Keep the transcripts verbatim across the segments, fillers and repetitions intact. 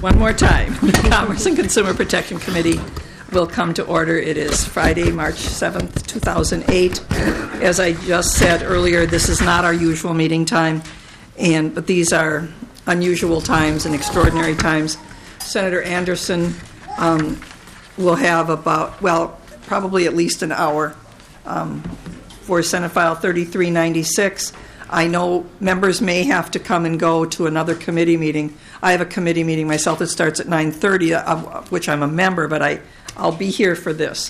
One more time. The Commerce and Consumer Protection Committee will come to order. It is Friday, March seventh, two thousand eight. As I just said earlier, this is not our usual meeting time, and but these are unusual times and extraordinary times. Senator Anderson um, will have about, well, probably at least an hour um, for Senate File thirty-three ninety-six. I know members may have to come and go to another committee meeting. I have a committee meeting myself that starts at nine thirty, of which I'm a member, but I, I'll be here for this.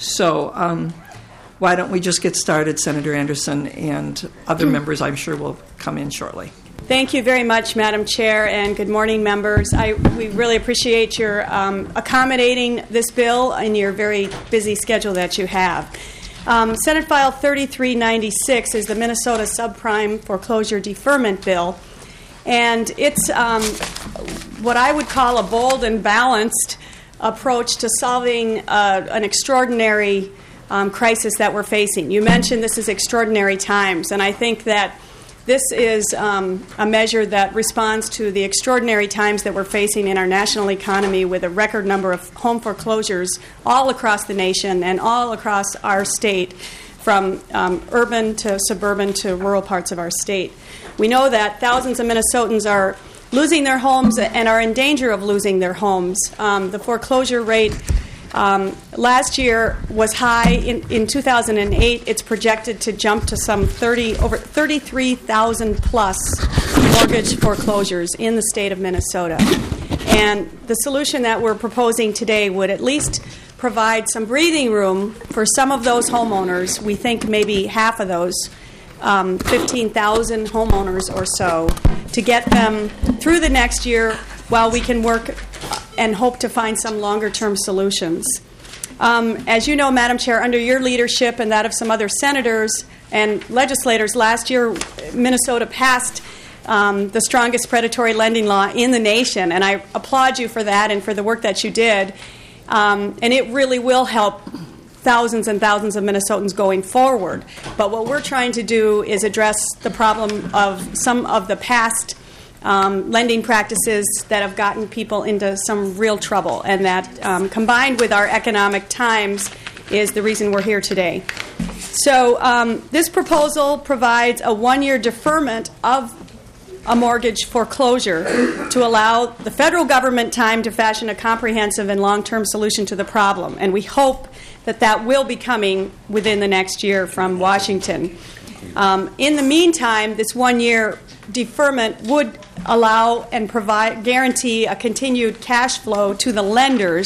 So um, why don't we just get started, Senator Anderson, and other members I'm sure will come in shortly. Thank you very much, Madam Chair, and good morning, members. I, we really appreciate your um, accommodating this bill in your very busy schedule that you have. Um, Senate File thirty-three ninety-six is the Minnesota Subprime Foreclosure Deferment Bill, and it's um, what I would call a bold and balanced approach to solving uh, an extraordinary um, crisis that we're facing. You mentioned this is extraordinary times, and I think that this is um, a measure that responds to the extraordinary times that we're facing in our national economy with a record number of home foreclosures all across the nation and all across our state, from um, urban to suburban to rural parts of our state. We know that thousands of Minnesotans are losing their homes and are in danger of losing their homes. Um, the foreclosure rate Um, last year was high. In, in two thousand eight, it's projected to jump to some thirty over thirty-three thousand plus mortgage foreclosures in the state of Minnesota. And the solution that we're proposing today would at least provide some breathing room for some of those homeowners. We think maybe half of those, um, fifteen thousand homeowners or so, to get them through the next year while we can work and hope to find some longer-term solutions. Um, as you know, Madam Chair, under your leadership and that of some other senators and legislators, last year Minnesota passed um, the strongest predatory lending law in the nation, and I applaud you for that and for the work that you did. Um, and it really will help thousands and thousands of Minnesotans going forward. But what we're trying to do is address the problem of some of the past Um, lending practices that have gotten people into some real trouble, and that um, combined with our economic times is the reason we're here today. So um, this proposal provides a one-year deferment of a mortgage foreclosure to allow the federal government time to fashion a comprehensive and long-term solution to the problem, and we hope that that will be coming within the next year from Washington. Um, in the meantime, this one-year deferment would allow and provide guarantee a continued cash flow to the lenders,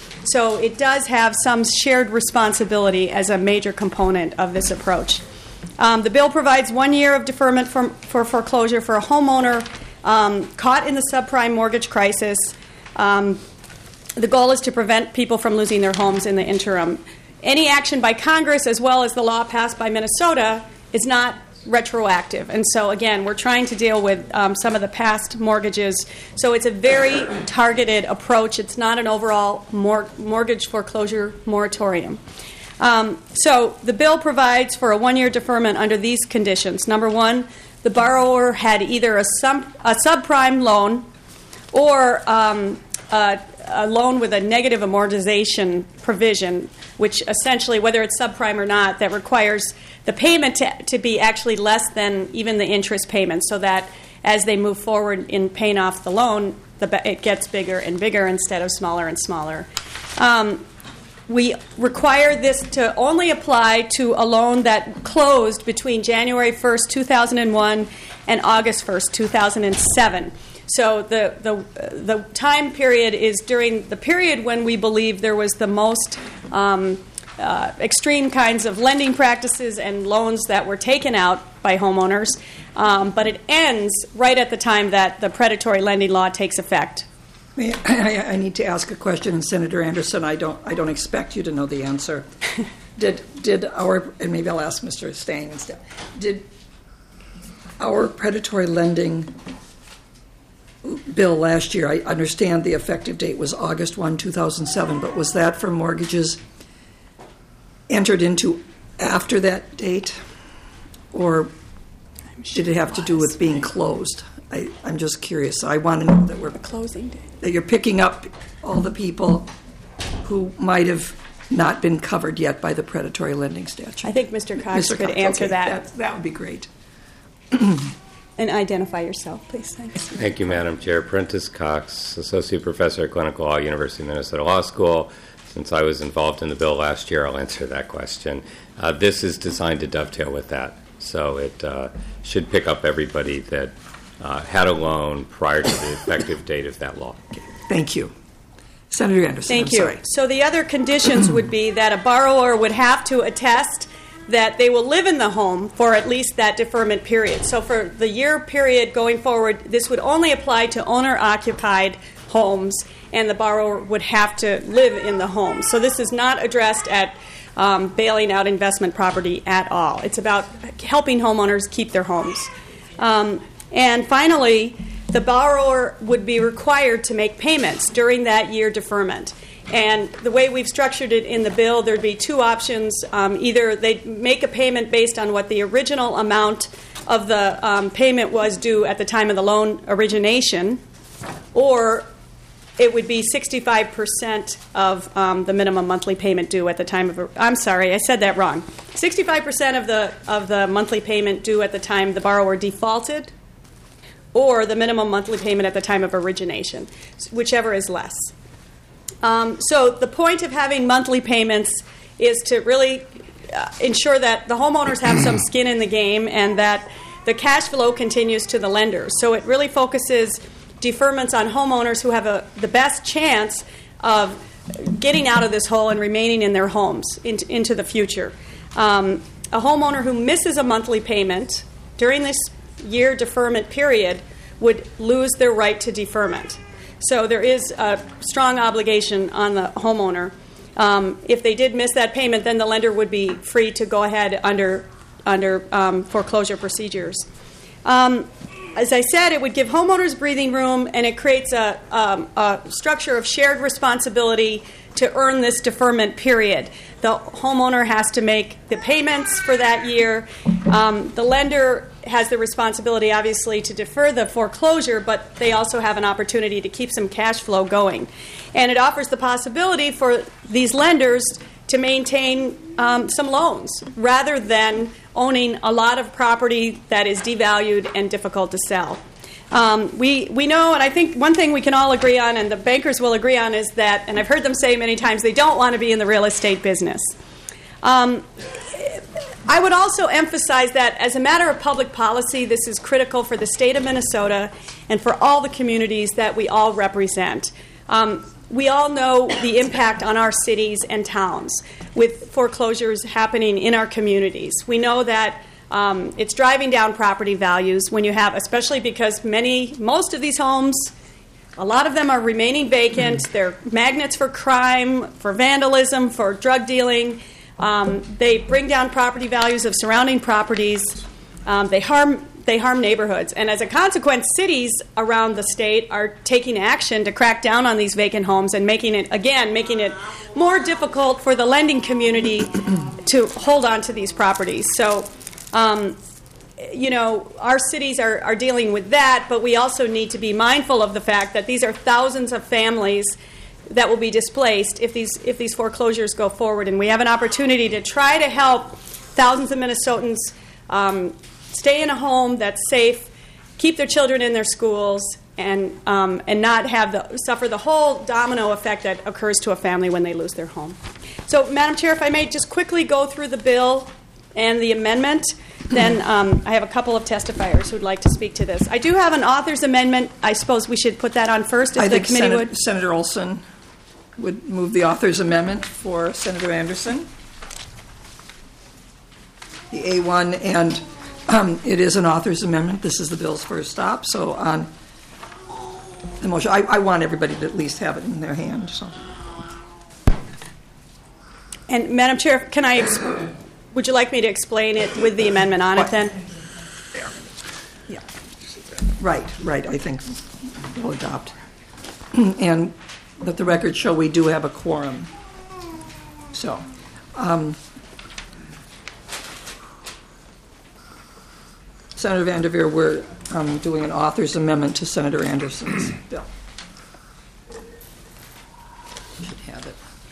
so it does have some shared responsibility as a major component of this approach. Um, the bill provides one year of deferment for, for foreclosure for a homeowner um, caught in the subprime mortgage crisis. Um, the goal is to prevent people from losing their homes in the interim. Any action by Congress, as well as the law passed by Minnesota, is not retroactive. And so, again, we're trying to deal with um, some of the past mortgages. So it's a very targeted approach. It's not an overall mor- mortgage foreclosure moratorium. Um, so the bill provides for a one-year deferment under these conditions. Number one, the borrower had either a, sub- a subprime loan or um, a, a loan with a negative amortization provision, which essentially, whether it's subprime or not, that requires the payment to, to be actually less than even the interest payment, so that as they move forward in paying off the loan, the, it gets bigger and bigger instead of smaller and smaller. Um, we require this to only apply to a loan that closed between January first, two thousand one and August first, two thousand seven. So the, the, the time period is during the period when we believe there was the most um, Uh, extreme kinds of lending practices and loans that were taken out by homeowners, um, but it ends right at the time that the predatory lending law takes effect. May I, I need to ask a question, and Senator Anderson, I don't, I don't expect you to know the answer. did, did our, and maybe I'll ask Mister Stang instead. Did our predatory lending bill last year? I understand the effective date was August first, two thousand seven, but was that for mortgages entered into after that date, or did it have to do with being closed I, I'm just curious. So I want to know that we're Closing date. that you're picking up all the people who might have not been covered yet by the predatory lending statute. I think Mister Cox Mister could Cox, answer okay, that. that. That would be great. And identify yourself, please. Thanks. Thank you, Madam Chair. Prentice Cox, Associate Professor at Clinical Law, University of Minnesota Law School. Since I was involved in the bill last year, I'll answer that question. Uh, this is designed to dovetail with that. So it uh, should pick up everybody that uh, had a loan prior to the effective date of that law. Thank you. Senator Anderson, Thank I'm you. sorry. So the other conditions would be that a borrower would have to attest that they will live in the home for at least that deferment period. So for the year period going forward, this would only apply to owner-occupied homes, and the borrower would have to live in the home. So this is not addressed at um, bailing out investment property at all. It's about helping homeowners keep their homes. Um, and finally, the borrower would be required to make payments during that year deferment. And the way we've structured it in the bill, there'd be two options. Um, either they'd make a payment based on what the original amount of the um, payment was due at the time of the loan origination, or it would be sixty-five percent of um, the minimum monthly payment due at the time of. I'm sorry, I said that wrong. sixty-five percent of the of the monthly payment due at the time the borrower defaulted, or the minimum monthly payment at the time of origination, whichever is less. Um, so the point of having monthly payments is to really uh, ensure that the homeowners have some skin in the game and that the cash flow continues to the lenders. So it really focuses deferments on homeowners who have a, the best chance of getting out of this hole and remaining in their homes into, into the future. Um, a homeowner who misses a monthly payment during this year deferment period would lose their right to deferment. So there is a strong obligation on the homeowner. Um, if they did miss that payment, then the lender would be free to go ahead under under um, foreclosure procedures. Um, as I said, it would give homeowners breathing room, and it creates a, um, a structure of shared responsibility to earn this deferment period. The homeowner has to make the payments for that year. Um, the lender has the responsibility, obviously, to defer the foreclosure, but they also have an opportunity to keep some cash flow going. And it offers the possibility for these lenders to maintain um, some loans rather than owning a lot of property that is devalued and difficult to sell. Um, we we know, and I think one thing we can all agree on, and the bankers will agree on, is that, and I've heard them say many times, they don't want to be in the real estate business. Um, I would also emphasize that as a matter of public policy, this is critical for the state of Minnesota and for all the communities that we all represent. Um, we all know the impact on our cities and towns with foreclosures happening in our communities. We know that um, it's driving down property values when you have, especially because many, most of these homes, a lot of them are remaining vacant. They're magnets for crime, for vandalism, for drug dealing. Um, they bring down property values of surrounding properties. Um, they harm they harm neighborhoods. And as a consequence, cities around the state are taking action to crack down on these vacant homes and making it, again, making it more difficult for the lending community to hold on to these properties. So, um, you know, our cities are, are dealing with that, but we also need to be mindful of the fact that these are thousands of families that will be displaced if these if these foreclosures go forward. And we have an opportunity to try to help thousands of Minnesotans um, stay in a home that's safe, keep their children in their schools, and um, and not have the suffer the whole domino effect that occurs to a family when they lose their home. So, Madam Chair, if I may just quickly go through the bill and the amendment, then um, I have a couple of testifiers who would like to speak to this. I do have an author's amendment. I suppose we should put that on first if I the think committee Senator, would. Senator Olson would move the author's amendment for Senator Anderson. The A one, and um, it is an author's amendment. This is the bill's first stop. So on the motion, I, I want everybody to at least have it in their hand. So. And Madam Chair, can I? Ex- would you like me to explain it with the amendment on it then? There. Yeah. Right. Right. I think we'll adopt. And let the record show we do have a quorum. So. Um, Senator Vanderveer, we're um, doing an author's amendment to Senator Anderson's bill. Should have it.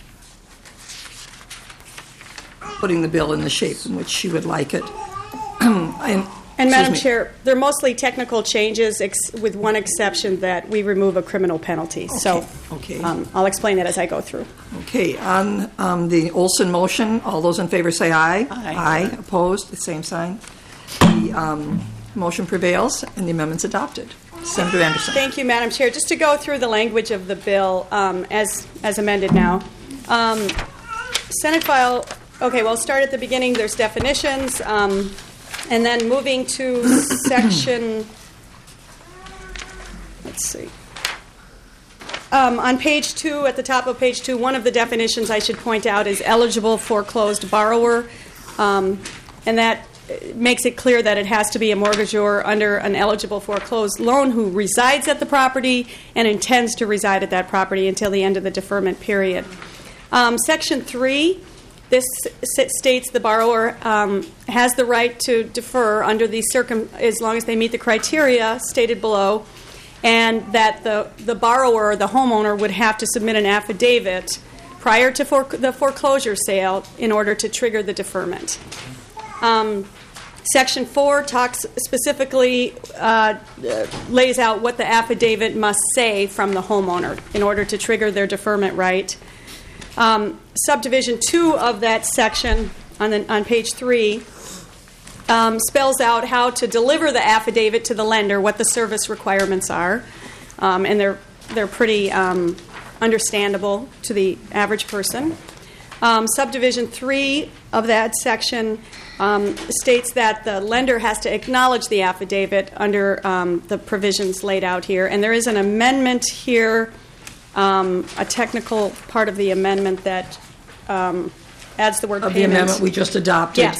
Putting the bill in the shape in which she would like it. and, And Madam me. Chair, they're mostly technical changes, ex- with one exception that we remove a criminal penalty. Okay. So Okay. Um, I'll explain that as I go through. Okay, on um, the Olson motion, all those in favor say aye. Aye. Aye. Opposed, the same sign. The um, motion prevails, and the amendment's adopted. Senator Anderson. Thank you, Madam Chair. Just to go through the language of the bill um, as as amended now. Um, Senate file, okay, well, start at the beginning. There's definitions. Um, and then moving to section, let's see. Um, on page two, at the top of page two, one of the definitions I should point out is eligible foreclosed borrower. Um, and that makes it clear that it has to be a mortgagor under an eligible foreclosed loan who resides at the property and intends to reside at that property until the end of the deferment period. Um, section three, this s- states the borrower um, has the right to defer under these circum as long as they meet the criteria stated below, and that the, the borrower or the homeowner would have to submit an affidavit prior to for- the foreclosure sale in order to trigger the deferment. Um, Section four talks specifically, uh, uh, lays out what the affidavit must say from the homeowner in order to trigger their deferment right. Um, subdivision two of that section on, the, on page three um, spells out how to deliver the affidavit to the lender, what the service requirements are, um, and they're they're pretty um, understandable to the average person. Um, subdivision three of that section um, states that the lender has to acknowledge the affidavit under um, the provisions laid out here. And there is an amendment here, um, a technical part of the amendment that um, adds the word Of payment. the amendment we just adopted. Yes.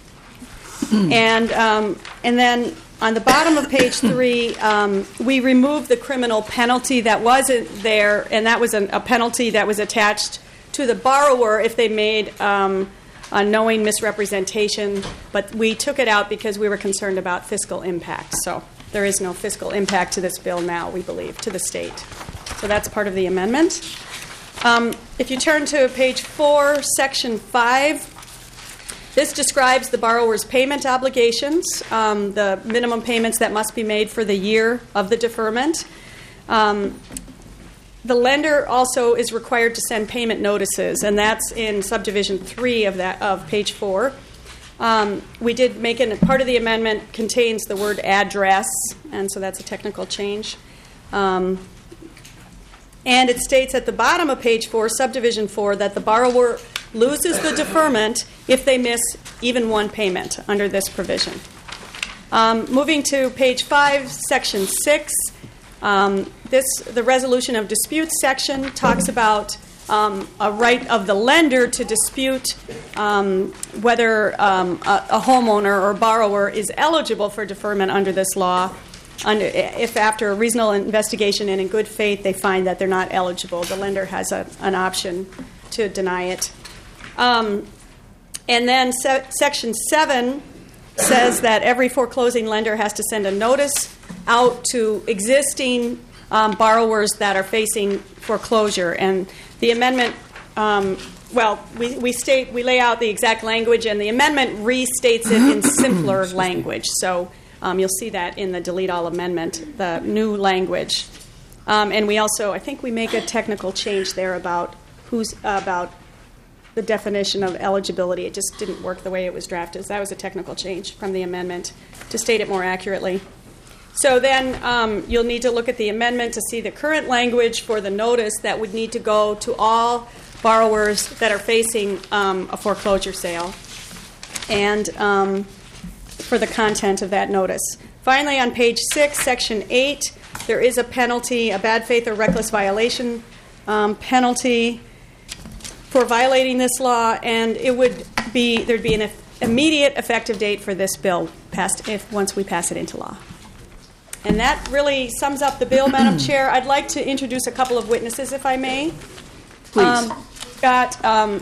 and um, and then on the bottom of page three, um, we removed the criminal penalty that wasn't there, and that was an, a penalty that was attached to the borrower if they made um, a knowing misrepresentation, but we took it out because we were concerned about fiscal impact. So there is no fiscal impact to this bill now, we believe, to the state. So that's part of the amendment. Um, if you turn to page four, section five, this describes the borrower's payment obligations, um, the minimum payments that must be made for the year of the deferment. Um, The lender also is required to send payment notices, and that's in subdivision three of that of page four. Um, we did make it part of the amendment contains the word address, and so that's a technical change. Um, and it states at the bottom of page four, subdivision four, that the borrower loses the deferment if they miss even one payment under this provision. Um, moving to page five, section six. Um, this, the resolution of disputes section talks about um, a right of the lender to dispute um, whether um, a, a homeowner or borrower is eligible for deferment under this law. Under, if after a reasonable investigation and in good faith they find that they're not eligible, the lender has a, an option to deny it. Um, and then se- section seven says that every foreclosing lender has to send a notice out to existing um, borrowers that are facing foreclosure. And the amendment, um, well, we, we state we lay out the exact language, and the amendment restates it in simpler language. So um, you'll see that in the delete all amendment, the new language. Um, and we also, I think we make a technical change there about who's uh, about the definition of eligibility. It just didn't work the way it was drafted. So that was a technical change from the amendment to state it more accurately. So then um, you'll need to look at the amendment to see the current language for the notice that would need to go to all borrowers that are facing um, a foreclosure sale, and um, for the content of that notice. Finally, on page six, section eight, there is a penalty, a bad faith or reckless violation um, penalty for violating this law, and it would be there'd be an immediate effective date for this bill passed if once we pass it into law. And that really sums up the bill, Madam Chair. I'd like to introduce a couple of witnesses, if I may. Please. Um, got um,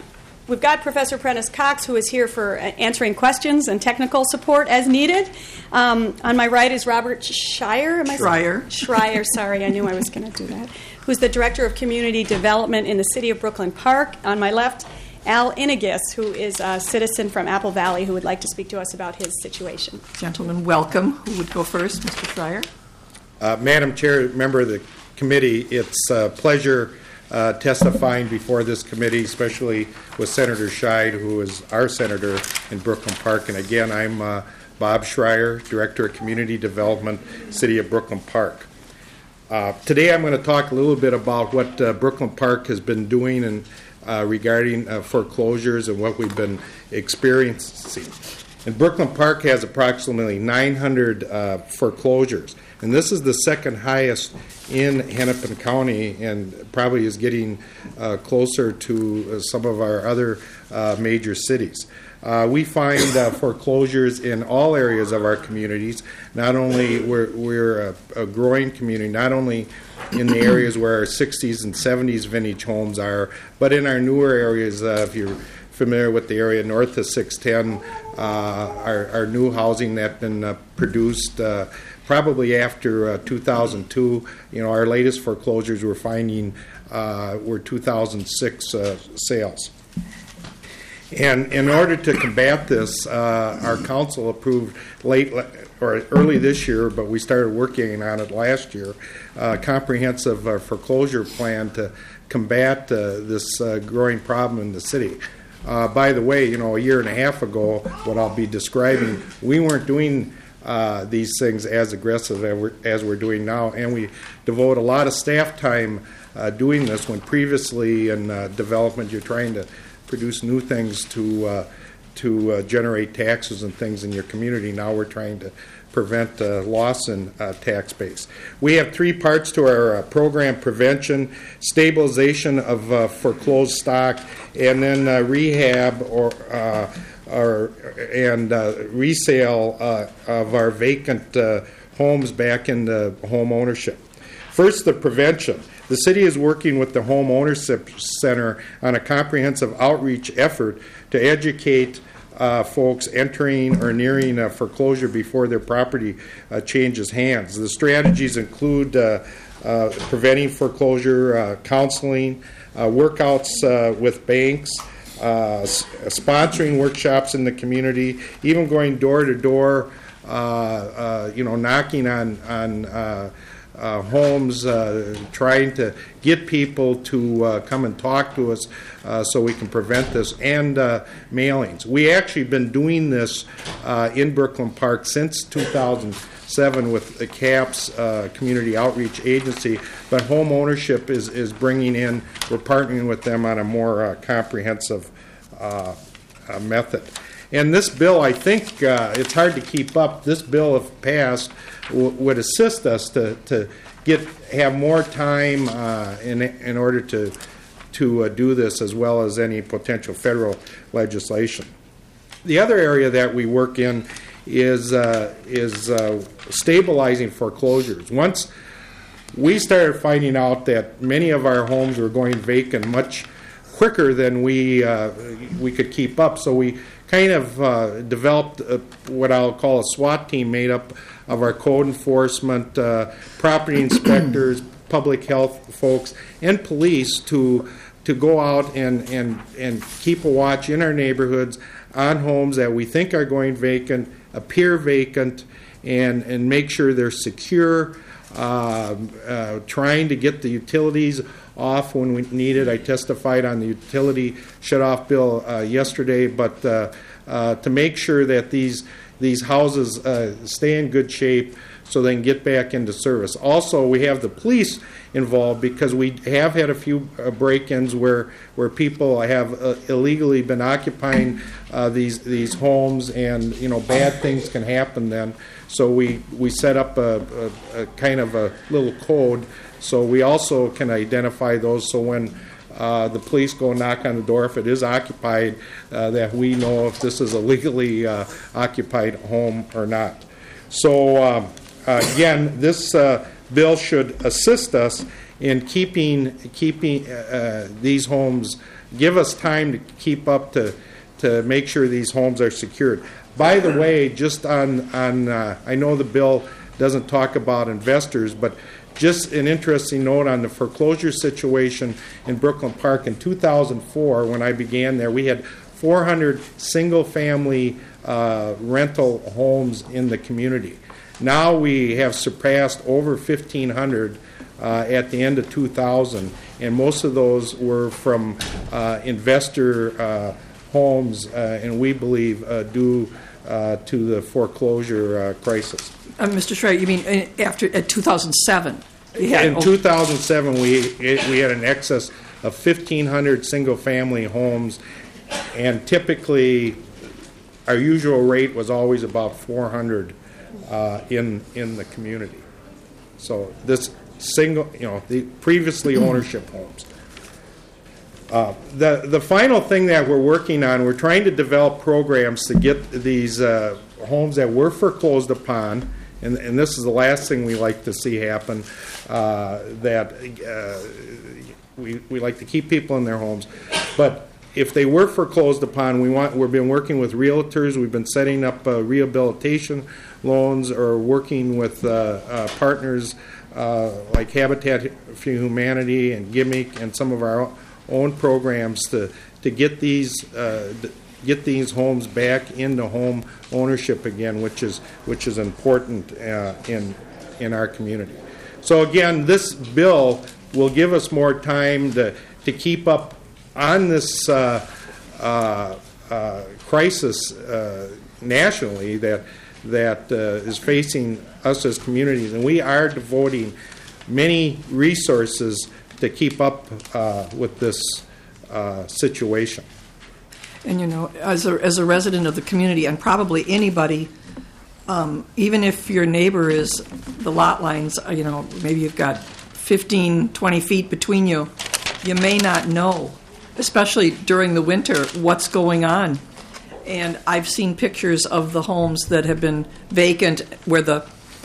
we've got Professor Prentice Cox, who is here for answering questions and technical support as needed. Um, on my right is Robert Schreier. Am I Schreier. Schreier, sorry, I knew I was going to do that. Who's the Director of Community Development in the City of Brooklyn Park. On my left, Al Inigis, who is a citizen from Apple Valley who would like to speak to us about his situation. Gentlemen, welcome. Who would go first? Mister Schreier. Uh, Madam Chair, member of the committee, it's a pleasure uh, testifying before this committee, especially with Senator Scheid, who is our senator in Brooklyn Park. And again, I'm uh, Bob Schreier, Director of Community Development, City of Brooklyn Park. Uh, today I'm going to talk a little bit about what uh, Brooklyn Park has been doing and uh, regarding uh, foreclosures and what we've been experiencing. And Brooklyn Park has approximately nine hundred uh, foreclosures. And this is the second highest in Hennepin County and probably is getting uh, closer to uh, some of our other uh, major cities. Uh, we find uh, foreclosures in all areas of our communities. Not only we're, we're a, a growing community, not only in the areas where our sixties and seventies vintage homes are, but in our newer areas. Uh, if you're familiar with the area north of six ten, uh, our, our new housing that's been uh, produced uh, probably after uh, two thousand two. You know, our latest foreclosures we're finding uh, were two thousand six uh, sales. And in order to combat this, uh, our council approved late or early this year, but we started working on it last year, a comprehensive uh, foreclosure plan to combat uh, this uh, growing problem in the city. Uh, by the way, you know, a year and a half ago, what I'll be describing, we weren't doing uh, these things as aggressive as we're, as we're doing now, and we devote a lot of staff time uh, doing this when previously in uh, development you're trying to produce new things to uh, to uh, generate taxes and things in your community. Now we're trying to prevent uh, loss in uh, tax base. We have three parts to our uh, program: prevention, stabilization of uh, foreclosed stock, and then uh, rehab or uh, or and uh, resale uh, of our vacant uh, homes back into home ownership. First, the prevention. The city is working with the Home Ownership Center on a comprehensive outreach effort to educate uh, folks entering or nearing a foreclosure before their property uh, changes hands. The strategies include uh, uh, preventing foreclosure, uh, counseling, uh, workouts uh, with banks, uh, s- sponsoring workshops in the community, even going door to door, uh, uh, you know, knocking on on. Uh, Uh, homes, uh, trying to get people to uh, come and talk to us uh, so we can prevent this, and uh, mailings. We actually been doing this uh, in Brooklyn Park since two thousand seven with the CAPS uh, Community Outreach Agency, but home ownership is, is bringing in, we're partnering with them on a more uh, comprehensive uh, uh, method. And this bill, I think, uh, it's hard to keep up. This bill, if passed, w- would assist us to, to get have more time uh, in in order to to uh, do this, as well as any potential federal legislation. The other area that we work in is uh, is uh, stabilizing foreclosures. Once we started finding out that many of our homes were going vacant much quicker than we uh, we could keep up, so we kind of uh, developed uh, what I'll call a SWAT team made up of our code enforcement, uh, property inspectors, public health folks, and police to to go out and, and, and keep a watch in our neighborhoods on homes that we think are going vacant, appear vacant, and, and make sure they're secure, uh, uh, trying to get the utilities off when we need it. I testified on the utility shut-off bill uh, yesterday, but uh, uh, to make sure that these these houses uh, stay in good shape so they can get back into service. Also, we have the police involved because we have had a few uh, break-ins where where people have uh, illegally been occupying uh, these these homes, and you know bad things can happen then. So we we set up a, a, a kind of a little code. So we also can identify those, so when uh, the police go knock on the door, if it is occupied, uh, that we know if this is a legally uh, occupied home or not. So um, uh, again, this uh, bill should assist us in keeping keeping uh, these homes give us time to keep up to to make sure these homes are secured. By the way, just on, on uh, I know the bill doesn't talk about investors, but just an interesting note on the foreclosure situation in Brooklyn Park. In two thousand four, when I began there, we had four hundred single-family uh, rental homes in the community. Now we have surpassed over fifteen hundred uh, at the end of two thousand, and most of those were from uh, investor uh, homes, uh, and we believe uh, due uh, to the foreclosure uh, crisis. Uh, Mister Schreier, you mean uh, after uh, two thousand seven? Yeah. In two thousand seven, we it, we had an excess of fifteen hundred single-family homes, and typically our usual rate was always about four hundred uh, in in the community. So this single, you know, the previously ownership homes. Uh, the the final thing that we're working on, we're trying to develop programs to get these uh, homes that were foreclosed upon, and, and this is the last thing we like to see happen, uh, that uh, we, we like to keep people in their homes. But if they were foreclosed upon, we want, we've been working with realtors, we've been setting up uh, rehabilitation loans, or working with uh, uh, partners uh, like Habitat for Humanity and Gimmick and some of our own programs to to get these uh, get these homes back into home ownership again, which is which is important uh, in in our community. So again, this bill will give us more time to to keep up on this uh, uh, uh, crisis uh, nationally that that uh, is facing us as communities, and we are devoting many resources to keep up uh, with this uh, situation. And you know, as a as a resident of the community, and probably anybody, um, even if your neighbor is the lot lines, you know, maybe you've got fifteen, twenty feet between you, you may not know, especially during the winter, what's going on. And I've seen pictures of the homes that have been vacant where the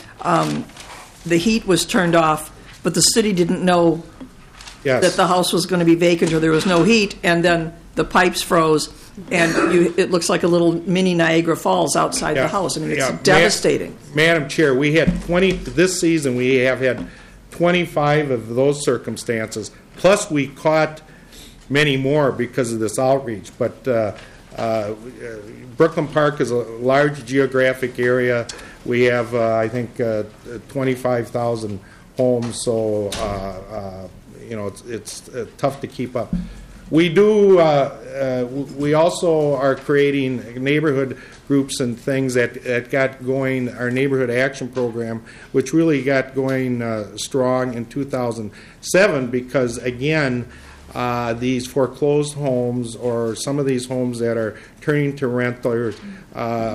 um, the heat was turned off, but the city didn't know Yes. that the house was going to be vacant or there was no heat, and then the pipes froze, and you, it looks like a little mini Niagara Falls outside Yeah. the house. I mean, it's Yeah. devastating. Ma- Madam Chair, we had twenty, this season we have had twenty-five of those circumstances, plus we caught many more because of this outreach. But uh, uh, Brooklyn Park is a large geographic area. We have, uh, I think, uh, twenty-five thousand homes, so uh, uh, you know, it's, it's uh, tough to keep up. We do, uh, uh, we also are creating neighborhood groups and things that, that got going, our neighborhood action program, which really got going uh, strong in two thousand seven because, again, uh, these foreclosed homes or some of these homes that are turning to rent or, uh,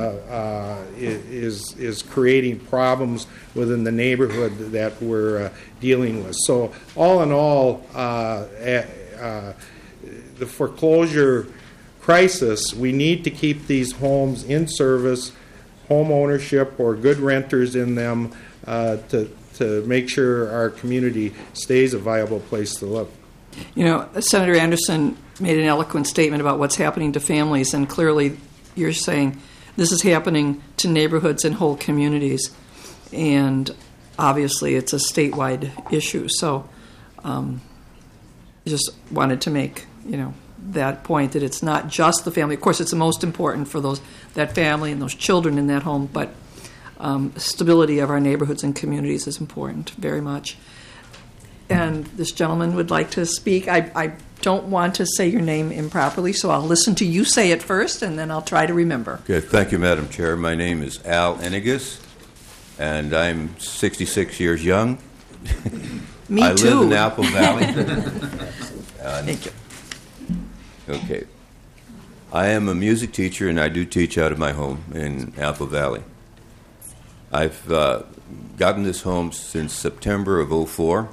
uh, is, is creating problems within the neighborhood that we're uh, dealing with. So all in all, uh, uh, the foreclosure crisis, we need to keep these homes in service, home ownership or good renters in them uh, to, to make sure our community stays a viable place to live. You know, Senator Anderson made an eloquent statement about what's happening to families, and clearly you're saying this is happening to neighborhoods and whole communities, and obviously it's a statewide issue. So um, just wanted to make, you know, that point that it's not just the family. Of course, it's the most important for those that family and those children in that home, but um, stability of our neighborhoods and communities is important very much. And this gentleman would like to speak. I, I don't want to say your name improperly, so I'll listen to you say it first, and then I'll try to remember. Good. Thank you, Madam Chair. My name is Al Enigas, and I'm sixty-six years young. Me I too. live in Apple Valley. Thank you. Okay. I am a music teacher, and I do teach out of my home in Apple Valley. I've uh, gotten this home since September of oh four,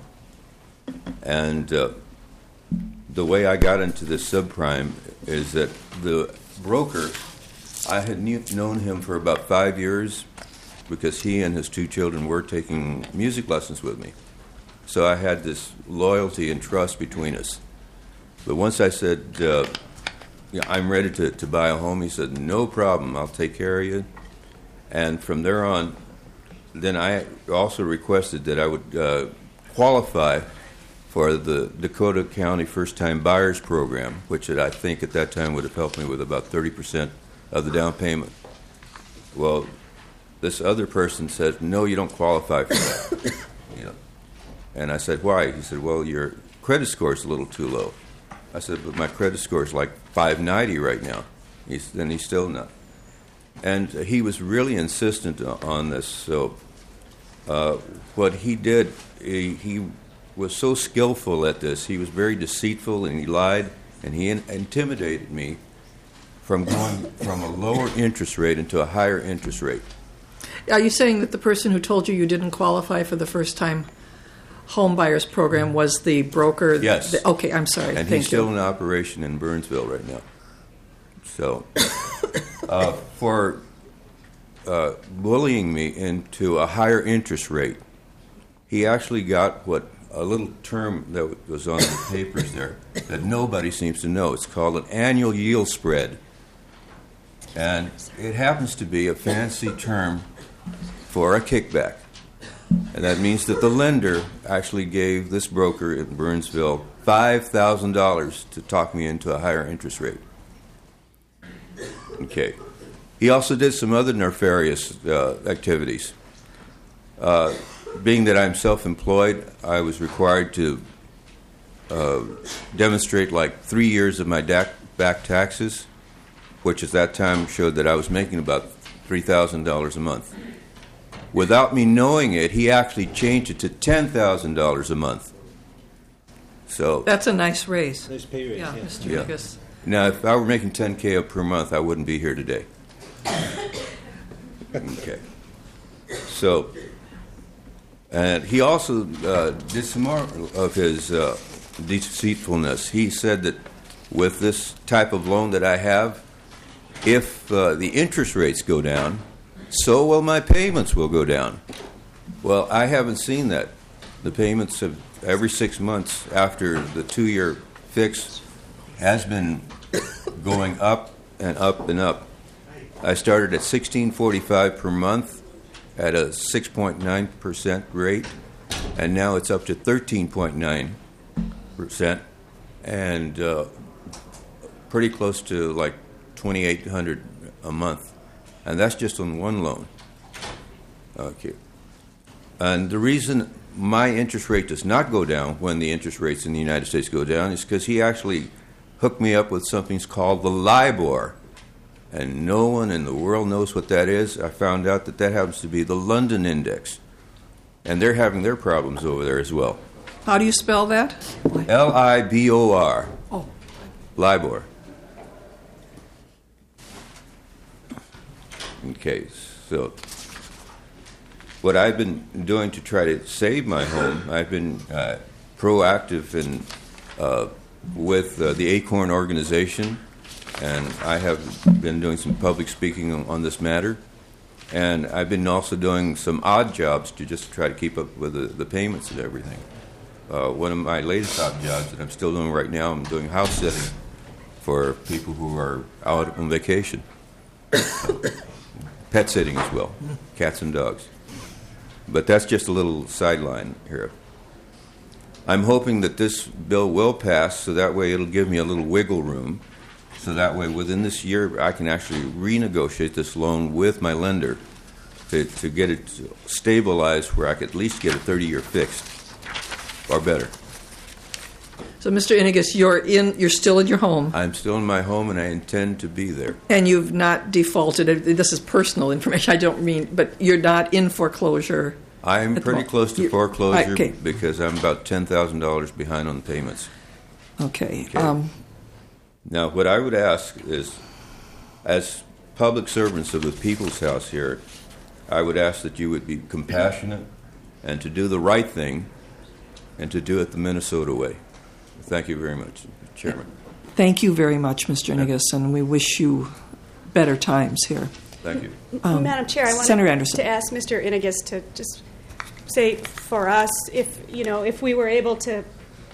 and uh, the way I got into this subprime is that the broker, I had knew, known him for about five years because he and his two children were taking music lessons with me. So I had this loyalty and trust between us. But once I said, uh, you know, I'm ready to, to buy a home, he said, no problem, I'll take care of you. And from there on, then I also requested that I would uh, qualify for the Dakota County First Time Buyers Program, which I think at that time would have helped me with about thirty percent of the down payment. Well, this other person said, no, you don't qualify for that. You know. And I said, why? He said, well, your credit score is a little too low. I said, but my credit score is like five ninety right now. He's, and he's still not. And he was really insistent on this. So uh, what he did, he, he was so skillful at this. He was very deceitful, and he lied, and he in- intimidated me from going from a lower interest rate into a higher interest rate. Are you saying that the person who told you you didn't qualify for the first-time home buyers program was the broker? Yes. The, okay, I'm sorry. And Thank he's still you. in operation in Burnsville right now. So, uh, for uh, bullying me into a higher interest rate, he actually got what a little term that was on the papers there that nobody seems to know. It's called an annual yield spread. And it happens to be a fancy term for a kickback. And that means that the lender actually gave this broker in Burnsville five thousand dollars to talk me into a higher interest rate. Okay. He also did some other nefarious uh, activities. Uh, being that I'm self-employed, I was required to uh, demonstrate like three years of my da- back taxes, which at that time showed that I was making about three thousand dollars a month. Without me knowing it, he actually changed it to ten thousand dollars a month. So That's a nice raise. Nice pay raise, Yeah, yeah. Mister Yeah. Nigas. now, if I were making ten K per month, I wouldn't be here today. Okay. So, and he also uh, did some more of his uh, deceitfulness. He said that with this type of loan that I have, if uh, the interest rates go down, so will my payments will go down. Well, I haven't seen that. The payments have every six months after the two-year fix has been going up and up and up. I started at sixteen forty-five per month at a six point nine percent rate, and now it's up to thirteen point nine percent, and uh, pretty close to like twenty-eight hundred a month, and that's just on one loan. Okay, and the reason my interest rate does not go down when the interest rates in the United States go down is because he actually hooked me up with something called the LIBOR. And no one in the world knows what that is. I found out that that happens to be the London Index. And they're having their problems over there as well. How do you spell that? L I B O R. Oh. LIBOR. Okay, so what I've been doing to try to save my home, I've been uh, proactive in, uh, with uh, the ACORN organization, and I have been doing some public speaking on, on this matter. And I've been also doing some odd jobs to just try to keep up with the, the payments and everything. Uh, one of my latest odd jobs that I'm still doing right now, I'm doing house sitting for people who are out on vacation. Uh, pet sitting as well, cats and dogs. But that's just a little sideline here. I'm hoping that this bill will pass, so that way it'll give me a little wiggle room. So that way, within this year, I can actually renegotiate this loan with my lender to, to get it stabilized where I could at least get a thirty-year fixed or better. So, Mister Inigus, you're in. You're still in your home, I'm still in my home, and I intend to be there. and you've not defaulted. This is personal information. I don't mean, but you're not in foreclosure. I'm At the pretty moment. close to You- foreclosure okay. because I'm about ten thousand dollars behind on the payments. Okay. Okay. Um, Now, what I would ask is, as public servants of the People's House here, I would ask that you would be compassionate and to do the right thing and to do it the Minnesota way. Thank you very much, Chairman. thank you very much, Mister Inigus, and we wish you better times here. Thank you. Um, Madam Chair, I Senator wanted Anderson. to ask Mister Inigus to just say for us, if you know, if we were able to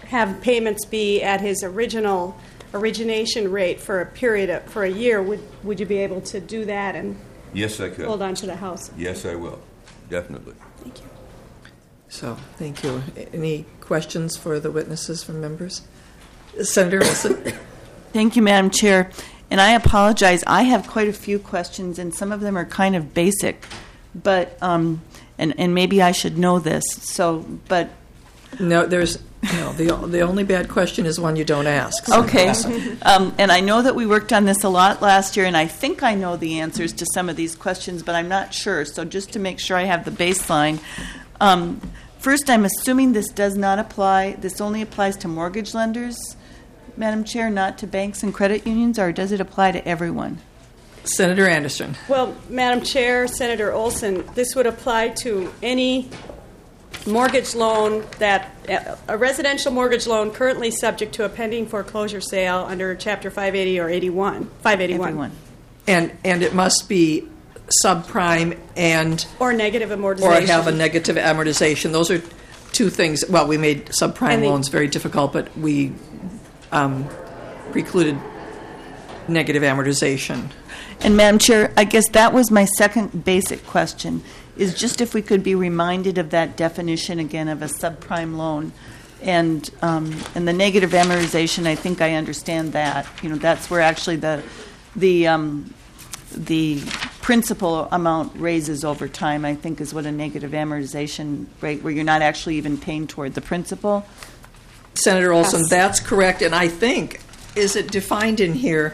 have payments be at his original origination rate for a period of, for a year, would would you be able to do that and Yes, I could. hold on to the house? Yes, I will. Definitely. Thank you. So, thank you. Any questions for the witnesses from members? Senator Olson? Thank you, Madam Chair. And I apologize. I have quite a few questions, and some of them are kind of basic. But um, and and maybe I should know this. So, but No, there's, no, the, the only bad question is one you don't ask. So- okay. um, and I know that we worked on this a lot last year, and I think I know the answers to some of these questions, but I'm not sure. So, just to make sure I have the baseline. Um, first, I'm assuming this does not apply. This only applies to mortgage lenders, Madam Chair, not to banks and credit unions, or does it apply to everyone? Senator Anderson? Well, Madam Chair, Senator Olson, this would apply to any mortgage loan that, a residential mortgage loan currently subject to a pending foreclosure sale under Chapter five eighty or eighty-one, five eighty-one. Everyone. And, and it must be subprime and, Or negative amortization. or have a negative amortization. Those are two things, well, we made subprime And the- loans very difficult, but we um, precluded negative amortization. And Madam Chair, I guess that was my second basic question, is just if we could be reminded of that definition again of a subprime loan. And um, and the negative amortization, I think I understand that. You know, that's where actually the the um, the principal amount raises over time, I think is what a negative amortization rate, where you're not actually even paying toward the principal. Senator Olson, Yes. that's correct, and I think, is it defined in here?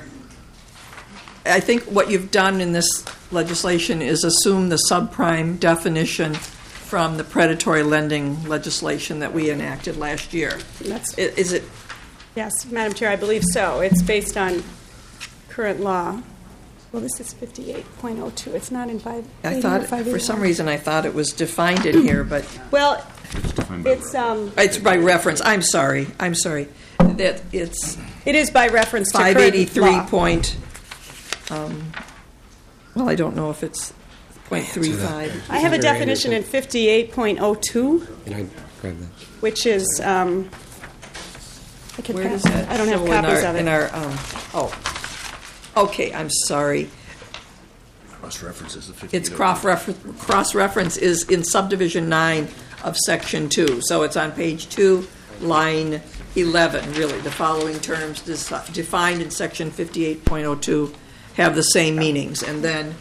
I think what you've done in this legislation is assume the subprime definition from the predatory lending legislation that we enacted last year. That's, I- Is it, yes, Madam Chair, I believe so. It's based on current law. Well, this is fifty-eight point oh two. It's not in five eighty I or thought, five eighty-one. for some reason, I thought it was defined in here, but Well, it's, um, it's by reference. I'm sorry, I'm sorry. That it's it is by reference to current five eighty-three law. point, um, well, I don't know if it's point three five. I have a definition in fifty-eight point oh two, Can I grab that? which is, um, I could Where pass does it. that I don't have show in copies our- of In it. our, um, oh, okay, I'm sorry. Cross-references the fifty. It's cross-refer- cross-reference is in subdivision nine of section two. So it's on page two, line eleven, really. The following terms desi- defined in section fifty-eight point oh two have the same meanings. And then,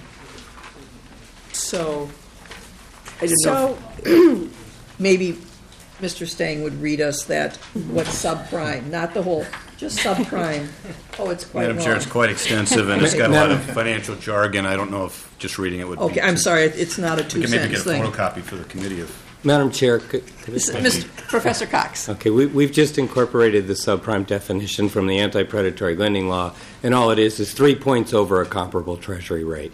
so, I didn't know, So, if maybe Mister Stang would read us that, what subprime, not the whole, just subprime. Oh, it's quite long. Madam Chair, it's quite extensive, and it's got a lot of financial jargon. I don't know if just reading it would be... Okay, I'm sorry, it's not a We can maybe two-sentence get a thing. photocopy for the committee of... Madam Chair, could, could I- Mister Professor Cox. Okay, we, we've just incorporated the subprime definition from the anti-predatory lending law, and all it is is three points over a comparable Treasury rate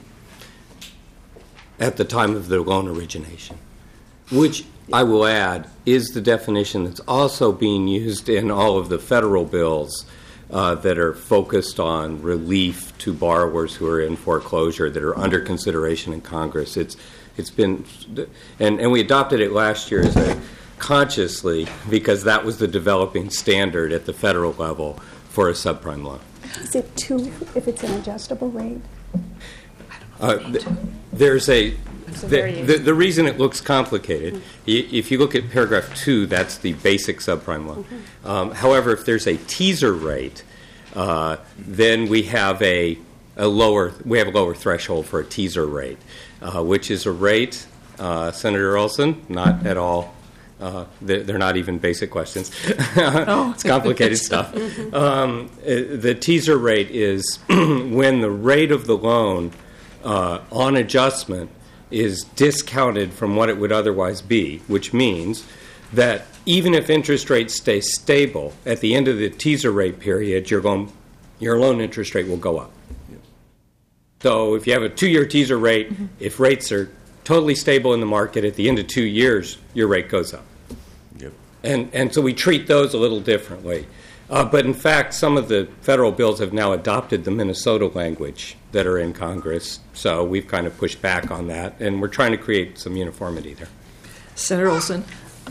at the time of the loan origination, which I will add is the definition that's also being used in all of the federal bills uh, that are focused on relief to borrowers who are in foreclosure that are under consideration in Congress. It's it's been, and, and we adopted it last year as a consciously because that was the developing standard at the federal level for a subprime loan. is it two if it's an adjustable rate? Uh, th- there's a a the, variation. the, the reason it looks complicated. y- If you look at paragraph two, that's the basic subprime loan. Um, however, if there's a teaser rate, uh, then we have a, a lower we have a lower threshold for a teaser rate, uh, which is a rate, uh, Senator Olson, not at all. Uh, they're, they're not even basic questions. It's complicated stuff. Um, uh, the teaser rate is when the rate of the loan uh, on adjustment is discounted from what it would otherwise be, which means that even if interest rates stay stable, at the end of the teaser rate period, you're going, your loan interest rate will go up. So if you have a two-year teaser rate, if rates are totally stable in the market, at the end of two years, your rate goes up. Yep. And, and so we treat those a little differently. Uh, but in fact, some of the federal bills have now adopted the Minnesota language that are in Congress. So we've kind of pushed back on that, and we're trying to create some uniformity there. Senator Olson. Okay.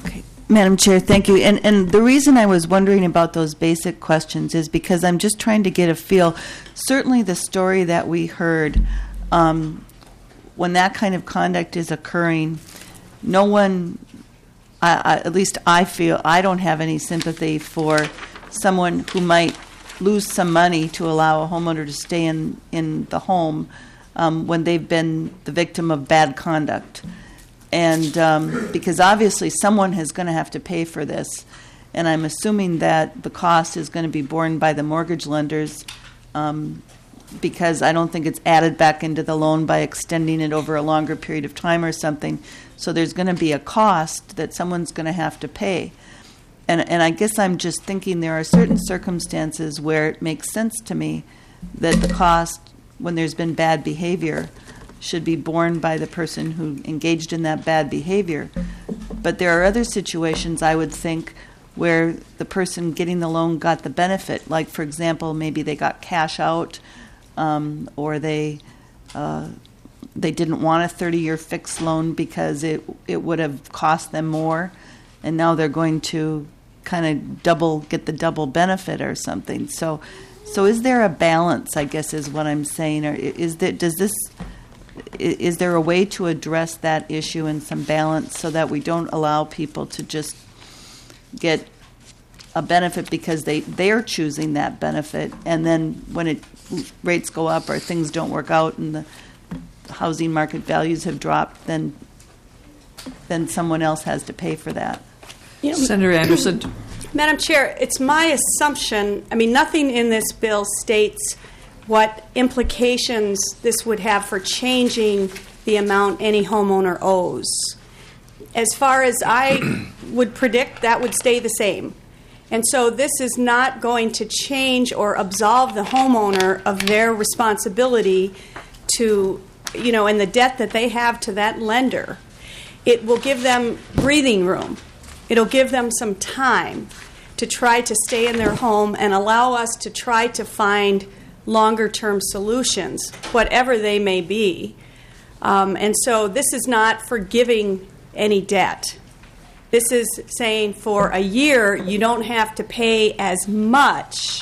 Madam Chair, thank you. And and the reason I was wondering about those basic questions is because I'm just trying to get a feel. Certainly the story that we heard, um, when that kind of conduct is occurring, no one, I, I, at least I feel, I don't have any sympathy for someone who might lose some money to allow a homeowner to stay in, in the home um, when they've been the victim of bad conduct. And um, because obviously someone is going to have to pay for this, and I'm assuming that the cost is going to be borne by the mortgage lenders, um, because I don't think it's added back into the loan by extending it over a longer period of time or something. So there's going to be a cost that someone's going to have to pay. And, and I guess I'm just thinking there are certain circumstances where it makes sense to me that the cost, when there's been bad behavior, should be borne by the person who engaged in that bad behavior. But there are other situations, I would think, where the person getting the loan got the benefit. Like, for example, maybe they got cash out, um, or they uh, they didn't want a thirty-year fixed loan because it it would have cost them more, and now they're going to kind of double get the double benefit or something. So, so is there a balance, I guess, is what I'm saying, or is that does this is there a way to address that issue in some balance so that we don't allow people to just get a benefit because they, they're choosing that benefit, and then when it rates go up or things don't work out and the housing market values have dropped, then then someone else has to pay for that? You know, Senator Anderson. Madam Chair, it's my assumption, I mean, nothing in this bill states what implications this would have for changing the amount any homeowner owes. As far as I would predict, that would stay the same. And so this is not going to change or absolve the homeowner of their responsibility to, you know, and the debt that they have to that lender. It will give them breathing room. It'll give them some time to try to stay in their home and allow us to try to find longer-term solutions, whatever they may be. Um, and so this is not forgiving any debt. This is saying for a year you don't have to pay as much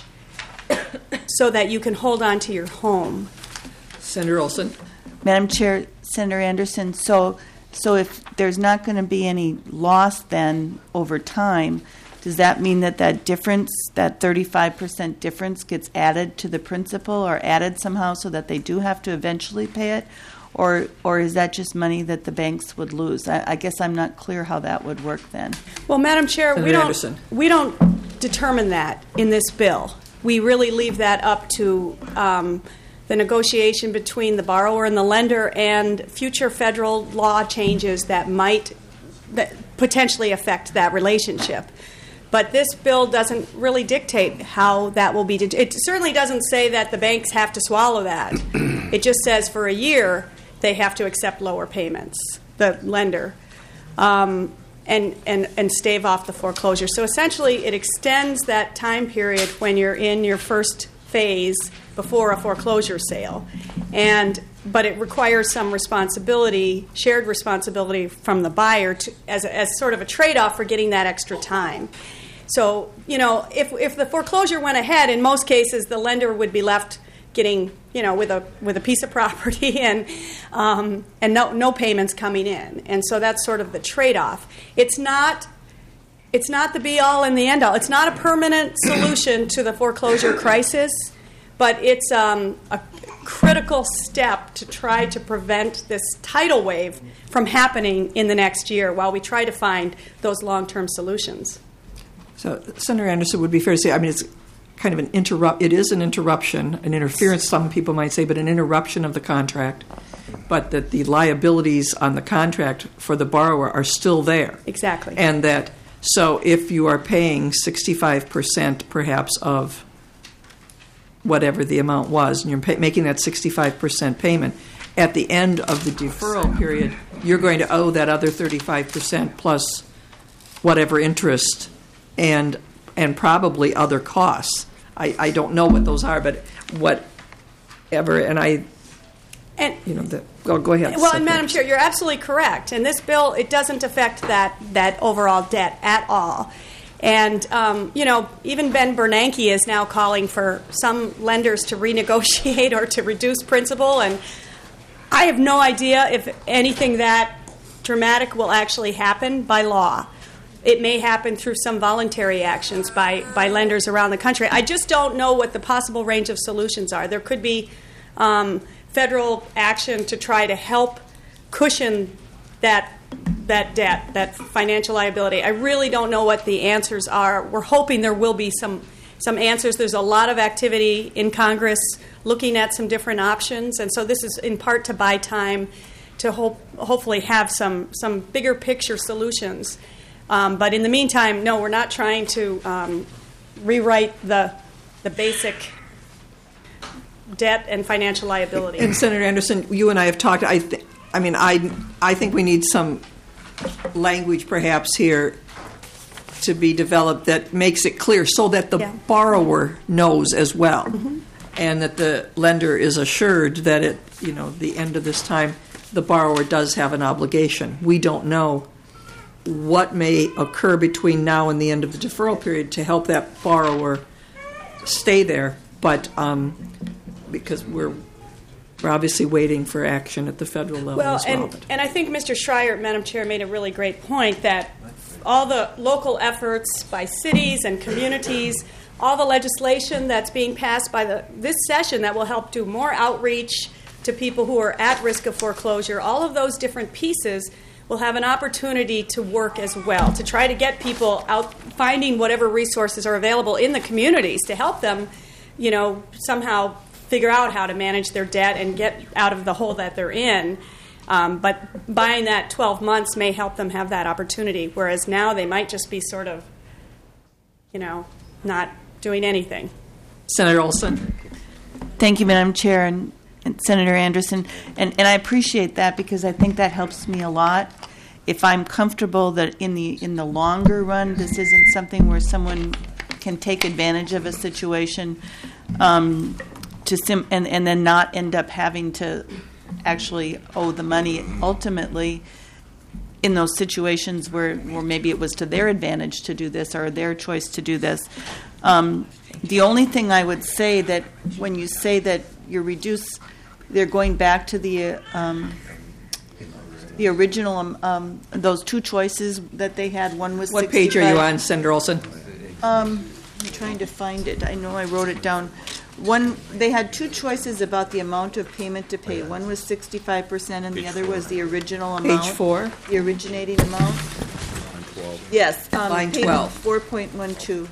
so that you can hold on to your home. Senator Olson. Madam Chair, Senator Anderson, so so if there's not going to be any loss then over time, does that mean that that difference, that thirty-five percent difference, gets added to the principal or added somehow so that they do have to eventually pay it? Or or is that just money that the banks would lose? I, I guess I'm not clear how that would work then. Well, Madam Chair, Senator we don't, Anderson. we don't determine that in this bill. We really leave that up to um, the negotiation between the borrower and the lender and future federal law changes that might that potentially affect that relationship. But this bill doesn't really dictate how that will be. It certainly doesn't say that the banks have to swallow that. It just says for a year they have to accept lower payments, the lender, um, and, and, and stave off the foreclosure. So essentially it extends that time period when you're in your first phase before a foreclosure sale. And but it requires some responsibility, shared responsibility from the buyer to, as, a, as sort of a trade-off for getting that extra time. So, you know, if if the foreclosure went ahead, in most cases, the lender would be left getting, you know, with a with a piece of property and um, and no no payments coming in. And so that's sort of the trade-off. It's not it's not the be-all and the end-all. It's not a permanent solution to the foreclosure crisis, but it's um, a critical step to try to prevent this tidal wave from happening in the next year while we try to find those long-term solutions. So, Senator Anderson, would be fair to say, I mean, it's kind of an interrupt. It is an interruption, an interference, some people might say, but an interruption of the contract, but that the liabilities on the contract for the borrower are still there. Exactly. And that, so if you are paying sixty-five percent perhaps of whatever the amount was, and you're pay, making that sixty-five percent payment, at the end of the deferral period, you're going to owe that other thirty-five percent plus whatever interest and and probably other costs. I, I don't know what those are, but whatever, and I, and you know, the, Go, go ahead. Well, and Madam Chair, you're absolutely correct. And this bill, it doesn't affect that, that overall debt at all. And, um, you know, even Ben Bernanke is now calling for some lenders to renegotiate or to reduce principal. And I have no idea if anything that dramatic will actually happen by law. It may happen through some voluntary actions by, by lenders around the country. I just don't know what the possible range of solutions are. There could be um, federal action to try to help cushion that that debt, that financial liability. I really don't know what the answers are. We're hoping there will be some some answers. There's a lot of activity in Congress looking at some different options, and so this is in part to buy time to hope, hopefully have some, some bigger picture solutions. Um, but in the meantime, no, we're not trying to um, rewrite the the basic debt and financial liability. And Senator Anderson, you and I have talked. I, th- I mean, I, I think we need some language, perhaps here, to be developed that makes it clear, so that the Yeah. borrower knows as well, Mm-hmm. and that the lender is assured that at you know the end of this time, the borrower does have an obligation. We don't know what may occur between now and the end of the deferral period to help that borrower stay there, but um, because we're we're obviously waiting for action at the federal level Well, as well. and, and I think Mister Schreier, Madam Chair, made a really great point that all the local efforts by cities and communities, all the legislation that's being passed by the this session that will help do more outreach to people who are at risk of foreclosure, all of those different pieces will have an opportunity to work as well, to try to get people out finding whatever resources are available in the communities to help them, you know, somehow figure out how to manage their debt and get out of the hole that they're in. Um, but buying that twelve months may help them have that opportunity, whereas now they might just be sort of, you know, not doing anything. Senator Olson. Thank you, Madam Chair, and, and Senator Anderson. And, and I appreciate that because I think that helps me a lot. If I'm comfortable that in the in the longer run, this isn't something where someone can take advantage of a situation um, to sim- and, and then not end up having to actually owe the money ultimately in those situations where, where maybe it was to their advantage to do this or their choice to do this. Um, the only thing I would say that when you say that you reduce, they're going back to the um, the original, um, um, those two choices that they had. One was What page are you on, Senator Olson? Um, I'm trying to find it. I know I wrote it down. One, they had two choices about the amount of payment to pay. One was sixty-five percent, and the other was the original amount. Page four. The originating amount. Yes. Um, Line payment twelve. four point one two.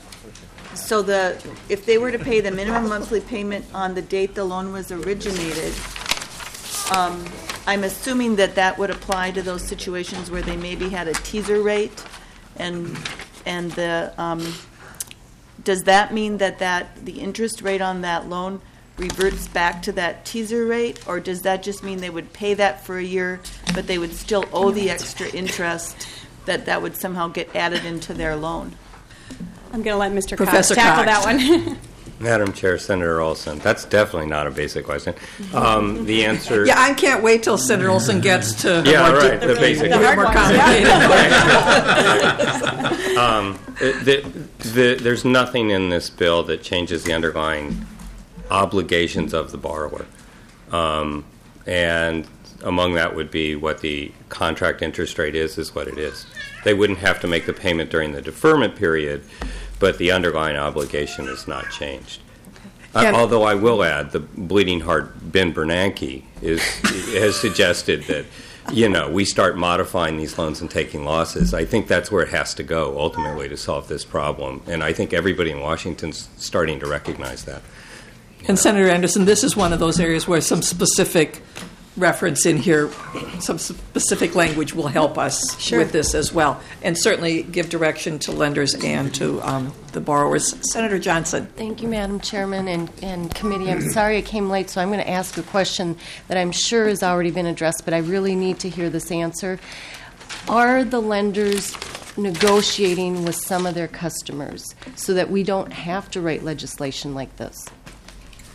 So the if they were to pay the minimum monthly payment on the date the loan was originated, um, I'm assuming that that would apply to those situations where they maybe had a teaser rate, and and the. Um, Does that mean that, that the interest rate on that loan reverts back to that teaser rate, or does that just mean they would pay that for a year, but they would still owe the extra interest, that that would somehow get added into their loan? I'm going to let Mister Professor Cox tackle Cox. that one. Madam Chair, Senator Olson, that's definitely not a basic question. Um, the answer... Yeah, I can't wait till Senator Olson gets to Yeah, more right, di- the basic The hard more ones, complicated. um, the, the, there's nothing in this bill that changes the underlying obligations of the borrower. Um, and among that would be what the contract interest rate is, is what it is. They wouldn't have to make the payment during the deferment period, but the underlying obligation is not changed. Uh, And- although I will add, the bleeding heart Ben Bernanke is, has suggested that, you know, we start modifying these loans and taking losses. I think that's where it has to go ultimately to solve this problem. And I think everybody in Washington's starting to recognize that. And Senator Anderson, this is one of those areas where some specific reference in here, some specific language will help us Sure. with this as well, and certainly give direction to lenders and to um, the borrowers. Senator Johnson. Thank you, Madam Chairman and, and committee. I'm sorry I came late, so I'm going to ask a question that I'm sure has already been addressed, but I really need to hear this answer. Are the lenders negotiating with some of their customers so that we don't have to write legislation like this?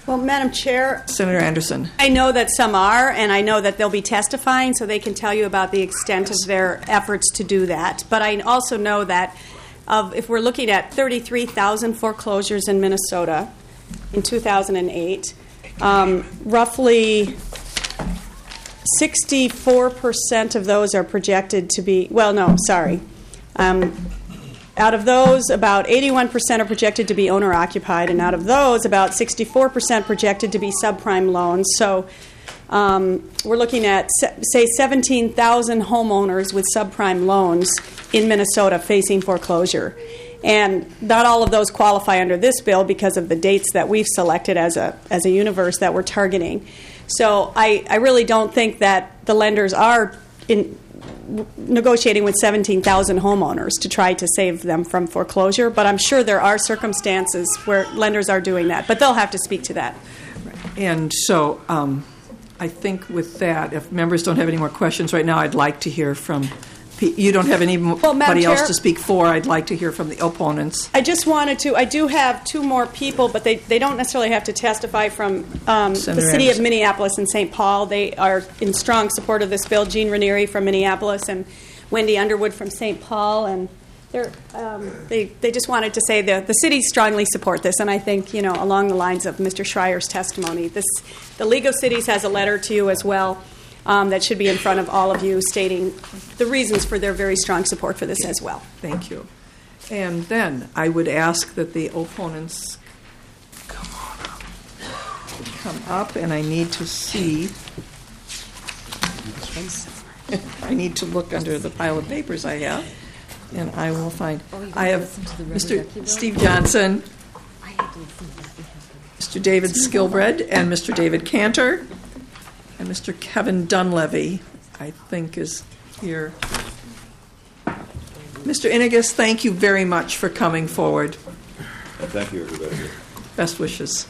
Well, Madam Chair, Senator Anderson. I know that some are, and I know that they'll be testifying, so they can tell you about the extent of their efforts to do that. But I also know that of, if we're looking at thirty-three thousand foreclosures in Minnesota in two thousand eight, um, roughly sixty-four percent of those are projected to be, well, no, sorry. Um, Out of those, about eighty-one percent are projected to be owner-occupied, and out of those, about sixty-four percent projected to be subprime loans. So um, we're looking at, say, seventeen thousand homeowners with subprime loans in Minnesota facing foreclosure. And not all of those qualify under this bill because of the dates that we've selected as a, as a universe that we're targeting. So I, I really don't think that the lenders are in negotiating with seventeen thousand homeowners to try to save them from foreclosure, but I'm sure there are circumstances where lenders are doing that, but they'll have to speak to that. And so um, I think with that, if members don't have any more questions right now, I'd like to hear from, you don't have anybody Well, Madam else Chair, to speak for. I'd like to hear from the opponents. I just wanted to, I do have two more people, but they, they don't necessarily have to testify from um, the Senator city Anderson. of Minneapolis and Saint Paul. They are in strong support of this bill. Jean Ranieri from Minneapolis and Wendy Underwood from Saint Paul. And they're, um, they, they just wanted to say the, the city strongly support this. And I think, you know, along the lines of Mister Schreier's testimony, this, the League of Cities has a letter to you as well. Um, that should be in front of all of you, stating the reasons for their very strong support for this as well. Thank you. And then I would ask that the opponents come on up. Come up, and I need to see. I need to look under the pile of papers I have, and I will find. I have Mister Steve Johnson, Mister David Skilbred, and Mister David Cantor. And Mister Kevin Dunleavy, I think, is here. Mister Innegas, thank you very much for coming forward. Thank you, everybody. Best wishes.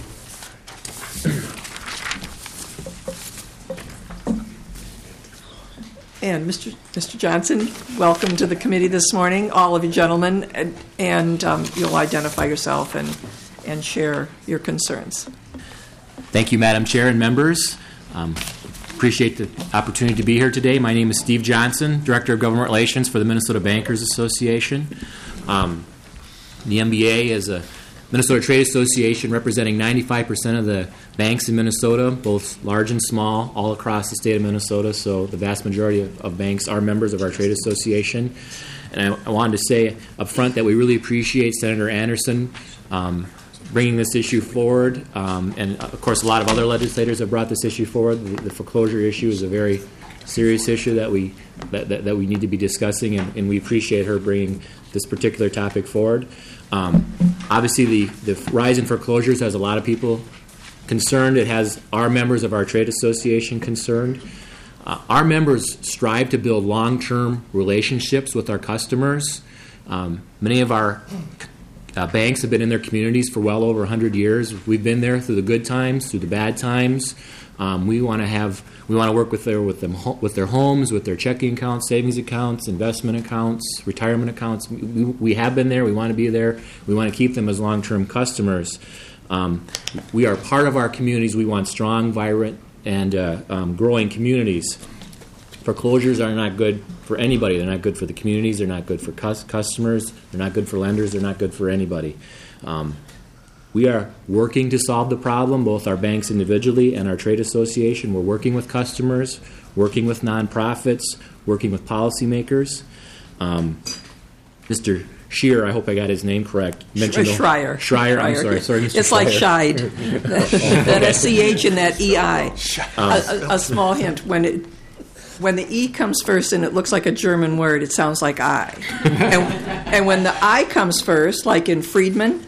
And Mister Mister Johnson, welcome to the committee this morning, all of you gentlemen, and, and um, you'll identify yourself and, and share your concerns. Thank you, Madam Chair and members. Um, appreciate the opportunity to be here today. My name is Steve Johnson, Director of Government Relations for the Minnesota Bankers Association. Um, the M B A is a Minnesota Trade Association representing ninety-five percent of the banks in Minnesota, both large and small, all across the state of Minnesota. So the vast majority of, of banks are members of our trade association. And I, I wanted to say up front that we really appreciate Senator Anderson um, bringing this issue forward, um, and of course a lot of other legislators have brought this issue forward. The, the foreclosure issue is a very serious issue that we that, that, that we need to be discussing, and, and we appreciate her bringing this particular topic forward. Um, obviously, the, the rise in foreclosures has a lot of people concerned. It has our members of our trade association concerned. Uh, our members strive to build long-term relationships with our customers. Um, many of our Uh, banks have been in their communities for well over one hundred years. We've been there through the good times, through the bad times. Um, we want to have, we want to work with their with them with their homes, with their checking accounts, savings accounts, investment accounts, retirement accounts. We, we have been there. We want to be there. We want to keep them as long-term customers. Um, we are part of our communities. We want strong, vibrant, and uh, um, growing communities. Foreclosures are not good for anybody. They're not good for the communities. They're not good for cus- customers. They're not good for lenders. They're not good for anybody. Um, we are working to solve the problem, both our banks individually and our trade association. We're working with customers, working with nonprofits, working with policymakers. Um, Mister Scheer, I hope I got his name correct. Mentioned Sh- Schreier. Schreier, I'm sorry. sorry Mister It's like Schreier. Scheid. That S C H and that E I. A, a, a small hint. When it when the E comes first and it looks like a German word, it sounds like I. And, and when the I comes first, like in Friedman,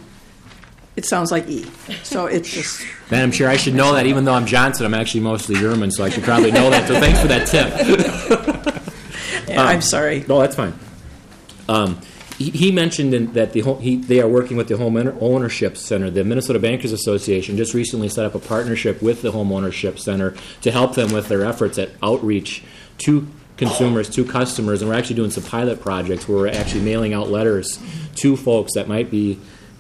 it sounds like E. So it's just... Madam Chair, I should know that even though I'm Johnson, I'm actually mostly German, so I should probably know that. So thanks for that tip. Yeah, um, I'm sorry. No, that's fine. Um, he, he mentioned in, that the home, he, they are working with the Home Ownership Center. The Minnesota Bankers Association just recently set up a partnership with the Home Ownership Center to help them with their efforts at outreach to consumers, to customers, and we're actually doing some pilot projects where we're actually mailing out letters to folks that might be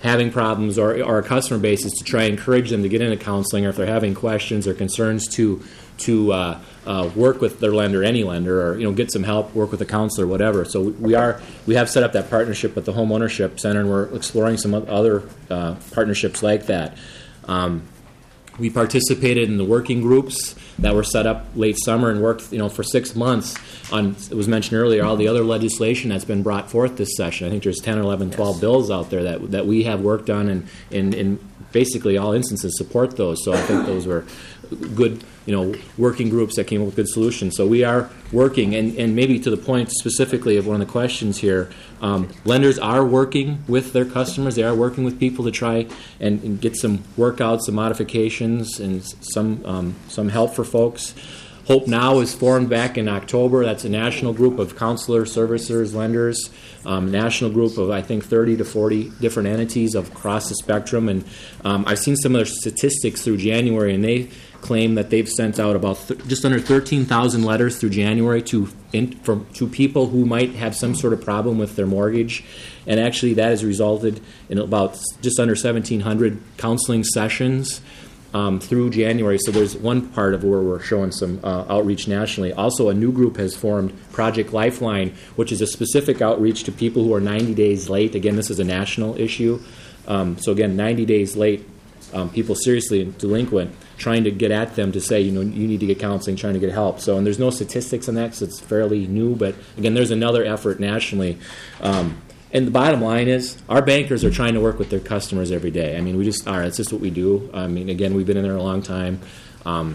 having problems, or, or our customer base, is to try and encourage them to get into counseling, or if they're having questions or concerns, to to uh, uh, work with their lender, any lender, or you know, get some help, work with a counselor, whatever. So we are we have set up that partnership with the Home Ownership Center, and we're exploring some other uh, partnerships like that. Um, we participated in the working groups that were set up late summer and worked, you know, for six months on, it was mentioned earlier, all the other legislation that's been brought forth this session. I think there's ten or eleven, twelve yes. bills out there that that we have worked on, and in, in basically all instances support those. So I think those were good, you know, working groups that came up with good solutions. So we are working, and, and maybe to the point specifically of one of the questions here, um, lenders are working with their customers. They are working with people to try and, and get some workouts, some modifications, and some um, some help for folks. Hope Now is formed back in October. That's a national group of counselors, servicers, lenders, um, national group of, I think, thirty to forty different entities across the spectrum. And um, I've seen some of their statistics through January, and they claim that they've sent out about th- just under thirteen thousand letters through January to in, from, to people who might have some sort of problem with their mortgage. And actually that has resulted in about just under seventeen hundred counseling sessions Um, through January. So there's one part of where we're showing some uh, outreach nationally. Also, a new group has formed, Project Lifeline, which is a specific outreach to people who are ninety days late. Again, this is a national issue. Um, so again, ninety days late, um, people seriously delinquent, trying to get at them to say, you know, you need to get counseling, trying to get help. So, and there's no statistics on that because it's fairly new, but again, there's another effort nationally. Um, And the bottom line is, our bankers are trying to work with their customers every day. I mean, we just are. It's just what we do. I mean, again, we've been in there a long time, um,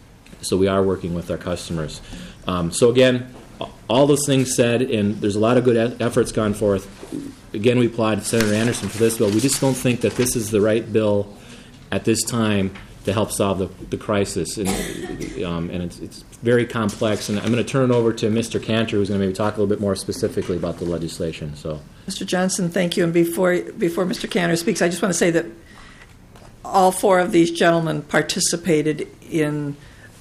so we are working with our customers. Um, so again, all those things said, and there's a lot of good e- efforts gone forth. Again, we applaud Senator Anderson for this bill. We just don't think that this is the right bill at this time to help solve the, the crisis, and, um, and it's, it's very complex. And I'm going to turn it over to Mister Cantor, who's going to maybe talk a little bit more specifically about the legislation. So, Mister Johnson, thank you. And before before Mister Cantor speaks, I just want to say that all four of these gentlemen participated in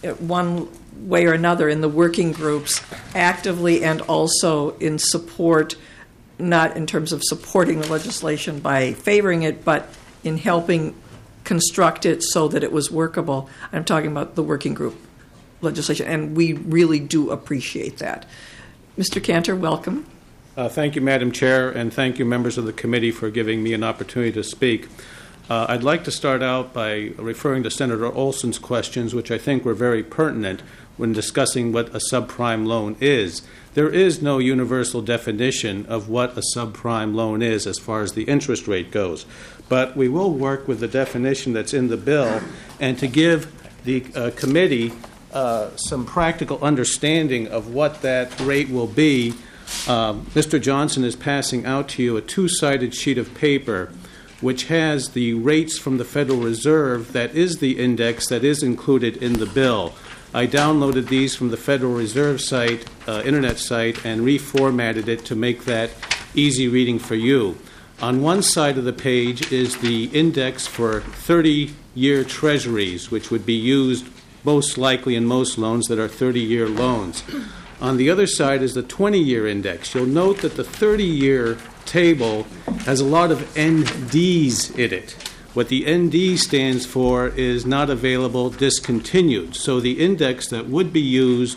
one way or another in the working groups actively, and also in support, not in terms of supporting the legislation by favoring it, but in helping construct it so that it was workable. I'm talking about the working group legislation, and we really do appreciate that. Mister Cantor, welcome. Uh, thank you, Madam Chair, and thank you, members of the committee, for giving me an opportunity to speak. Uh, I'd like to start out by referring to Senator Olson's questions, which I think were very pertinent when discussing what a subprime loan is. There is no universal definition of what a subprime loan is as far as the interest rate goes. But we will work with the definition that's in the bill, and to give the uh, committee uh, some practical understanding of what that rate will be, um, Mister Johnson is passing out to you a two-sided sheet of paper which has the rates from the Federal Reserve that is the index that is included in the bill. I downloaded these from the Federal Reserve site, uh, internet site, and reformatted it to make that easy reading for you. On one side of the page is the index for thirty-year treasuries, which would be used most likely in most loans that are thirty-year loans. On the other side is the twenty-year index. You'll note that the thirty-year table has a lot of N Ds in it. What the N D stands for is not available, discontinued. So the index that would be used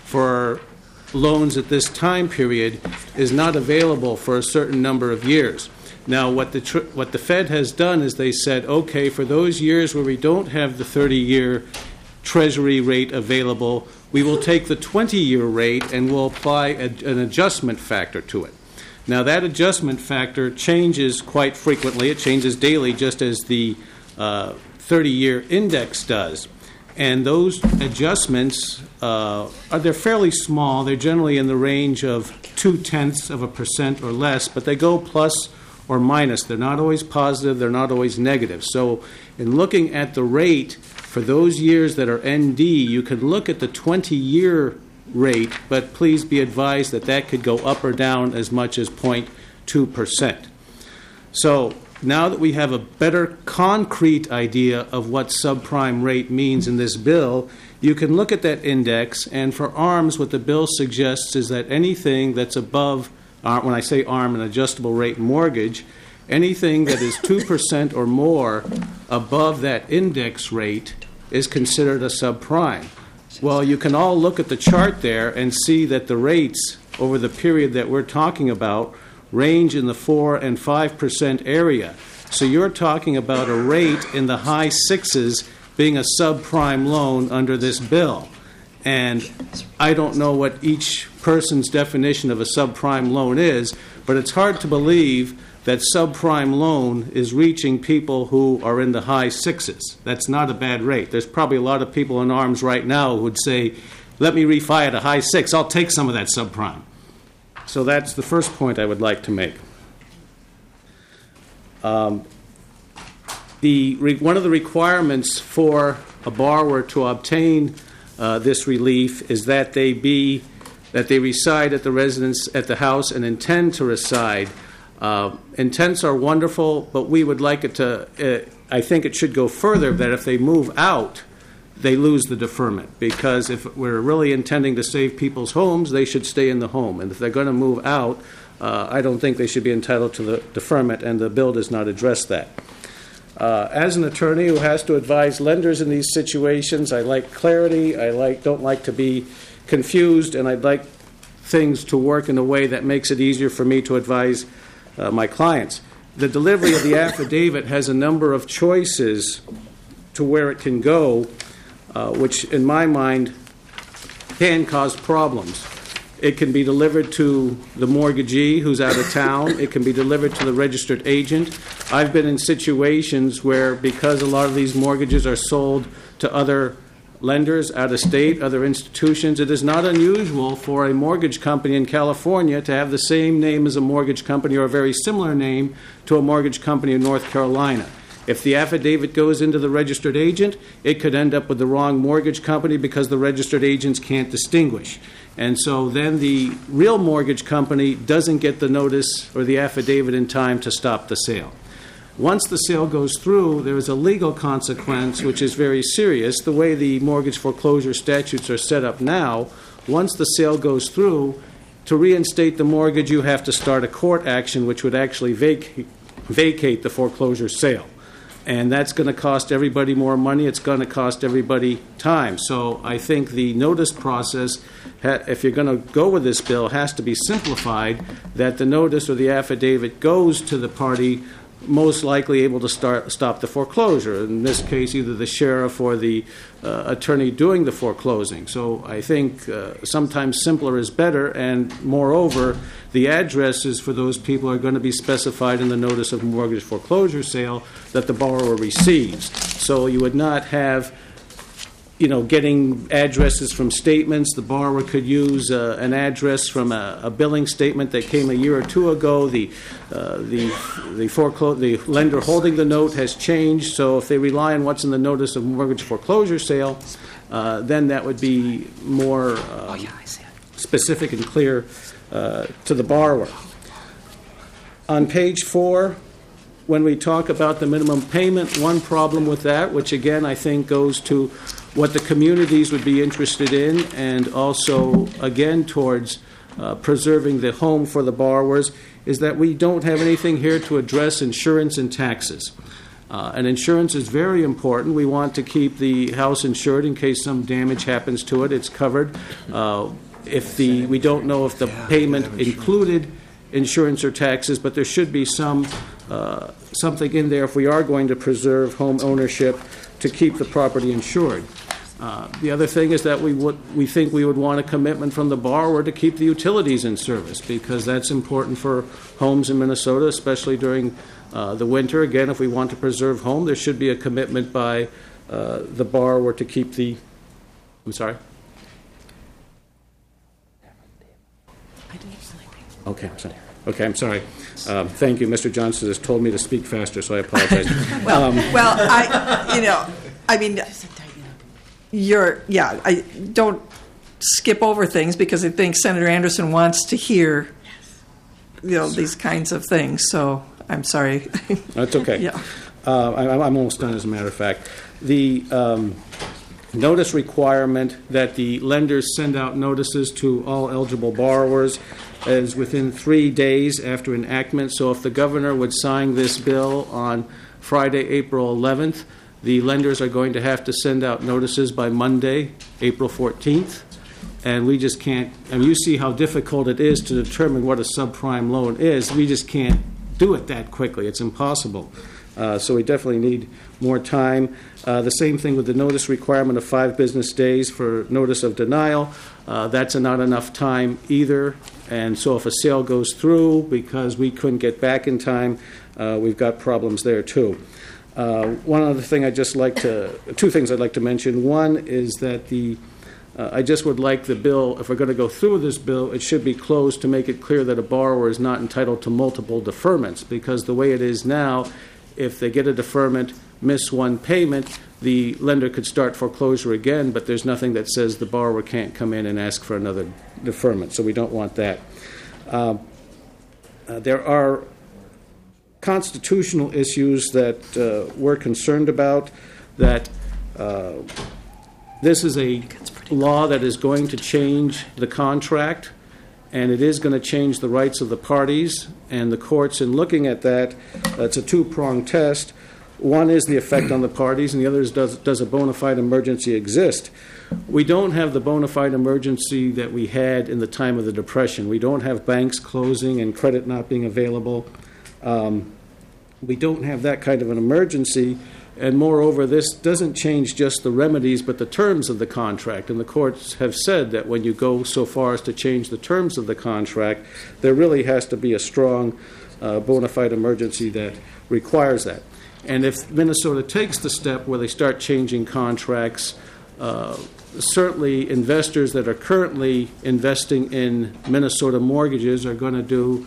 for loans at this time period is not available for a certain number of years. Now, what the tr- what the Fed has done is they said, okay, for those years where we don't have the thirty-year Treasury rate available, we will take the twenty-year rate and we'll apply a, an adjustment factor to it. Now, that adjustment factor changes quite frequently. It changes daily, just as the uh, thirty-year index does. And those adjustments, uh, are they're fairly small. They're generally in the range of two-tenths of a percent or less, but they go plus or minus. They're not always positive. They're not always negative. So in looking at the rate for those years that are N D, you could look at the twenty-year rate, but please be advised that that could go up or down as much as zero point two percent. So now that we have a better concrete idea of what subprime rate means in this bill, you can look at that index, and for ARMs, what the bill suggests is that anything that's above, uh, when I say ARM, an adjustable rate mortgage, anything that is two percent or more above that index rate is considered a subprime. Well, you can all look at the chart there and see that the rates over the period that we're talking about range in the four and five percent area. So you're talking about a rate in the high sixes being a subprime loan under this bill. And I don't know what each person's definition of a subprime loan is, but it's hard to believe that subprime loan is reaching people who are in the high sixes. That's not a bad rate. There's probably a lot of people in arms right now who would say, let me refi at a high six. I'll take some of that subprime. So that's the first point I would like to make. Um, the re- one of the requirements for a borrower to obtain uh, this relief is that they be that they reside at the residence at the house and intend to reside. Uh, intents are wonderful, but we would like it to. Uh, I think it should go further. That if they move out, they lose the deferment, because if we're really intending to save people's homes, they should stay in the home. And if they're going to move out, uh, I don't think they should be entitled to the deferment, and the bill does not address that. Uh, as an attorney who has to advise lenders in these situations, I like clarity. I like don't like to be confused, and I'd like things to work in a way that makes it easier for me to advise uh, my clients. The delivery of the affidavit has a number of choices to where it can go, Uh, which in my mind can cause problems. It can be delivered to the mortgagee who's out of town. It can be delivered to the registered agent. I've been in situations where, because a lot of these mortgages are sold to other lenders out of state, other institutions, it is not unusual for a mortgage company in California to have the same name as a mortgage company or a very similar name to a mortgage company in North Carolina. If the affidavit goes into the registered agent, it could end up with the wrong mortgage company because the registered agents can't distinguish. And so then the real mortgage company doesn't get the notice or the affidavit in time to stop the sale. Once the sale goes through, there is a legal consequence which is very serious. The way the mortgage foreclosure statutes are set up now, once the sale goes through, to reinstate the mortgage, you have to start a court action which would actually vac- vacate the foreclosure sale. And that's going to cost everybody more money. It's going to cost everybody time. So I think the notice process, if you're going to go with this bill, has to be simplified, that the notice or the affidavit goes to the party most likely able to start stop the foreclosure. In this case, either the sheriff or the uh, attorney doing the foreclosing. So I think uh, sometimes simpler is better, and moreover, the addresses for those people are going to be specified in the notice of mortgage foreclosure sale that the borrower receives. So you would not have, you know, getting addresses from statements. The borrower could use uh, an address from a, a billing statement that came a year or two ago. The uh, the the foreclo- the lender holding the note has changed. So if they rely on what's in the notice of mortgage foreclosure sale, uh, then that would be more um, specific and clear uh, to the borrower. On page four, when we talk about the minimum payment, one problem with that, which again I think goes to what the communities would be interested in, and also, again, towards uh, preserving the home for the borrowers, is that we don't have anything here to address insurance and taxes. Uh, and insurance is very important. We want to keep the house insured in case some damage happens to it. It's covered. Uh, if the we don't know if the payment included insurance or taxes, but there should be some uh, something in there if we are going to preserve home ownership to keep the property insured. Uh, the other thing is that we would we think we would want a commitment from the borrower to keep the utilities in service, because that's important for homes in Minnesota, especially during uh, the winter. Again, if we want to preserve home, there should be a commitment by uh, the borrower to keep the. I'm sorry. Okay, I'm sorry. Okay, I'm sorry. Um, thank you. Mister Johnson has told me to speak faster, so I apologize. well, um, well, I, you know, I mean, you're, yeah, I don't skip over things, because I think Senator Anderson wants to hear, you know, these kinds of things. So I'm sorry. That's okay. yeah. Uh, I, I'm almost done, as a matter of fact. The um, notice requirement that the lenders send out notices to all eligible borrowers is within three days after enactment. So if the governor would sign this bill on Friday, April eleventh, the lenders are going to have to send out notices by Monday, April fourteenth. And we just can't, I mean, you see how difficult it is to determine what a subprime loan is. We just can't do it that quickly. It's impossible. Uh, so we definitely need more time. Uh, the same thing with the notice requirement of five business days for notice of denial. Uh, that's not enough time either. And so if a sale goes through because we couldn't get back in time, uh, we've got problems there too. Uh, one other thing I'd just like to, two things I'd like to mention. One is that the Uh, I just would like the bill, if we're going to go through this bill, it should be closed to make it clear that a borrower is not entitled to multiple deferments, because the way it is now, if they get a deferment, miss one payment, the lender could start foreclosure again, but there's nothing that says the borrower can't come in and ask for another deferment, so we don't want that. Uh, uh, there are constitutional issues that uh, we're concerned about, that uh, this is a law that is going to change the contract, and it is going to change the rights of the parties. And the courts, in looking at that, it's a two-pronged test. One is the effect on the parties, and the other is does, does a bona fide emergency exist? We don't have the bona fide emergency that we had in the time of the Depression. We don't have banks closing and credit not being available. Um, we don't have that kind of an emergency. And moreover, this doesn't change just the remedies, but the terms of the contract. And the courts have said that when you go so far as to change the terms of the contract, there really has to be a strong uh, bona fide emergency that requires that. And if Minnesota takes the step where they start changing contracts, uh, certainly investors that are currently investing in Minnesota mortgages are going to do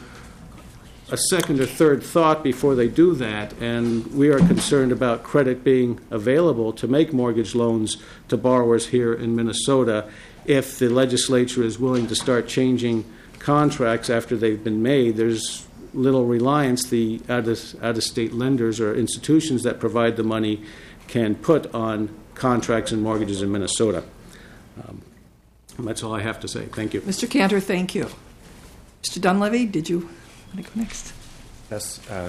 a second or third thought before they do that, and we are concerned about credit being available to make mortgage loans to borrowers here in Minnesota if the legislature is willing to start changing contracts after they've been made. There's little reliance the out-of-state lenders or institutions that provide the money can put on contracts and mortgages in Minnesota. Um, that's all I have to say. Thank you. Mister Cantor, thank you. Mister Dunleavy, did you want to go next? Yes. Uh,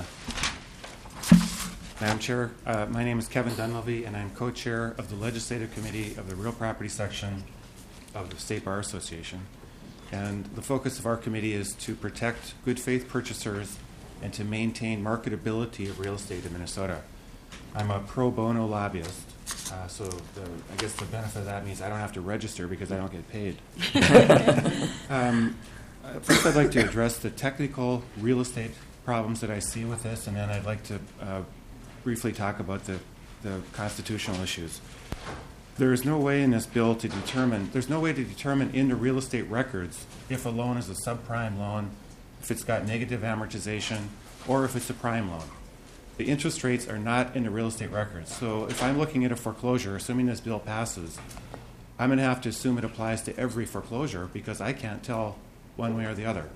Madam Chair, uh, my name is Kevin Dunleavy, and I'm co-chair of the Legislative Committee of the Real Property Section of the State Bar Association. And the focus of our committee is to protect good faith purchasers and to maintain marketability of real estate in Minnesota. I'm a pro bono lobbyist, uh, so the, I guess the benefit of that means I don't have to register because I don't get paid. um, Uh, first, I'd like to address the technical real estate problems that I see with this, and then I'd like to uh, briefly talk about the, the constitutional issues. There is no way in this bill to determine, there's no way to determine in the real estate records if a loan is a subprime loan, if it's got negative amortization, or if it's a prime loan. The interest rates are not in the real estate records. So if I'm looking at a foreclosure, assuming this bill passes, I'm going to have to assume it applies to every foreclosure because I can't tell one way or the other.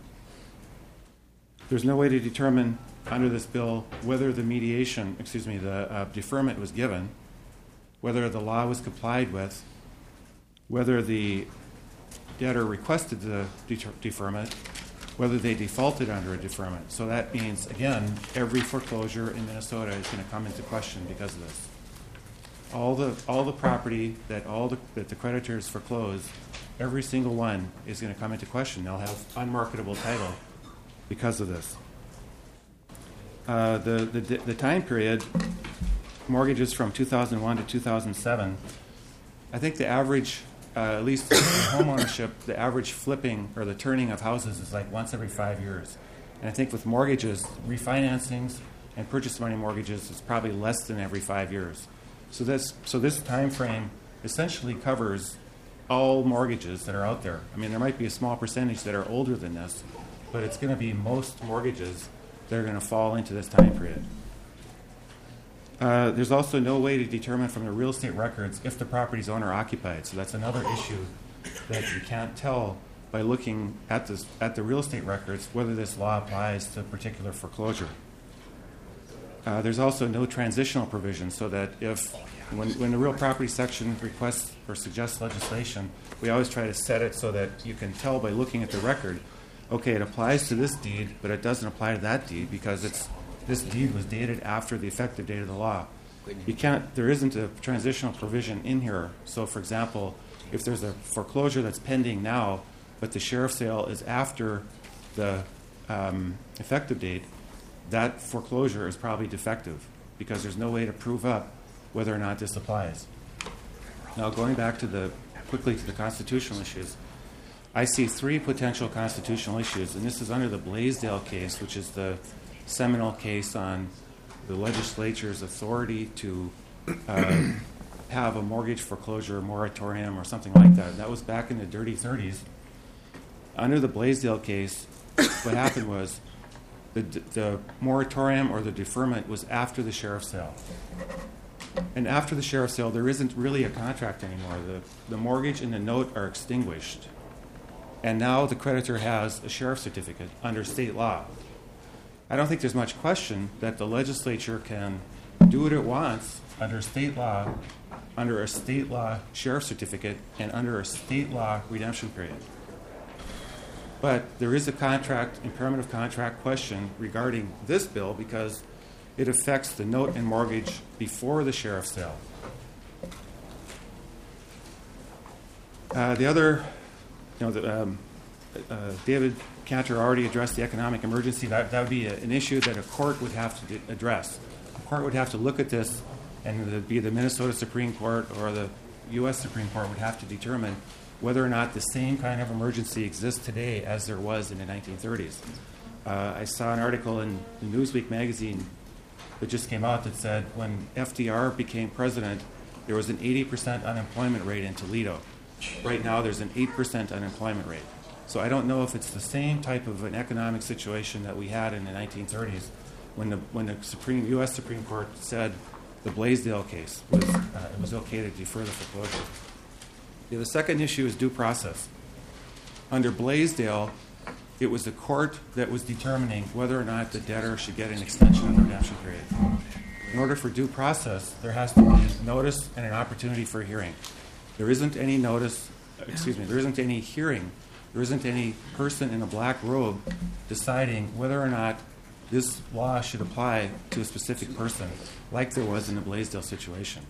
There's no way to determine under this bill whether the mediation, excuse me, the uh, deferment was given, whether the law was complied with, whether the debtor requested the deter- deferment, whether they defaulted under a deferment. So that means, again, every foreclosure in Minnesota is going to come into question because of this. All the all the property that all the, that the creditors foreclose, every single one is going to come into question. They'll have unmarketable title because of this. Uh, the, the the time period, mortgages from two thousand one to two thousand seven, I think the average, uh, at least in home ownership, the average flipping or the turning of houses is like once every five years. And I think with mortgages, refinancings and purchase money mortgages is probably less than every five years. So this so this time frame essentially covers all mortgages that are out there. I mean, there might be a small percentage that are older than this, but it's going to be most mortgages that are going to fall into this time period. Uh, there's also no way to determine from the real estate records if the property is owner occupied. So that's another issue that you can't tell by looking at this at the real estate records whether this law applies to a particular foreclosure. Uh, there's also no transitional provision, so that if, when, when the real property section requests or suggests legislation, we always try to set it so that you can tell by looking at the record, okay, it applies to this deed, but it doesn't apply to that deed because it's this deed was dated after the effective date of the law. You can't, there isn't a transitional provision in here. So, for example, if there's a foreclosure that's pending now, but the sheriff's sale is after the um, effective date, that foreclosure is probably defective because there's no way to prove up whether or not this applies. Now, going back to the quickly to the constitutional issues, I see three potential constitutional issues, and this is under the Blaisdell case, which is the seminal case on the legislature's authority to uh, have a mortgage foreclosure moratorium or something like that. That was back in the dirty thirties. Under the Blaisdell case, what happened was the, the moratorium or the deferment was after the sheriff's sale. And after the sheriff's sale, there isn't really a contract anymore. The, the mortgage and the note are extinguished. And now the creditor has a sheriff's certificate under state law. I don't think there's much question that the legislature can do what it wants under state law, under a state law sheriff's certificate, and under a state law redemption period. But there is a contract, impairment of contract question regarding this bill because it affects the note and mortgage before the sheriff's sale. Uh, the other, you know, the, um, uh, David Cantor already addressed the economic emergency. That, that would be a, an issue that a court would have to d- address. A court would have to look at this, and it would be the Minnesota Supreme Court or the U S Supreme Court would have to determine whether or not the same kind of emergency exists today as there was in the nineteen thirties. Uh, I saw an article in the Newsweek magazine that just came out that said when F D R became president, there was an eighty percent unemployment rate in Toledo. Right now, there's an eight percent unemployment rate. So I don't know if it's the same type of an economic situation that we had in the nineteen thirties when the when the Supreme U S Supreme Court said the Blaisdell case was uh, it was okay to defer the foreclosure. Yeah, the second issue is due process. Under Blaisdell, it was the court that was determining whether or not the debtor should get an extension of the redemption period. In order for due process, there has to be notice and an opportunity for hearing. There isn't any notice, excuse me, there isn't any hearing. There isn't any person in a black robe deciding whether or not this law should apply to a specific person, like there was in the Blaisdell situation.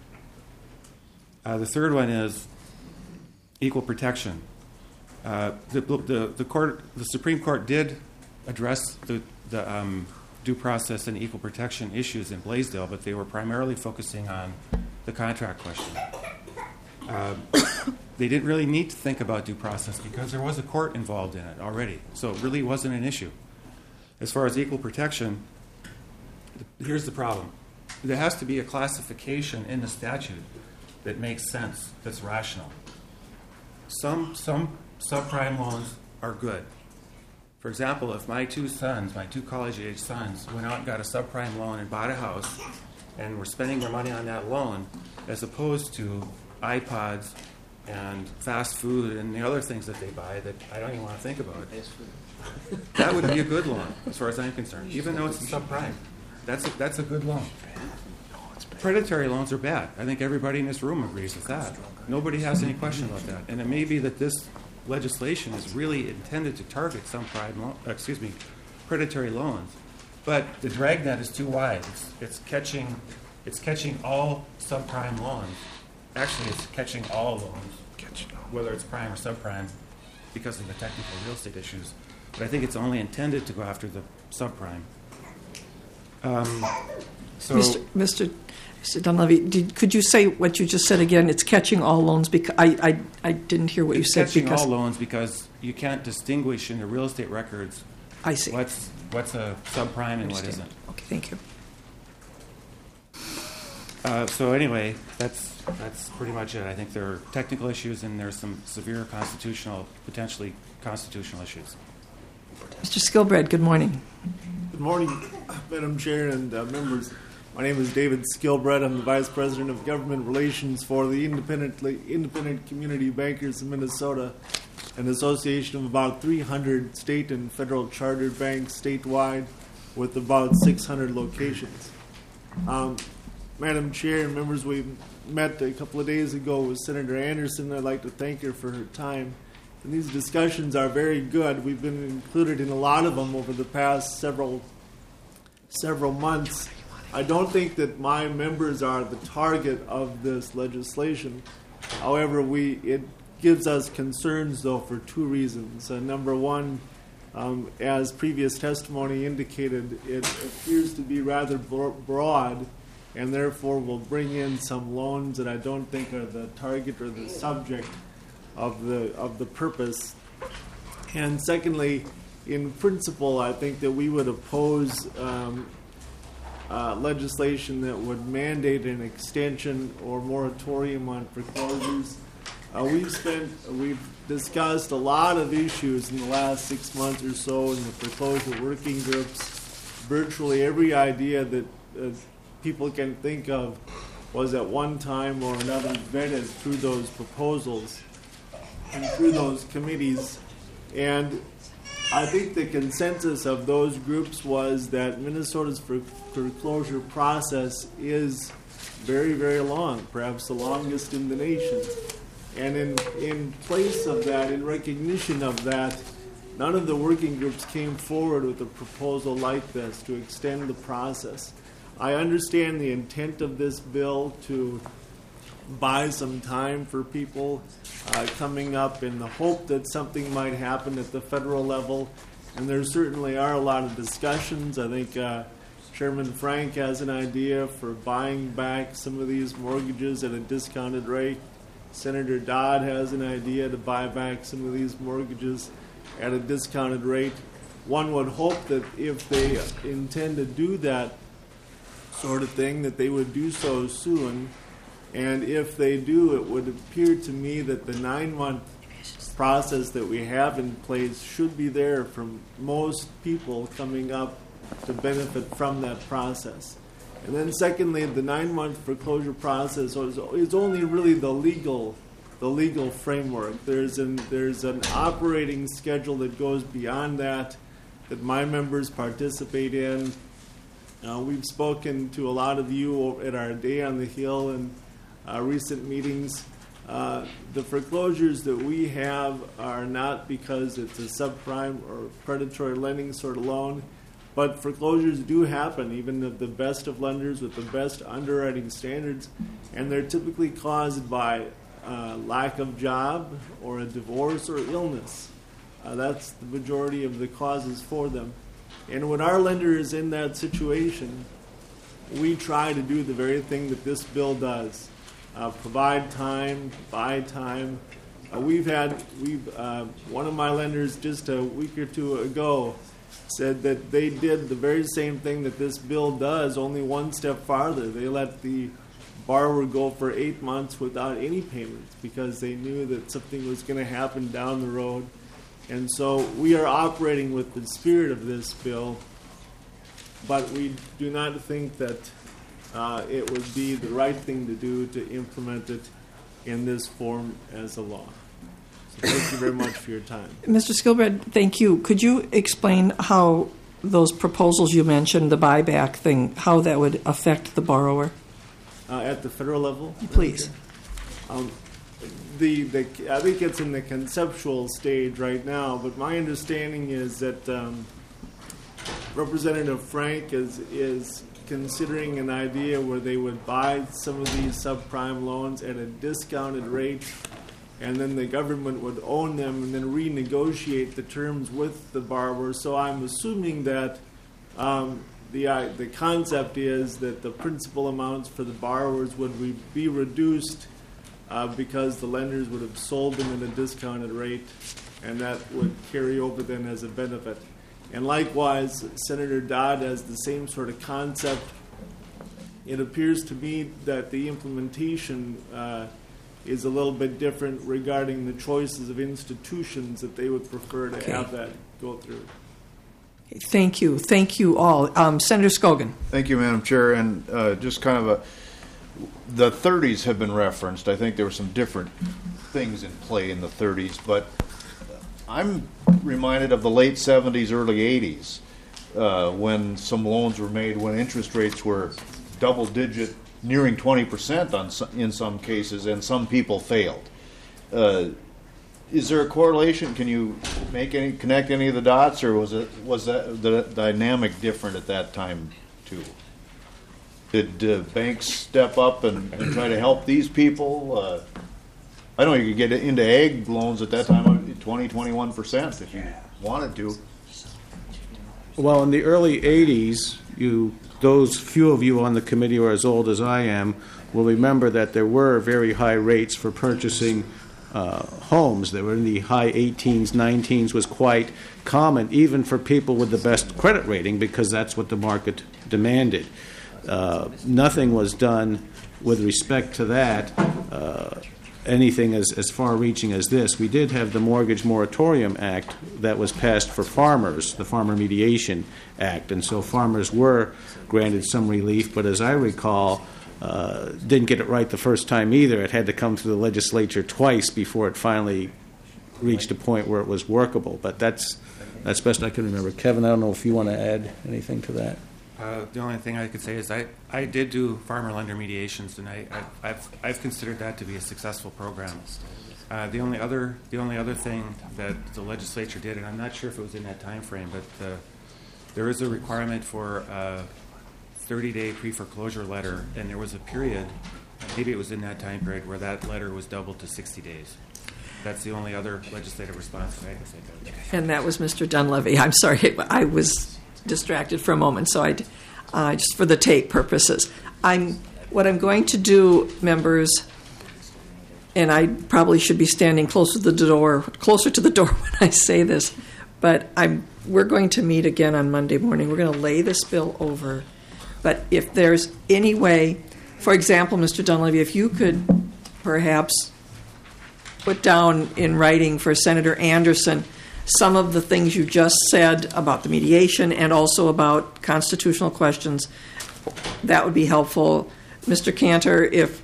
Uh, the third one is equal protection. Uh, the, the, the, court, the Supreme Court did address the, the um, due process and equal protection issues in Blaisdell, but they were primarily focusing on the contract question. Uh, they didn't really need to think about due process because there was a court involved in it already, so it really wasn't an issue. As far as equal protection, here's the problem. There has to be a classification in the statute that makes sense, that's rational. Some, some subprime loans are good. For example, if my two sons, my two college-age sons, went out and got a subprime loan and bought a house and were spending their money on that loan as opposed to iPods and fast food and the other things that they buy that I don't even want to think about, that would be a good loan as far as I'm concerned, even though it's a subprime. That's a, that's a good loan. Predatory loans are bad. I think everybody in this room agrees with that. Nobody has any question about that. And it may be that this legislation is really intended to target subprime, lo- excuse me, predatory loans, but the dragnet is too wide. It's, it's catching, it's catching all subprime loans. Actually, it's catching all loans, whether it's prime or subprime, because of the technical real estate issues. But I think it's only intended to go after the subprime. Um, so, Mister Mister Mister Dunleavy, did, could you say what you just said again? It's catching all loans because I, I, I didn't hear what you said. It's catching because all loans because you can't distinguish in the real estate records. I see. What's what's a subprime and what isn't. Okay, thank you. Uh, so anyway, that's that's pretty much it. I think there are technical issues and there's some severe constitutional, potentially constitutional issues. Mister Skilbred, good morning. Good morning, Madam Chair and uh, members. My name is David Skilbred. I'm the Vice President of Government Relations for the Independently Independent Community Bankers of Minnesota, an association of about three hundred state and federal chartered banks statewide with about six hundred locations. Um, Madam Chair and members, we met a couple of days ago with Senator Anderson. I'd like to thank her for her time. And these discussions are very good. We've been included in a lot of them over the past several several months. I don't think that my members are the target of this legislation. However, we it gives us concerns, though, for two reasons. Uh, number one, um, as previous testimony indicated, it appears to be rather bro- broad, and therefore will bring in some loans that I don't think are the target or the subject of the of the purpose. And secondly, in principle, I think that we would oppose um, uh, legislation that would mandate an extension or moratorium on foreclosures. Uh, we've spent, we've discussed a lot of issues in the last six months or so in the foreclosure working groups. Virtually every idea that uh, people can think of was at one time or another vetted through those proposals and through those committees. And I think the consensus of those groups was that Minnesota's foreclosure process is very, very long, perhaps the longest in the nation. And in, in place of that, in recognition of that, none of the working groups came forward with a proposal like this to extend the process. I understand the intent of this bill to buy some time for people uh, coming up in the hope that something might happen at the federal level. And there certainly are a lot of discussions. I think uh, Chairman Frank has an idea for buying back some of these mortgages at a discounted rate. Senator Dodd has an idea to buy back some of these mortgages at a discounted rate. One would hope that if they intend to do that sort of thing, that they would do so soon. And if they do, it would appear to me that the nine-month process that we have in place should be there for most people coming up to benefit from that process. And then secondly, the nine-month foreclosure process is only really the legal the legal framework. There's an, there's an operating schedule that goes beyond that, that my members participate in. Uh, we've spoken to a lot of you at our Day on the Hill and uh, recent meetings. Uh, the foreclosures that we have are not because it's a subprime or predatory lending sort of loan, but foreclosures do happen, even of the best of lenders with the best underwriting standards, and they're typically caused by uh, lack of job or a divorce or illness. Uh, that's the majority of the causes for them. And when our lender is in that situation, we try to do the very thing that this bill does. Uh, provide time, buy time. Uh, we've had, we've uh, one of my lenders just a week or two ago said that they did the very same thing that this bill does, only one step farther. They let the borrower go for eight months without any payments because they knew that something was going to happen down the road. And so we are operating with the spirit of this bill, but we do not think that uh, it would be the right thing to do to implement it in this form as a law. So thank you very much for your time. Mister Skilbred, thank you. Could you explain how those proposals you mentioned, the buyback thing, how that would affect the borrower? Uh, at the federal level? Please. Um, the, the I think it's in the conceptual stage right now, but my understanding is that um, Representative Frank is is considering an idea where they would buy some of these subprime loans at a discounted rate, and then the government would own them and then renegotiate the terms with the borrower. So I'm assuming that um, the uh, the concept is that the principal amounts for the borrowers would re- be reduced uh, because the lenders would have sold them at a discounted rate, and that would carry over then as a benefit. And likewise, Senator Dodd has the same sort of concept. It appears to me that the implementation uh, is a little bit different regarding the choices of institutions that they would prefer to Okay. have that go through. Thank you. Thank you all. Um, Senator Scogan. Thank you, Madam Chair. And uh, just kind of a, the thirties have been referenced. I think there were some different things in play in the thirties, but I'm reminded of the late seventies, early eighties, uh, when some loans were made when interest rates were double-digit, nearing twenty percent on some, in some cases, and some people failed. Uh, is there a correlation? Can you make any connect any of the dots, or was it was that the dynamic different at that time too? Did uh, banks step up and, and try to help these people? Uh, I know you could get into ag loans at that time, twenty, twenty-one percent if you wanted to. Well, in the early eighties, you, those few of you on the committee who are as old as I am will remember that there were very high rates for purchasing uh, homes. They were in the high eighteens, nineteens was quite common, even for people with the best credit rating, because that's what the market demanded. Uh, nothing was done with respect to that, uh, anything as, as far-reaching as this. We did have the Mortgage Moratorium Act that was passed for farmers, the Farmer Mediation Act, and so farmers were granted some relief, but as I recall, uh, didn't get it right the first time either. It had to come through the legislature twice before it finally reached a point where it was workable, but that's, that's best I can remember. Kevin, I don't know if you want to add anything to that. Uh, the only thing I could say is I, I did do farmer lender mediations, and I, I, I've I've considered that to be a successful program. Uh, the only other the only other thing that the legislature did, and I'm not sure if it was in that time frame, but uh, there is a requirement for a thirty-day pre-foreclosure letter, and there was a period, maybe it was in that time period, where that letter was doubled to sixty days. That's the only other legislative response that I can think of. And that was Mister Dunleavy. I'm sorry, I was distracted for a moment, so I, uh, just for the tape purposes, I'm what I'm going to do, members, and I probably should be standing closer to the door, closer to the door when I say this, but I'm we're going to meet again on Monday morning. We're going to lay this bill over, but if there's any way, for example, Mister Dunleavy, if you could perhaps put down in writing for Senator Anderson some of the things you just said about the mediation and also about constitutional questions, that would be helpful. Mister Cantor, if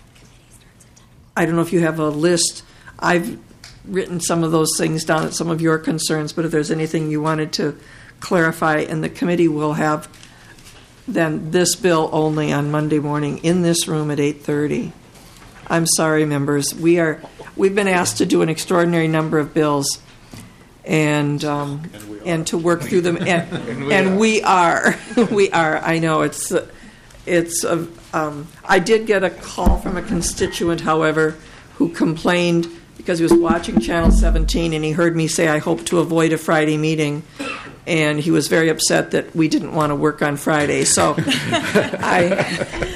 I don't know if you have a list, I've written some of those things down at some of your concerns, but if there's anything you wanted to clarify, and the committee will have then this bill only on Monday morning in this room at eight thirty. I'm sorry, members. We are, we've been asked to do an extraordinary number of bills, and um, and, and to work through them, and, and, we, and are. we are, we are. I know it's it's. A, um, I did get a call from a constituent, however, who complained because he was watching Channel seventeen and he heard me say I hope to avoid a Friday meeting, and he was very upset that we didn't want to work on Friday. So I.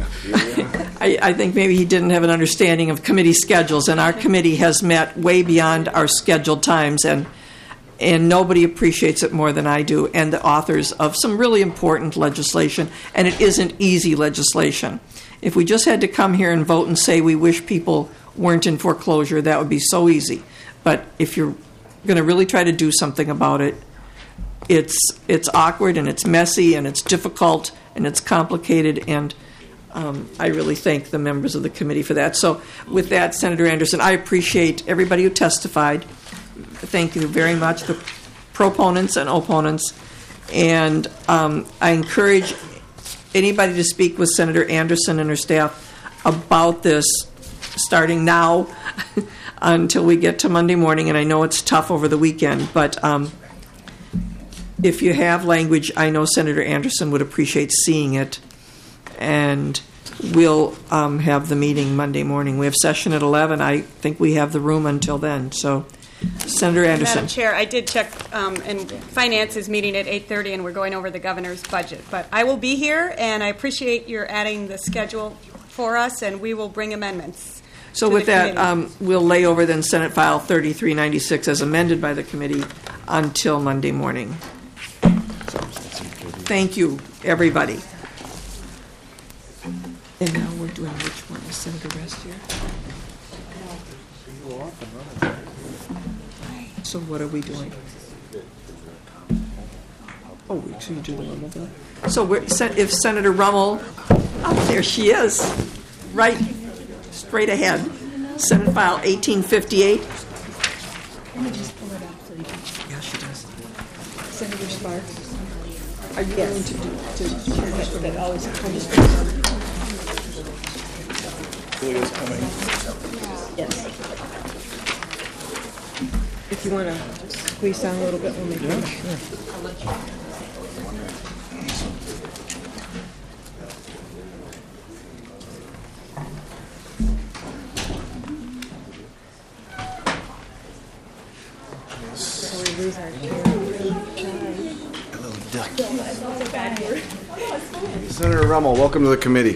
I, I think maybe he didn't have an understanding of committee schedules, and our committee has met way beyond our scheduled times, and and nobody appreciates it more than I do, and the authors of some really important legislation, and it isn't easy legislation. If we just had to come here and vote and say we wish people weren't in foreclosure, that would be so easy. But if you're going to really try to do something about it, it's it's awkward, and it's messy, and it's difficult, and it's complicated, and Um, I really thank the members of the committee for that. So with that, Senator Anderson, I appreciate everybody who testified. Thank you very much, the proponents and opponents. And um, I encourage anybody to speak with Senator Anderson and her staff about this starting now until we get to Monday morning. And I know it's tough over the weekend, but um, if you have language, I know Senator Anderson would appreciate seeing it. And we'll um, have the meeting Monday morning. We have session at eleven. I think we have the room until then. So, Senator Anderson. Madam Chair, I did check, um, and Finance is meeting at eight thirty, and we're going over the governor's budget. But I will be here, and I appreciate your adding the schedule for us, and we will bring amendments. So with that, um, we'll lay over then Senate File thirty-three ninety-six as amended by the committee until Monday morning. Thank you, everybody. And now we're doing which one? Is Senator Rest here? So what are we doing? Oh, so you do the Rummel bill? So we're, if Senator Rummel, oh, there she is, right, straight ahead. Senate File eighteen fifty-eight. Let me just pull it up so you can. Yeah, she does. Senator Sparks. Are you willing to do, to, that, that always comes? Julia's coming. Yes. If you want to squeeze down a little bit when we finish. Yeah, sure. Senator Rummel, welcome to the committee.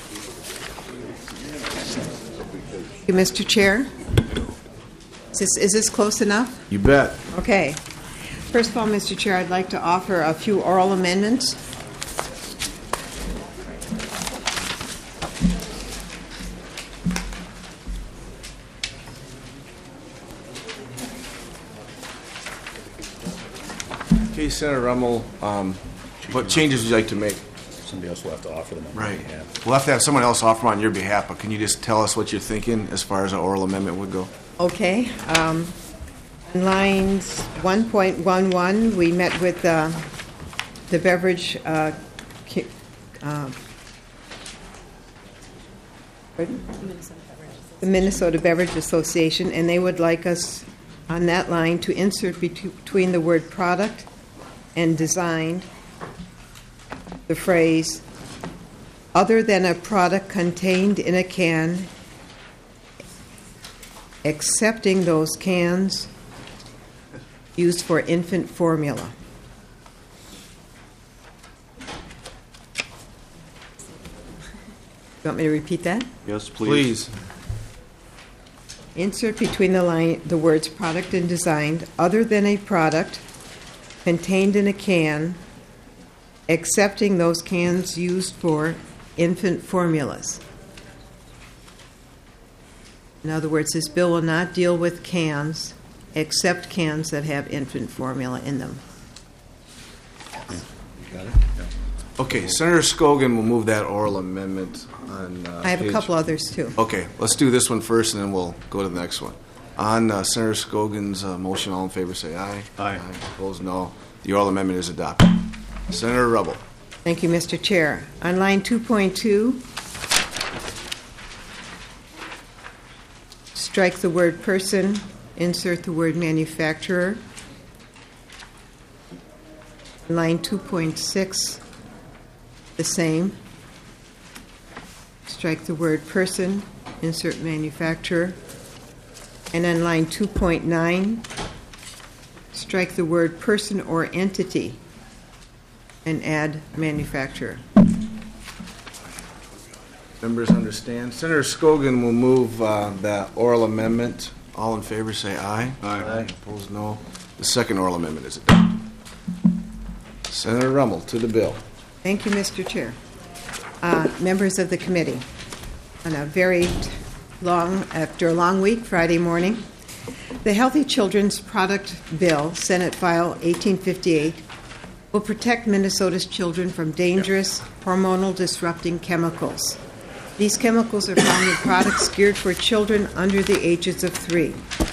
Thank you, Mister Chair. Is this, is this close enough? You bet. Okay. First of all, Mister Chair, I'd like to offer a few oral amendments. Okay, Senator Rummel, um, what changes would you like to make? Somebody else will have to offer them on Right. your behalf. We'll have to have someone else offer them on your behalf, but can you just tell us what you're thinking as far as an oral amendment would go? Okay. Um, on lines one point one one, we met with uh, the beverage, uh, ki- uh, pardon? the Minnesota Beverage Association, and they would like us on that line to insert between the word product and designed the phrase, other than a product contained in a can, excepting those cans used for infant formula. You want me to repeat that? Yes, please. Please. Insert between the line the words product and designed, other than a product contained in a can, excepting those cans used for infant formulas. In other words, this bill will not deal with cans, except cans that have infant formula in them. Got it? Okay, Senator Scogan will move that oral amendment on. Uh, I have page. a couple others too. Okay, let's do this one first, and then we'll go to the next one. On uh, Senator Scogan's uh, motion, all in favor say aye. Aye. Aye. Opposed, no. The oral amendment is adopted. Senator Rubble. Thank you, Mister Chair. On line two point two, strike the word person, insert the word manufacturer. Line two point six, the same. Strike the word person, insert manufacturer. And on line two point nine, strike the word person or entity and add manufacturer. Members understand. Senator Scogan will move uh, that oral amendment. All in favor say aye. Aye. Aye. Opposed, no. The second oral amendment is adopted. Senator Rummel to the bill. Thank you, Mister Chair. Uh, members of the committee, on a very long, after a long week, Friday morning, the Healthy Children's Product Bill, Senate File eighteen fifty-eight, will protect Minnesota's children from dangerous, hormonal disrupting chemicals. These chemicals are found in products geared for children under the ages of three.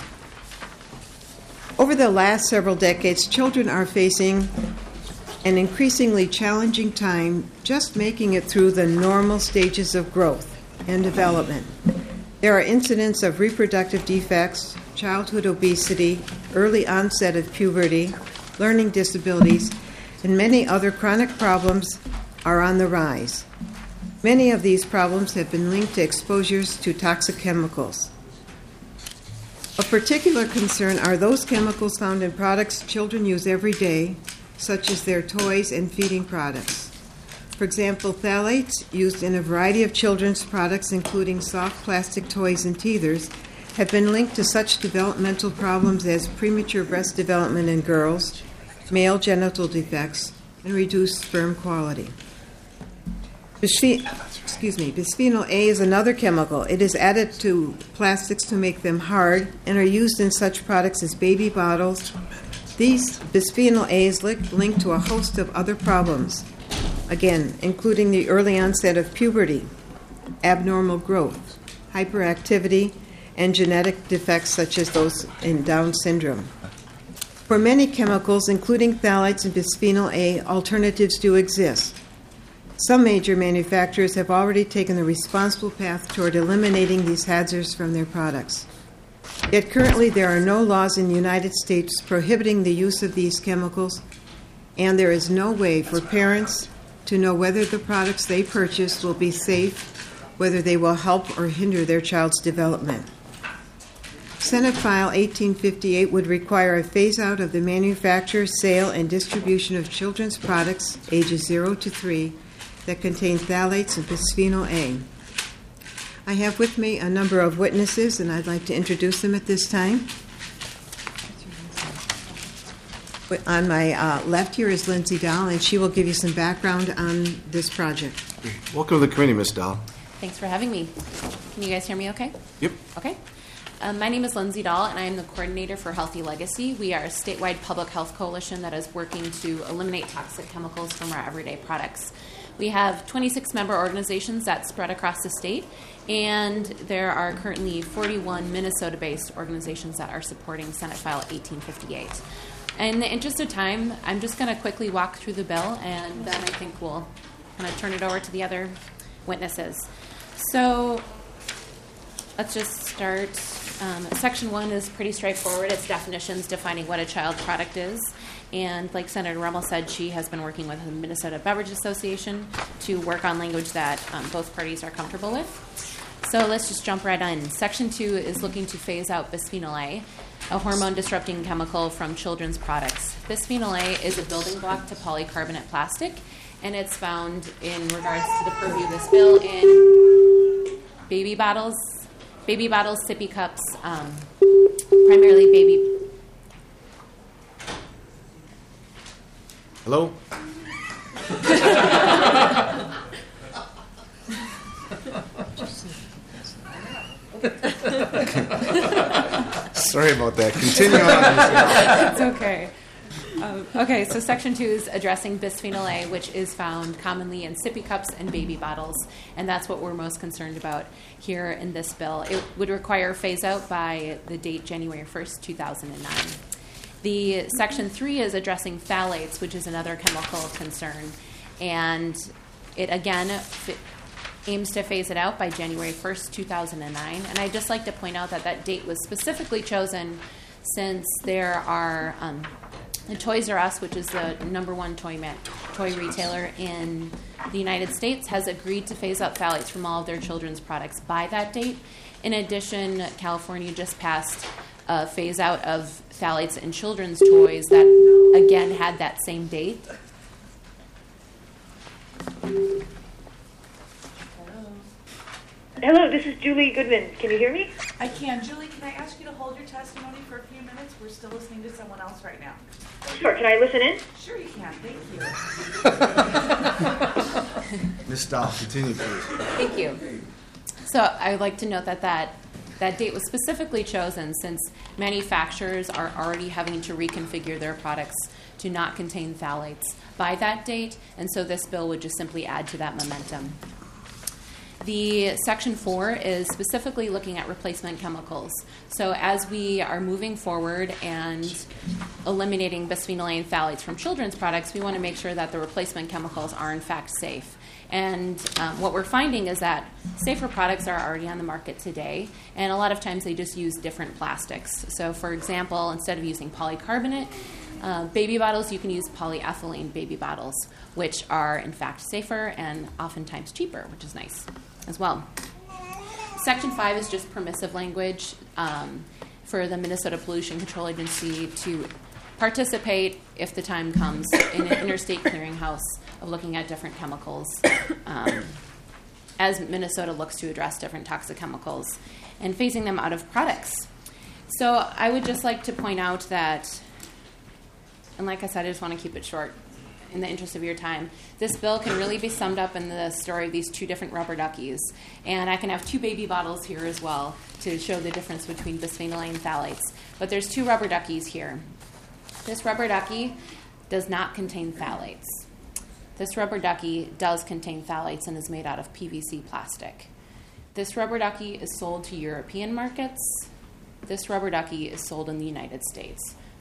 Over the last several decades, children are facing an increasingly challenging time just making it through the normal stages of growth and development. There are incidents of reproductive defects, childhood obesity, early onset of puberty, learning disabilities, and many other chronic problems are on the rise. Many of these problems have been linked to exposures to toxic chemicals. Of particular concern are those chemicals found in products children use every day, such as their toys and feeding products. For example, phthalates, used in a variety of children's products, including soft plastic toys and teethers, have been linked to such developmental problems as premature breast development in girls, male genital defects, and reduced sperm quality. Bisphe- excuse me, bisphenol A is another chemical. It is added to plastics to make them hard and are used in such products as baby bottles. These bisphenol A's link, link to a host of other problems, again, including the early onset of puberty, abnormal growth, hyperactivity, and genetic defects such as those in Down syndrome. For many chemicals, including phthalates and bisphenol A, alternatives do exist. Some major manufacturers have already taken the responsible path toward eliminating these hazards from their products. Yet currently there are no laws in the United States prohibiting the use of these chemicals, and there is no way for parents to know whether the products they purchase will be safe, whether they will help or hinder their child's development. Senate File eighteen fifty-eight would require a phase-out of the manufacture, sale, and distribution of children's products ages zero to three that contain phthalates and bisphenol A. I have with me a number of witnesses, and I'd like to introduce them at this time. On my uh, left here is Lindsay Dahl, and she will give you some background on this project. Welcome to the committee, Miz Dahl. Thanks for having me. Can you guys hear me okay? Yep. Okay. Um, my name is Lindsay Dahl, and I am the coordinator for Healthy Legacy. We are a statewide public health coalition that is working to eliminate toxic chemicals from our everyday products. We have twenty-six member organizations that spread across the state, and there are currently forty-one Minnesota-based organizations that are supporting Senate File eighteen fifty-eight. In the interest of time, I'm just going to quickly walk through the bill, and then I think we'll kind of turn it over to the other witnesses. So let's just start. Um, section one is pretty straightforward. It's definitions defining what a child product is. And like Senator Rummel said, she has been working with the Minnesota Beverage Association to work on language that um, both parties are comfortable with. So let's just jump right in. Section two is looking to phase out bisphenol A, a hormone-disrupting chemical from children's products. Bisphenol A is a building block to polycarbonate plastic, and it's found in regards to the purview of this bill in baby bottles, baby bottles, sippy cups, um, primarily baby. Hello? Sorry about that. Continue on. It's okay. Um, okay, so section two is addressing bisphenol A, which is found commonly in sippy cups and baby bottles, and that's what we're most concerned about here in this bill. It would require phase out by the date January first, two thousand nine. The section three is addressing phthalates, which is another chemical concern, and it again f- aims to phase it out by January first, two thousand nine. And I'd just like to point out that that date was specifically chosen since there are um, the Toys R Us, which is the number one toy ma- toy retailer in the United States, has agreed to phase out phthalates from all of their children's products by that date. In addition, California just passed a phase out of phthalates in children's toys that, again, had that same date. Hello, this is Julie Goodman. Can you hear me? I can. Julie, can I ask you to hold your testimony for a few minutes? We're still listening to someone else right now. Sure. Can I listen in? Sure you can. Thank you. Miz Dahl, continue, please. Thank you. So I would like to note that that, that date was specifically chosen since manufacturers are already having to reconfigure their products to not contain phthalates by that date, and so this bill would just simply add to that momentum. The section four is specifically looking at replacement chemicals. So as we are moving forward and eliminating bisphenol A and phthalates from children's products, we want to make sure that the replacement chemicals are in fact safe. And um, what we're finding is that safer products are already on the market today, and a lot of times they just use different plastics. So for example, instead of using polycarbonate uh, baby bottles, you can use polyethylene baby bottles, which are in fact safer and oftentimes cheaper, which is nice as well. Section five is just permissive language um, for the Minnesota Pollution Control Agency to participate, if the time comes, in an interstate clearinghouse of looking at different chemicals um, as Minnesota looks to address different toxic chemicals and phasing them out of products. So I would just like to point out that, and like I said, I just want to keep it short in the interest of your time, this bill can really be summed up in the story of these two different rubber duckies. And I can have two baby bottles here as well to show the difference between bisphenol A and phthalates. But there's two rubber duckies here. This rubber ducky does not contain phthalates. This rubber ducky does contain phthalates and is made out of P V C plastic. This rubber ducky is sold to European markets. This rubber ducky is sold in the United States.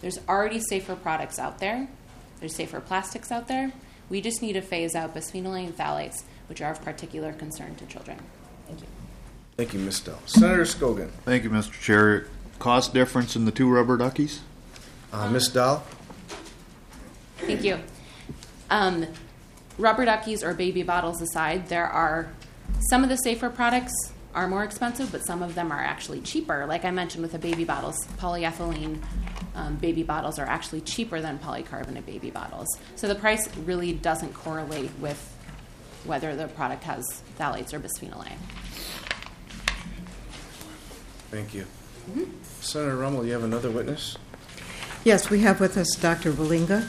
There's already safer products out there. There's safer plastics out there. We just need to phase out bisphenol A and phthalates, which are of particular concern to children. Thank you. Thank you, Miz Dell. Senator Scogan. Thank you, Mister Chair. Cost difference in the two rubber duckies? Uh, Miz Dahl. Thank you. Um, rubber duckies or baby bottles aside, there are some of the safer products are more expensive, but some of them are actually cheaper. Like I mentioned with the baby bottles, polyethylene um, baby bottles are actually cheaper than polycarbonate baby bottles. So the price really doesn't correlate with whether the product has phthalates or bisphenol A. Thank you. Mm-hmm. Senator Rummel, you have another witness? Yes, we have with us Doctor Wallinga.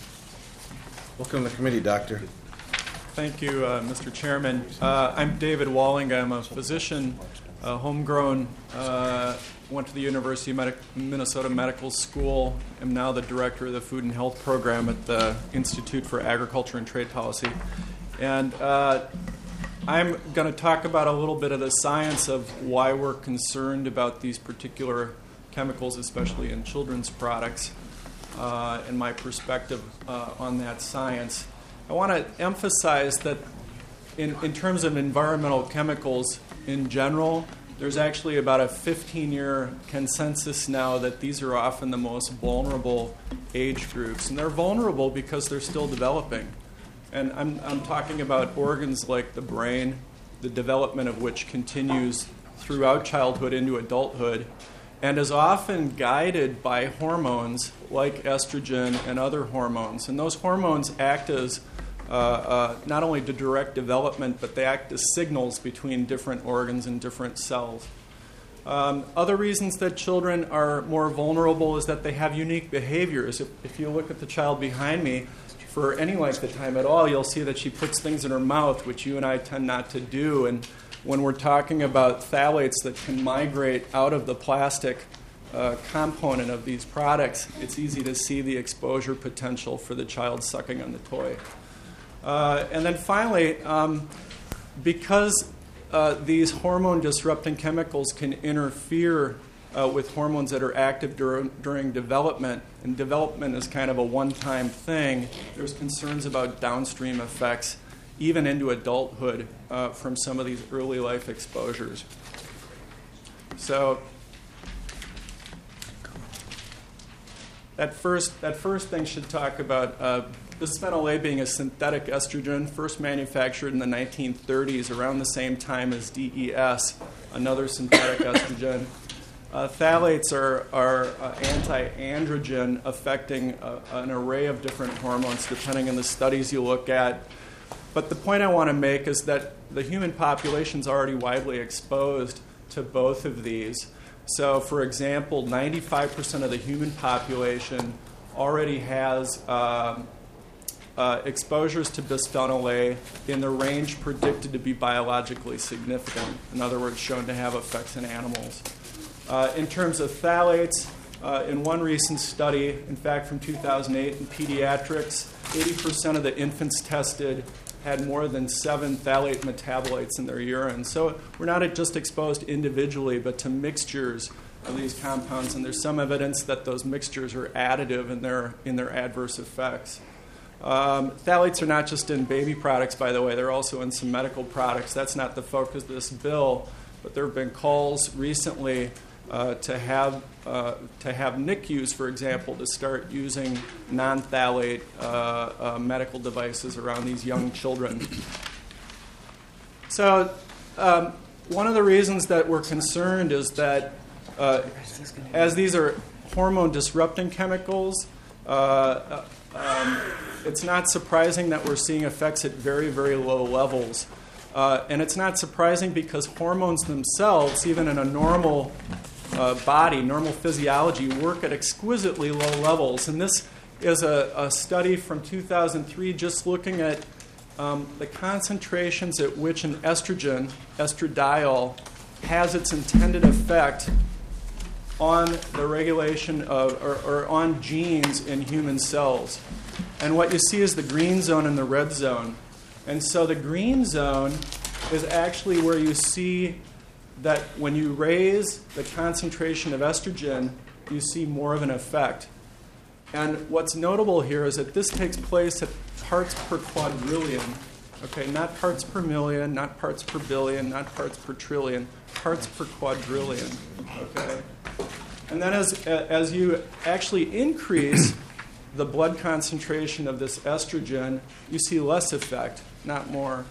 Welcome to the committee, Doctor. Thank you, uh, Mister Chairman. Uh, I'm David Wallinga. I'm a physician, uh, homegrown, uh, went to the University of Medi- Minnesota Medical School. I'm now the director of the Food and Health Program at the Institute for Agriculture and Trade Policy. And uh, I'm going to talk about a little bit of the science of why we're concerned about these particular chemicals, especially in children's products, uh, and my perspective uh, on that science. I want to emphasize that in, in terms of environmental chemicals in general, there's actually about a fifteen-year consensus now that these are often the most vulnerable age groups. And they're vulnerable because they're still developing. And I'm, I'm talking about organs like the brain, the development of which continues throughout childhood into adulthood, and is often guided by hormones like estrogen and other hormones. And those hormones act as uh, uh, not only to direct development, but they act as signals between different organs and different cells. Um, other reasons that children are more vulnerable is that they have unique behaviors. If, if you look at the child behind me, for any length of time at all, you'll see that she puts things in her mouth, which you and I tend not to do. And when we're talking about phthalates that can migrate out of the plastic uh, component of these products, it's easy to see the exposure potential for the child sucking on the toy. Uh, and then finally, um, because uh, these hormone-disrupting chemicals can interfere uh, with hormones that are active dur- during development, and development is kind of a one-time thing, there's concerns about downstream effects even into adulthood uh, from some of these early life exposures. So that first that first thing should talk about uh, bisphenol A being a synthetic estrogen, first manufactured in the nineteen thirties, around the same time as D E S, another synthetic estrogen. Uh, phthalates are, are uh, anti-androgen, affecting uh, an array of different hormones depending on the studies you look at. But the point I want to make is that the human population is already widely exposed to both of these. So, for example, ninety-five percent of the human population already has uh, uh, exposures to bisphenol A in the range predicted to be biologically significant. In other words, shown to have effects in animals. Uh, in terms of phthalates, uh, in one recent study, in fact from two thousand eight in pediatrics, eighty percent of the infants tested had more than seven phthalate metabolites in their urine. So we're not just exposed individually, but to mixtures of these compounds, and there's some evidence that those mixtures are additive in their, in their adverse effects. Um, phthalates are not just in baby products, by the way. They're also in some medical products. That's not the focus of this bill, but there have been calls recently Uh, to have uh, to have N I C Us, for example, to start using non-phthalate uh, uh, medical devices around these young children. So, um, one of the reasons that we're concerned is that uh, as these are hormone-disrupting chemicals, uh, um, it's not surprising that we're seeing effects at very, very low levels. Uh, and it's not surprising because hormones themselves, even in a normal uh, body, normal physiology, work at exquisitely low levels. And this is a, a study from two thousand three just looking at um, the concentrations at which an estrogen, estradiol, has its intended effect on the regulation of, or, or on genes in human cells. And what you see is the green zone and the red zone. And so the green zone is actually where you see that when you raise the concentration of estrogen, you see more of an effect. And what's notable here is that this takes place at parts per quadrillion. Okay, not parts per million, not parts per billion, not parts per trillion, parts per quadrillion. Okay, and then as as you actually increase the blood concentration of this estrogen, you see less effect, not more.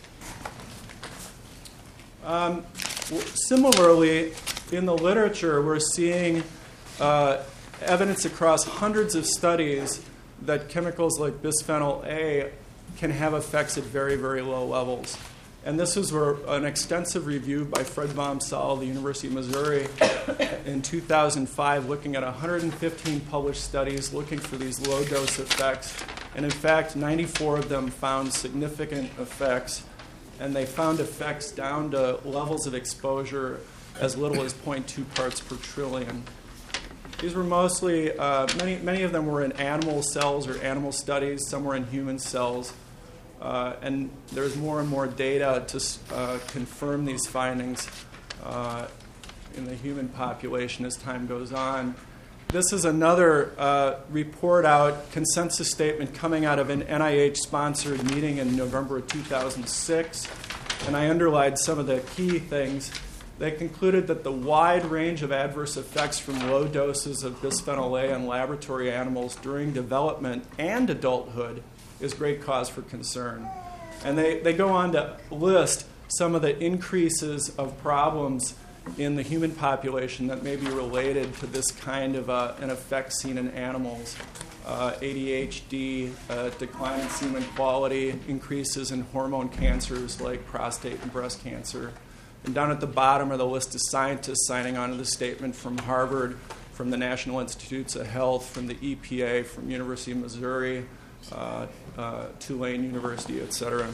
Um, similarly, in the literature, we're seeing uh, evidence across hundreds of studies that chemicals like bisphenol A can have effects at very, very low levels. And this was an extensive review by Fred Vom Saal of the University of Missouri in two thousand five, looking at one hundred fifteen published studies looking for these low-dose effects. And in fact, ninety-four of them found significant effects. And they found effects down to levels of exposure as little as zero point two parts per trillion. These were mostly, uh, many, many of them were in animal cells or animal studies. Some were in human cells. Uh, and there's more and more data to uh, confirm these findings uh, in the human population as time goes on. This is another uh, report out, consensus statement coming out of an N I H-sponsored meeting in November of two thousand six, and I underlined some of the key things. They concluded that the wide range of adverse effects from low doses of bisphenol A on laboratory animals during development and adulthood is great cause for concern. And they, they go on to list some of the increases of problems in the human population that may be related to this kind of uh, an effect seen in animals. Uh, A D H D, uh, decline in semen quality, increases in hormone cancers like prostate and breast cancer. And down at the bottom are the list of scientists signing on to the statement from Harvard, from the National Institutes of Health, from the E P A, from University of Missouri, uh, uh, Tulane University, et cetera.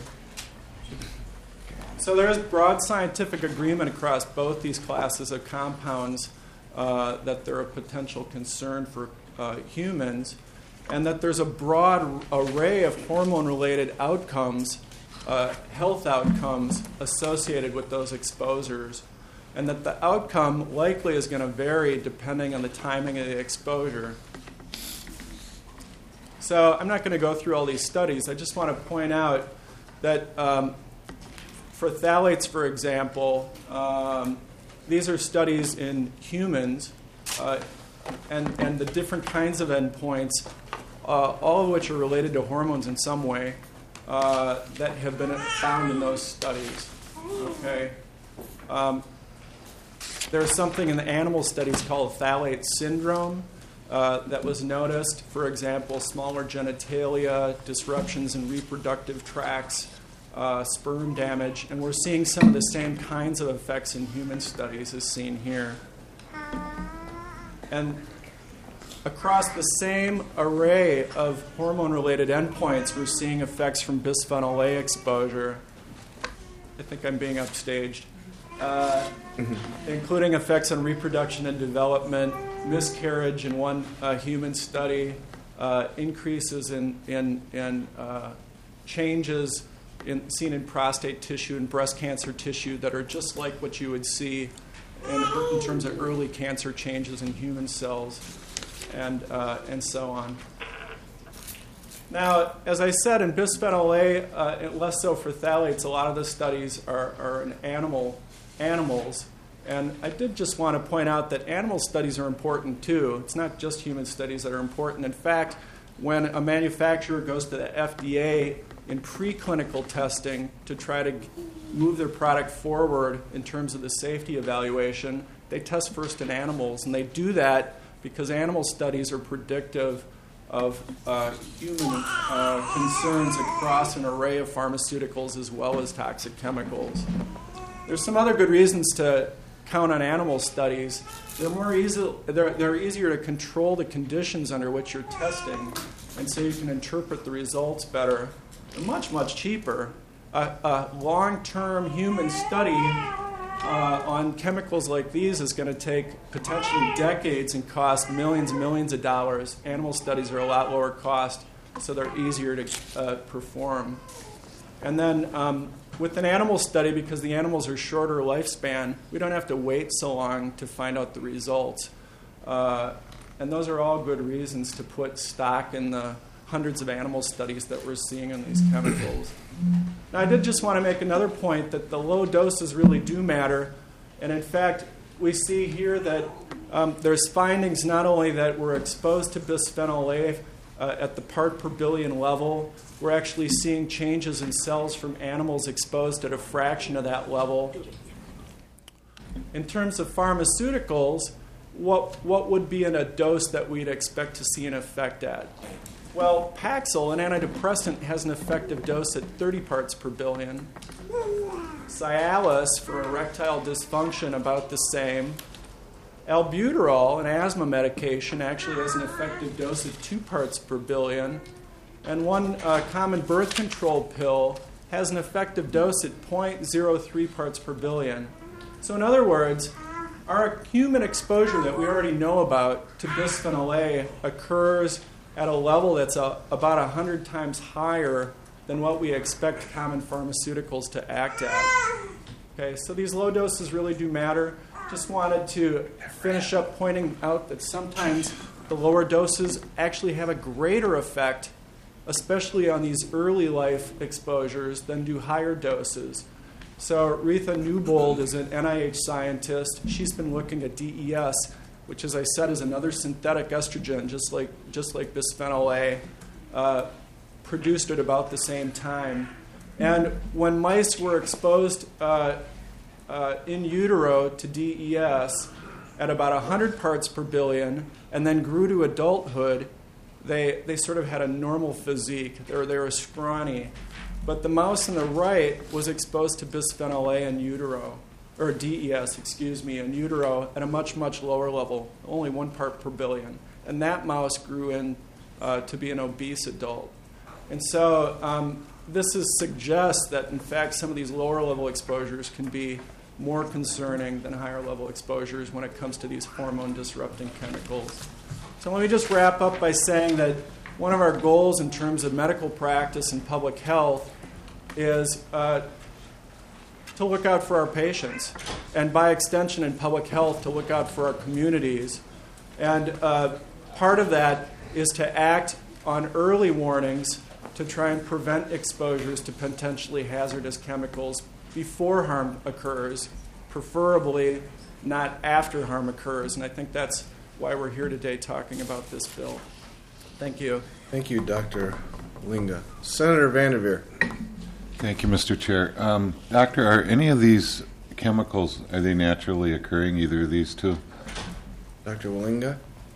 So there's broad scientific agreement across both these classes of compounds uh, that they're a potential concern for uh, humans, and that there's a broad array of hormone-related outcomes, uh, health outcomes associated with those exposures, and that the outcome likely is going to vary depending on the timing of the exposure. So I'm not going to go through all these studies. I just want to point out that um, for phthalates, for example, um, these are studies in humans, uh, and, and the different kinds of endpoints, uh, all of which are related to hormones in some way, uh, that have been found in those studies. Okay, um, there's something in the animal studies called phthalate syndrome uh, that was noticed. For example, smaller genitalia, disruptions in reproductive tracts, Uh, sperm damage, and we're seeing some of the same kinds of effects in human studies as seen here. And across the same array of hormone-related endpoints, we're seeing effects from bisphenol A exposure. I think I'm being upstaged. Uh, including effects on reproduction and development, miscarriage in one uh, human study, uh, increases in, in, in uh, changes In, seen in prostate tissue and breast cancer tissue that are just like what you would see in, in terms of early cancer changes in human cells, and uh, and so on. Now, as I said, in bisphenol A, uh, less so for phthalates, a lot of the studies are, are in animal animals. And I did just want to point out that animal studies are important too. It's not just human studies that are important. In fact, when a manufacturer goes to the F D A in preclinical testing to try to move their product forward in terms of the safety evaluation, they test first in animals. And they do that because animal studies are predictive of uh, human uh, concerns across an array of pharmaceuticals as well as toxic chemicals. There's some other good reasons to count on animal studies. They're more easy, they're, they're easier to control the conditions under which you're testing, and so you can interpret the results better. They're much, much cheaper. A, a long-term human study uh, on chemicals like these is going to take potentially decades and cost millions and millions of dollars. Animal studies are a lot lower cost, so they're easier to uh, perform. And then um, with an animal study, because the animals are shorter lifespan, we don't have to wait so long to find out the results. Uh, And those are all good reasons to put stock in the hundreds of animal studies that we're seeing on these chemicals. Now, I did just want to make another point that the low doses really do matter. And in fact, we see here that um, there's findings not only that we're exposed to bisphenol A uh, at the part per billion level, we're actually seeing changes in cells from animals exposed at a fraction of that level. In terms of pharmaceuticals, what, what would be in a dose that we'd expect to see an effect at? Well, Paxil, an antidepressant, has an effective dose at thirty parts per billion. Cialis, for erectile dysfunction, about the same. Albuterol, an asthma medication, actually has an effective dose of two parts per billion. And one uh, common birth control pill has an effective dose at zero point zero three parts per billion. So in other words, our human exposure that we already know about to bisphenol A occurs at a level that's a, about one hundred times higher than what we expect common pharmaceuticals to act at. Okay, so these low doses really do matter. Just wanted to finish up pointing out that sometimes the lower doses actually have a greater effect, especially on these early life exposures, than do higher doses. So Retha Newbold is an N I H scientist. She's been looking at D E S, which, as I said, is another synthetic estrogen, just like just like bisphenol A, uh, produced at about the same time. And when mice were exposed uh, uh, in utero to D E S at about one hundred parts per billion, and then grew to adulthood, they they sort of had a normal physique. They were, they were scrawny. But the mouse on the right was exposed to bisphenol A in utero, or D E S, excuse me, in utero at a much, much lower level, only one part per billion. And that mouse grew in uh, to be an obese adult. And so um, this is, suggests that, in fact, some of these lower level exposures can be more concerning than higher level exposures when it comes to these hormone disrupting chemicals. So let me just wrap up by saying that one of our goals in terms of medical practice and public health is uh, to look out for our patients, and by extension in public health, to look out for our communities. And uh, part of that is to act on early warnings to try and prevent exposures to potentially hazardous chemicals before harm occurs, preferably not after harm occurs. And I think that's why we're here today talking about this bill. Thank you. Thank you, Doctor Linga. Senator Vanderveer. Thank you, Mister Chair. Um, doctor, are any of these chemicals, are they naturally occurring, either of these two? Doctor Wallinga?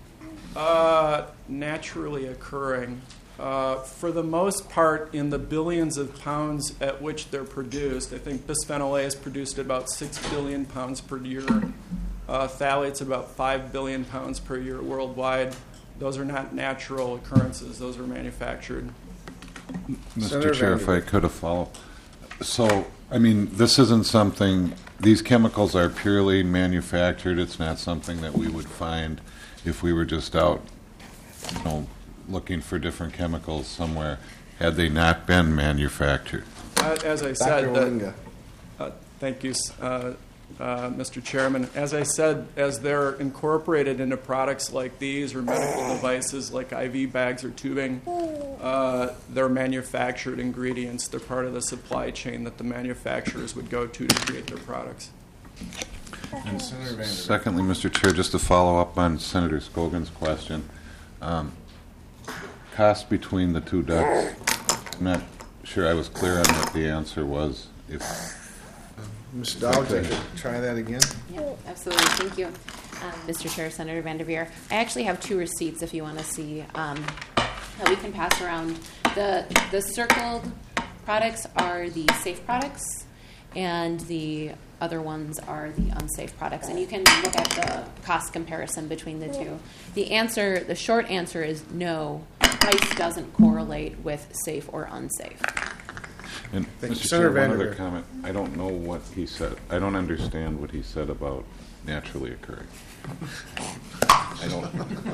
Uh, naturally occurring. Uh, for the most part, in the billions of pounds at which they're produced. I think bisphenol A is produced at about six billion pounds per year. Uh, phthalates about five billion pounds per year worldwide. Those are not natural occurrences. Those are manufactured. Mister Senator Chair, if I could have followed. So, I mean, this isn't something, these chemicals are purely manufactured. It's not something that we would find if we were just out, you know, looking for different chemicals somewhere, had they not been manufactured. Uh, as I said, that, uh, thank you, uh, uh, Mister Chairman. As I said, as they're incorporated into products like these or medical devices like I V bags or tubing, uh, they're manufactured ingredients. They're part of the supply chain that the manufacturers would go to to create their products. And secondly, Mister Chair, just to follow up on Senator Scogan's question, um, cost between the two ducts, I'm not sure I was clear on what the answer was. If Miz Dowd, could try that again? Yeah, absolutely. Thank you, um, Mister Chair, Senator Vanderveer. I actually have two receipts if you want to see um, that we can pass around. The the circled products are the safe products, and the other ones are the unsafe products. And you can look at the cost comparison between the two. The answer, the short answer is no. Price doesn't correlate with safe or unsafe. And Thank Mister you. Chair, Senator one other Vanderveer. comment. I don't know what he said. I don't understand what he said about naturally occurring. I don't.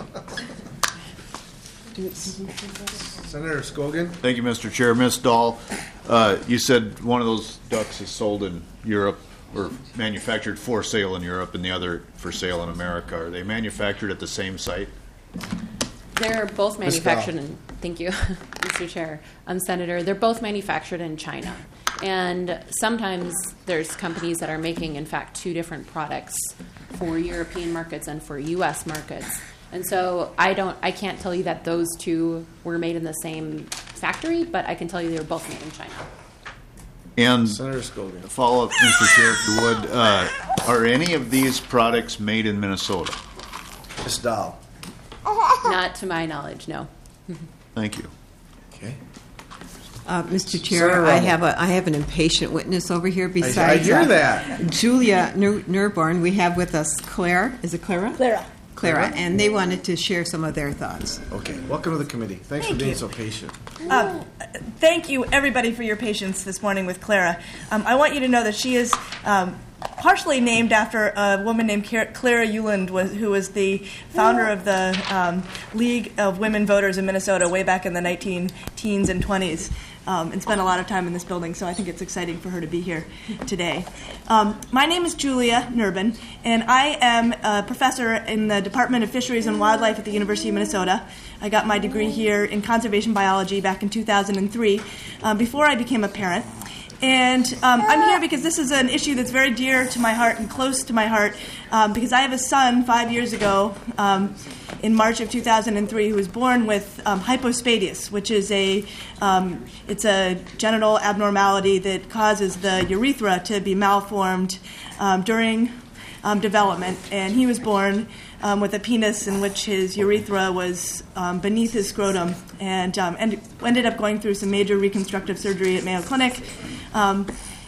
Senator Scogan? Thank you, Mister Chair. Miz Dahl, uh, you said one of those ducts is sold in Europe or manufactured for sale in Europe and the other for sale in America. Are they manufactured at the same site? They're both Miz manufactured Dahl. in, thank you, Mister Chair, um, Senator, they're both manufactured in China. And sometimes there's companies that are making, in fact, two different products for European markets and for U S markets. And so I don't, I can't tell you that those two were made in the same factory, but I can tell you they were both made in China. And Senator Scogan. follow up, Mister Chair, if you would, uh, are any of these products made in Minnesota? Miz Dahl. Not to my knowledge, no. Thank you. Okay. Uh, Mister Chair, Senator I Rummel. have a I have an impatient witness over here. I Besides hear uh, that. Julia Ner- Nurborn, we have with us Claire. Is it Clara? Clara. Clara, and they wanted to share some of their thoughts. Okay. Welcome to the committee. Thanks Thank for being you. so patient. Uh, thank you, everybody, for your patience this morning with Clara. Um, I want you to know that she is um, partially named after a woman named Clara Euland, was, who was the founder of the um, League of Women Voters in Minnesota way back in the nineteen teens and twenties. Um, and spent a lot of time in this building, so I think it's exciting for her to be here today. Um, my name is Julia Nurbin, and I am a professor in the Department of Fisheries and Wildlife at the University of Minnesota. I got my degree here in conservation biology back in two thousand three, um, before I became a parent. And um, I'm here because this is an issue that's very dear to my heart and close to my heart, um, because I have a son five years ago, um, in March of two thousand three, who was born with um, hypospadias, which is a um, it's a genital abnormality that causes the urethra to be malformed um, during um, development. And he was born um, with a penis in which his urethra was um, beneath his scrotum, and, um, and ended up going through some major reconstructive surgery at Mayo Clinic. Um,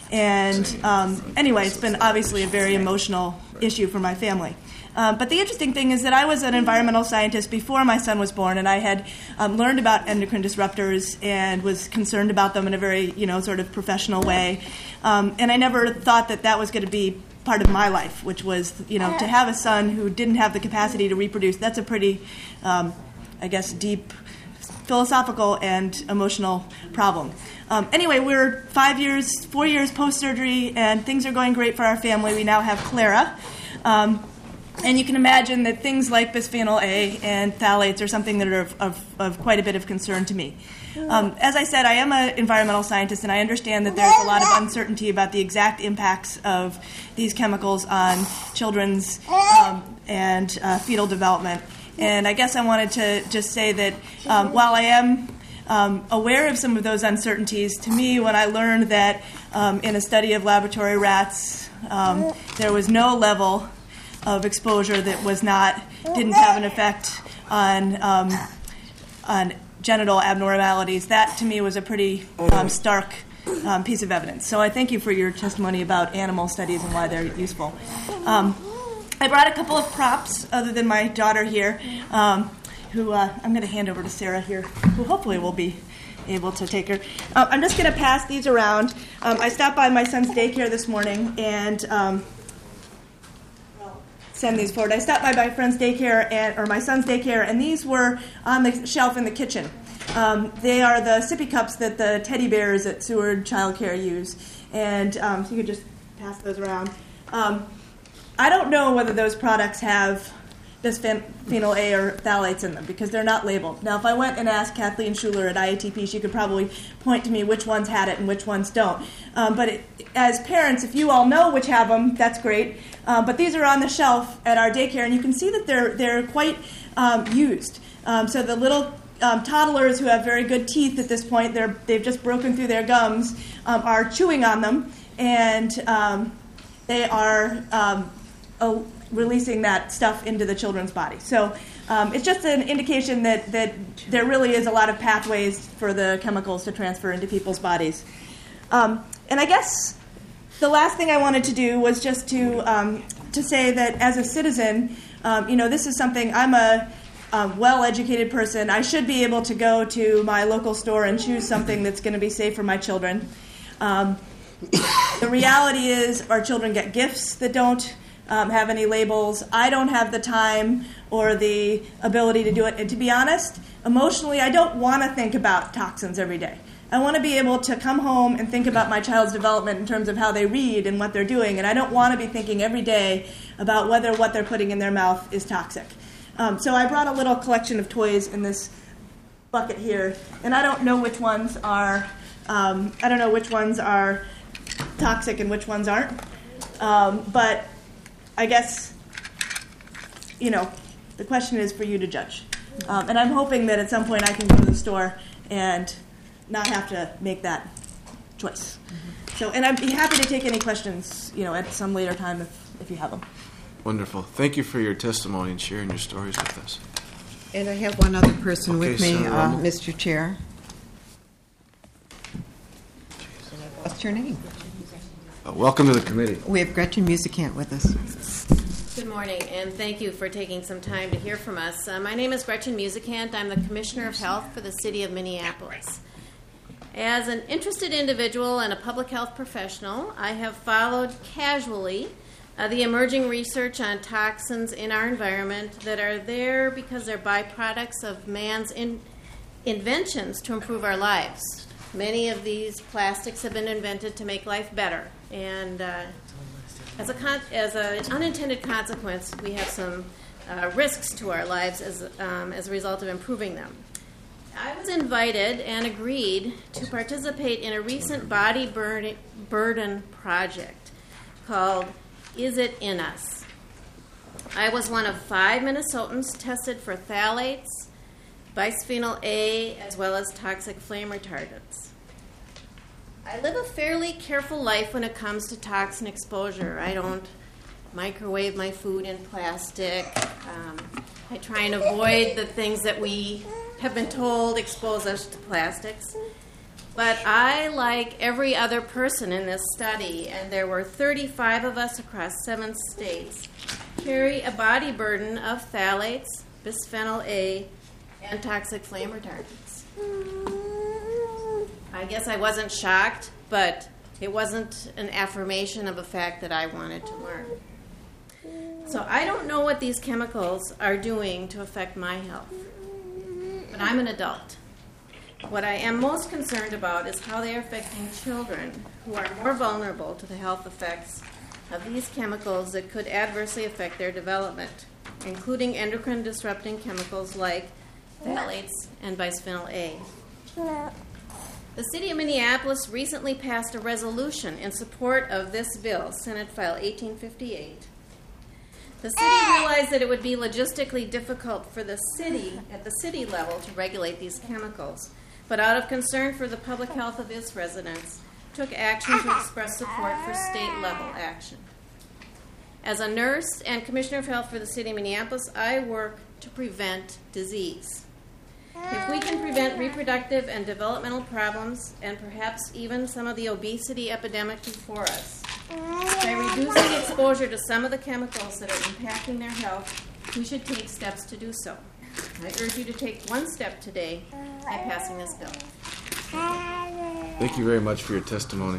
and um, anyway, it's been obviously a very emotional issue for my family. Um, but the interesting thing is that I was an environmental scientist before my son was born, and I had um, learned about endocrine disruptors and was concerned about them in a very, you know, sort of professional way. Um, and I never thought that that was going to be part of my life, which was, you know, to have a son who didn't have the capacity to reproduce. That's a pretty, um, I guess, deep philosophical and emotional problem. Um, anyway, we're five years, four years post-surgery, and things are going great for our family. We now have Clara. Um, And you can imagine that things like bisphenol A and phthalates are something that are of, of, of quite a bit of concern to me. Um, as I said, I am an environmental scientist, and I understand that there's a lot of uncertainty about the exact impacts of these chemicals on children's um, and uh, fetal development. And I guess I wanted to just say that um, while I am um, aware of some of those uncertainties, to me, when I learned that um, in a study of laboratory rats, um, there was no level of exposure that was not didn't have an effect on um, on genital abnormalities. That to me was a pretty um, stark um, piece of evidence. So I thank you for your testimony about animal studies and why they're useful. Um, I brought a couple of props other than my daughter here, um, who uh, I'm going to hand over to Sarah here, who hopefully will be able to take her. Uh, I'm just going to pass these around. Um, I stopped by my son's daycare this morning and. Um, Send these forward. I stopped by my friend's daycare and or my son's daycare, and these were on the shelf in the kitchen. Um, they are the sippy cups that the teddy bears at Seward Child Care use, and um, so you could just pass those around. Um, I don't know whether those products have bisphenol A or phthalates in them because they're not labeled. Now, if I went and asked Kathleen Schuler at I A T P, she could probably point to me which ones had it and which ones don't. Um, but it, as parents, if you all know which have them, that's great. Uh, but these are on the shelf at our daycare, and you can see that they're they're quite um, used. Um, so the little um, toddlers who have very good teeth at this point, they're they've just broken through their gums, um, are chewing on them, and um, they are um, oh, releasing that stuff into the children's body. So um, it's just an indication that that there really is a lot of pathways for the chemicals to transfer into people's bodies. Um, and I guess the last thing I wanted to do was just to um, to say that as a citizen, um, you know, this is something, I'm a um, well-educated person. I should be able to go to my local store and choose something that's going to be safe for my children. Um, the reality is our children get gifts that don't um, have any labels. I don't have the time or the ability to do it. And to be honest, emotionally, I don't want to think about toxins every day. I want to be able to come home and think about my child's development in terms of how they read and what they're doing, and I don't want to be thinking every day about whether what they're putting in their mouth is toxic. Um, so I brought a little collection of toys in this bucket here, and I don't know which ones are um, I don't know which ones are toxic and which ones aren't. Um, but I guess, you know, the question is for you to judge. Um, and I'm hoping that at some point I can go to the store and not have to make that choice. Mm-hmm. So, and I'd be happy to take any questions, you know, at some later time if, if you have them. Wonderful. Thank you for your testimony and sharing your stories with us. And I have one other person Okay, with me, Senator uh, Rummel. Mister Chair. What's your name? Uh, welcome to the committee. We have Gretchen Musicant with us. Good morning, and thank you for taking some time to hear from us. Uh, my name is Gretchen Musicant. I'm the Commissioner of Health for the City of Minneapolis. As an interested individual and a public health professional, I have followed casually uh, the emerging research on toxins in our environment that are there because they're byproducts of man's in- inventions to improve our lives. Many of these plastics have been invented to make life better, and uh, as a con- as an unintended consequence, we have some uh, risks to our lives as um, as a result of improving them. I was invited and agreed to participate in a recent body burden, burden project called Is It In Us? I was one of five Minnesotans tested for phthalates, bisphenol A, as well as toxic flame retardants. I live a fairly careful life when it comes to toxin exposure. I don't microwave my food in plastic. Um, I try and avoid the things that we have been told expose us to plastics. But I, like every other person in this study, and there were thirty-five of us across seven states, carry a body burden of phthalates, bisphenol A, and toxic flame retardants. I guess I wasn't shocked, but it wasn't an affirmation of a fact that I wanted to learn. So I don't know what these chemicals are doing to affect my health, but I'm an adult. What I am most concerned about is how they are affecting children who are more vulnerable to the health effects of these chemicals that could adversely affect their development, including endocrine disrupting chemicals like phthalates and bisphenol A. The City of Minneapolis recently passed a resolution in support of this bill, Senate File eighteen fifty-eight. The city realized that it would be logistically difficult for the city, at the city level, to regulate these chemicals, but out of concern for the public health of its residents, took action to express support for state-level action. As a nurse and Commissioner of Health for the City of Minneapolis, I work to prevent disease. If we can prevent reproductive and developmental problems, and perhaps even some of the obesity epidemic before us, by reducing exposure to some of the chemicals that are impacting their health, we should take steps to do so. I urge you to take one step today by passing this bill. Thank you very much for your testimony.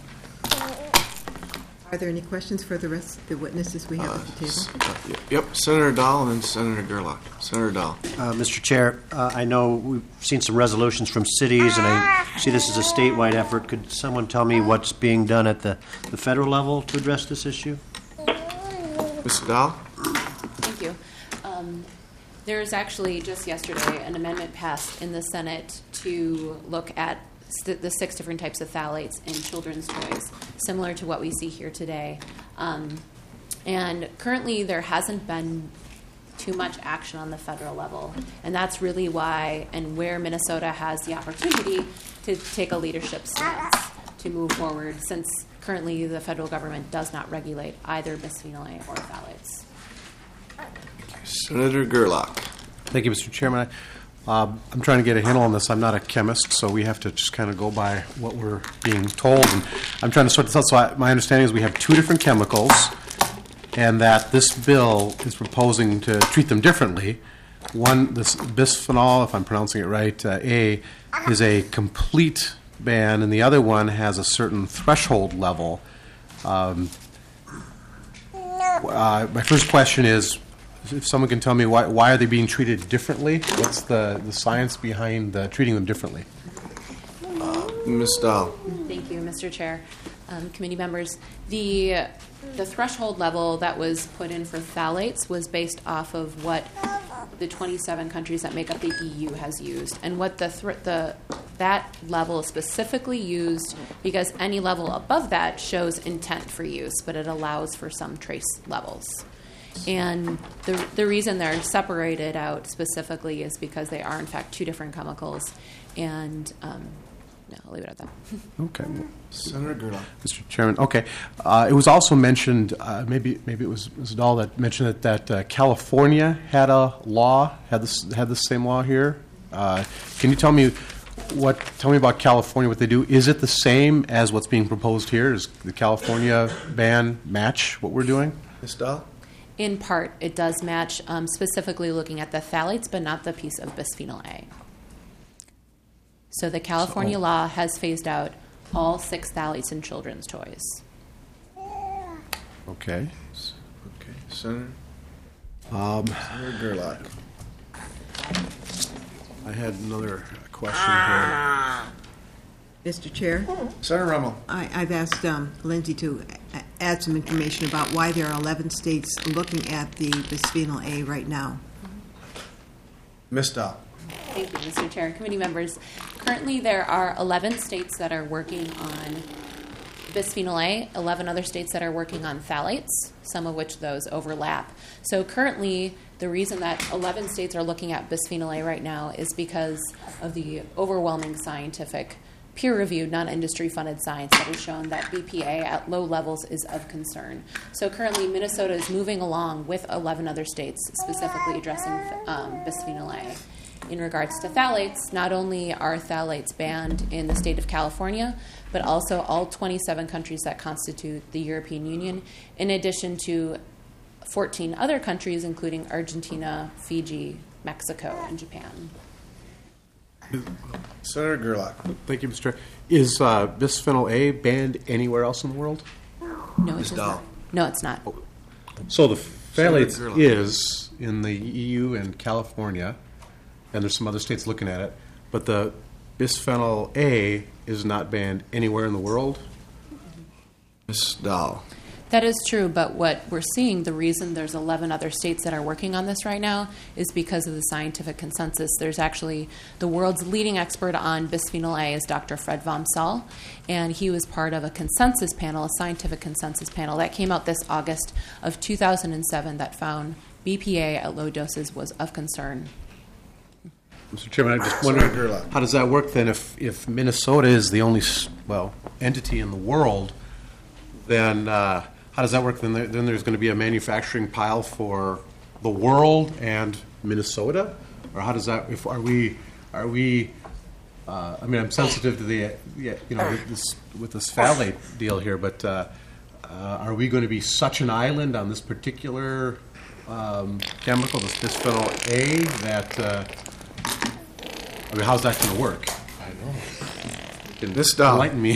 Are there any questions for the rest of the witnesses we have Uh, at the table? Uh, y- Yep, Senator Dahl and then Senator Gerlach. Senator Dahl. Uh, Mister Chair, uh, I know we've seen some resolutions from cities, and I see this as a statewide effort. Could someone tell me what's being done at the, the federal level to address this issue? Mister Dahl? Thank you. Um, There's actually just yesterday an amendment passed in the Senate to look at st- the six different types of phthalates in children's toys, similar to what we see here today. Um, and currently there hasn't been too much action on the federal level, and that's really why and where Minnesota has the opportunity to take a leadership stance to move forward, since currently the federal government does not regulate either bisphenol A or phthalates. Senator Gerlach. Thank you, Mister Chairman. I, uh, I'm trying to get a handle on this. I'm not a chemist, so we have to just kind of go by what we're being told. And I'm trying to sort this out. So I, my understanding is we have two different chemicals, and that this bill is proposing to treat them differently. One, this bisphenol, if I'm pronouncing it right, uh, A, is a complete ban, and the other one has a certain threshold level. Um, uh, my first question is, if someone can tell me why, why are they being treated differently? What's the, the science behind uh, treating them differently? Uh, Miz Dahl. Thank you, Mister Chair. Um, committee members, the the threshold level that was put in for phthalates was based off of what the twenty-seven countries that make up the E U has used, and what the thr the that level is specifically used because any level above that shows intent for use, but it allows for some trace levels. And the the reason they're separated out specifically is because they are in fact two different chemicals, and um, no, I'll leave it at that. Okay. Senator Gerlach. Mister Chairman, okay. Uh, it was also mentioned, uh, maybe maybe it was Miz Dahl that mentioned it, that uh, California had a law, had this had the same law here. Uh, can you tell me what? Tell me about California, what they do. Is it the same as what's being proposed here? Does the California ban match what we're doing? Miz Dahl? In part, it does match, um, specifically looking at the phthalates, but not the piece of bisphenol A. So the California So- law has phased out all six phthalates in children's toys. Okay. Okay. Senator? Um, Senator Gerlach. I had another question here. Mister Chair? Senator Rummel. I, I've asked um, Lindsay to a- add some information about why there are eleven states looking at the bisphenol A right now. Miz Dahl. Thank you, Mister Chair. Committee members, currently there are eleven states that are working on bisphenol A, eleven other states that are working on phthalates, some of which those overlap. So currently, the reason that eleven states are looking at bisphenol A right now is because of the overwhelming scientific, peer-reviewed, non-industry funded science that has shown that B P A at low levels is of concern. So currently, Minnesota is moving along with eleven other states specifically addressing um, bisphenol A. In regards to phthalates, not only are phthalates banned in the state of California, but also all twenty-seven countries that constitute the European Union, in addition to fourteen other countries, including Argentina, Fiji, Mexico, and Japan. Senator Gerlach. Thank you, Mister Chair. Is uh, bisphenol A banned anywhere else in the world? No, it's not. No, it's not. So the Senator phthalates Gerlach. is in the E U and California, and there's some other states looking at it, but the bisphenol A is not banned anywhere in the world? Miz Dahl. That is true, but what we're seeing, the reason there's eleven other states that are working on this right now is because of the scientific consensus. There's actually the world's leading expert on bisphenol A is Doctor Fred Vom Saal, and he was part of a consensus panel, a scientific consensus panel that came out this August of two thousand seven that found B P A at low doses was of concern. Mister Chairman, I just Senator wonder, Gerlach. how does that work then if, if Minnesota is the only, s- well, entity in the world, then uh, how does that work? Then, there, then there's going to be a manufacturing pile for the world and Minnesota? Or how does that, if, are we, are we, uh, I mean, I'm sensitive to the, yeah, you know, with this, with this phthalate deal here, but uh, uh, are we going to be such an island on this particular um, chemical, this bisphenol A, that, uh, I mean, how's that going to work? I know. Miz Dahl. Enlighten me.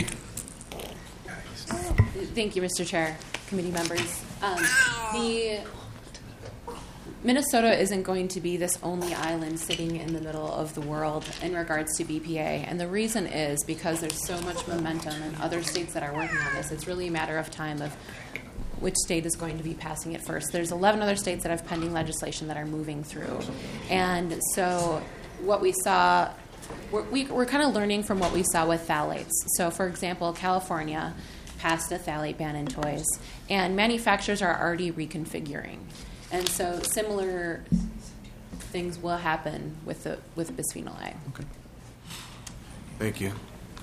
Thank you, Mister Chair, committee members. Um, the Minnesota isn't going to be this only island sitting in the middle of the world in regards to B P A, and the reason is because there's so much momentum in other states that are working on this. It's really a matter of time of which state is going to be passing it first. There's eleven other states that have pending legislation that are moving through, and so what we saw, we're, we, we're kind of learning from what we saw with phthalates. So, for example, California passed a phthalate ban in toys, and manufacturers are already reconfiguring. And so similar things will happen with the with bisphenol A. Okay. Thank you.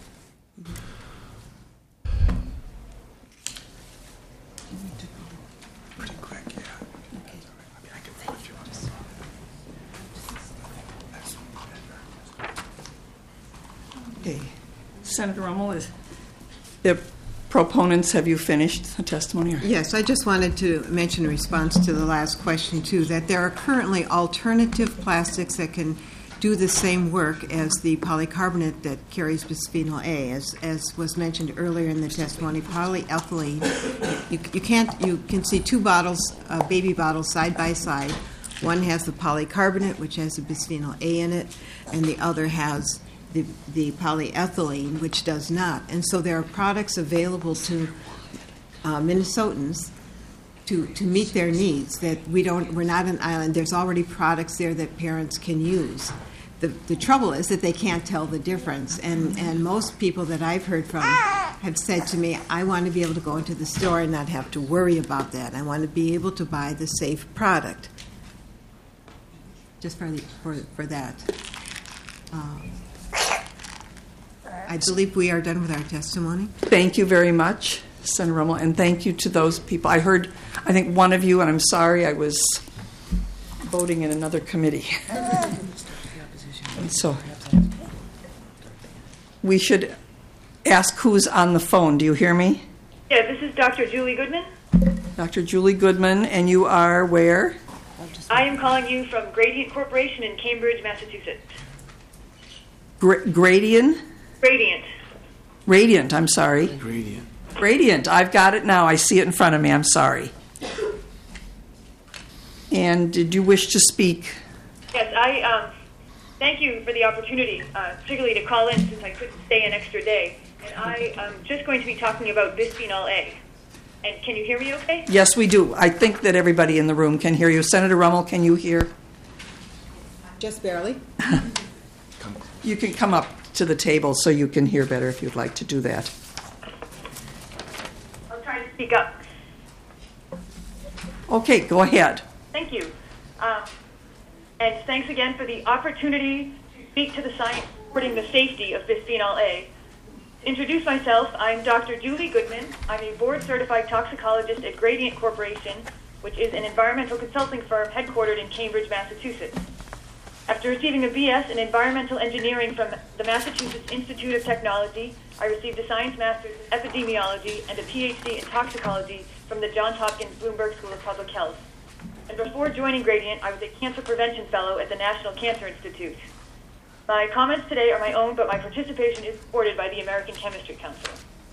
Okay. Senator Rummel, is the proponents, have you finished the testimony? or- Yes, I just wanted to mention in response to the last question, too, that there are currently alternative plastics that can do the same work as the polycarbonate that carries bisphenol A. As, as was mentioned earlier in the testimony, polyethylene, you, you can't, you can see two bottles, uh, baby bottles side by side. One has the polycarbonate, which has the bisphenol A in it, and the other has the, the polyethylene, which does not. And so there are products available to uh, Minnesotans to, to meet their needs, that we don't, we're not an island. There's already products there that parents can use. The, the trouble is that they can't tell the difference. And, and most people that I've heard from have said to me, I want to be able to go into the store and not have to worry about that. I want to be able to buy the safe product. Just for, the, for, for that. Um, I believe we are done with our testimony. Thank you very much, Senator Rummel, and thank you to those people. I heard, I think, one of you, and I'm sorry, I was voting in another committee. And so we should ask who's on the phone. Do you hear me? Yeah, this is Doctor Julie Goodman. Doctor Julie Goodman, and you are where? I am calling you from Gradient Corporation in Cambridge, Massachusetts. Gra- Gradient? Gradient. Radiant, I'm sorry. Gradient. Gradient. I've got it now. I see it in front of me. I'm sorry. And did you wish to speak? Yes, I um, thank you for the opportunity, uh, particularly to call in since I couldn't stay an extra day. And I am just going to be talking about bisphenol A. And can you hear me okay? Yes, we do. I think that everybody in the room can hear you. Senator Rummel, can you hear? Just barely. You can come up to the table so you can hear better if you'd like to do that. I'll try to speak up. Okay, go ahead. Thank you. Um, and thanks again for the opportunity to speak to the science supporting the safety of bisphenol A. To introduce myself, I'm Doctor Julie Goodman. I'm a board-certified toxicologist at Gradient Corporation, which is an environmental consulting firm headquartered in Cambridge, Massachusetts. After receiving a B S in environmental engineering from the Massachusetts Institute of Technology, I received a science master's in epidemiology and a P H D in toxicology from the Johns Hopkins Bloomberg School of Public Health. And before joining Gradient, I was a cancer prevention fellow at the National Cancer Institute. My comments today are my own, but my participation is supported by the American Chemistry Council.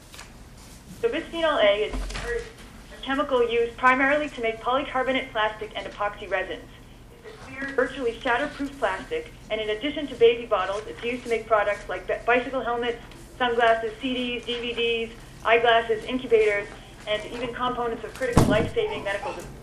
So bisphenol A is a chemical used primarily to make polycarbonate plastic and epoxy resins. It's a clear, virtually shatterproof plastic, and in addition to baby bottles, it's used to make products like bicycle helmets, sunglasses, C Ds, D V Ds, eyeglasses, incubators, and even components of critical life-saving medical devices.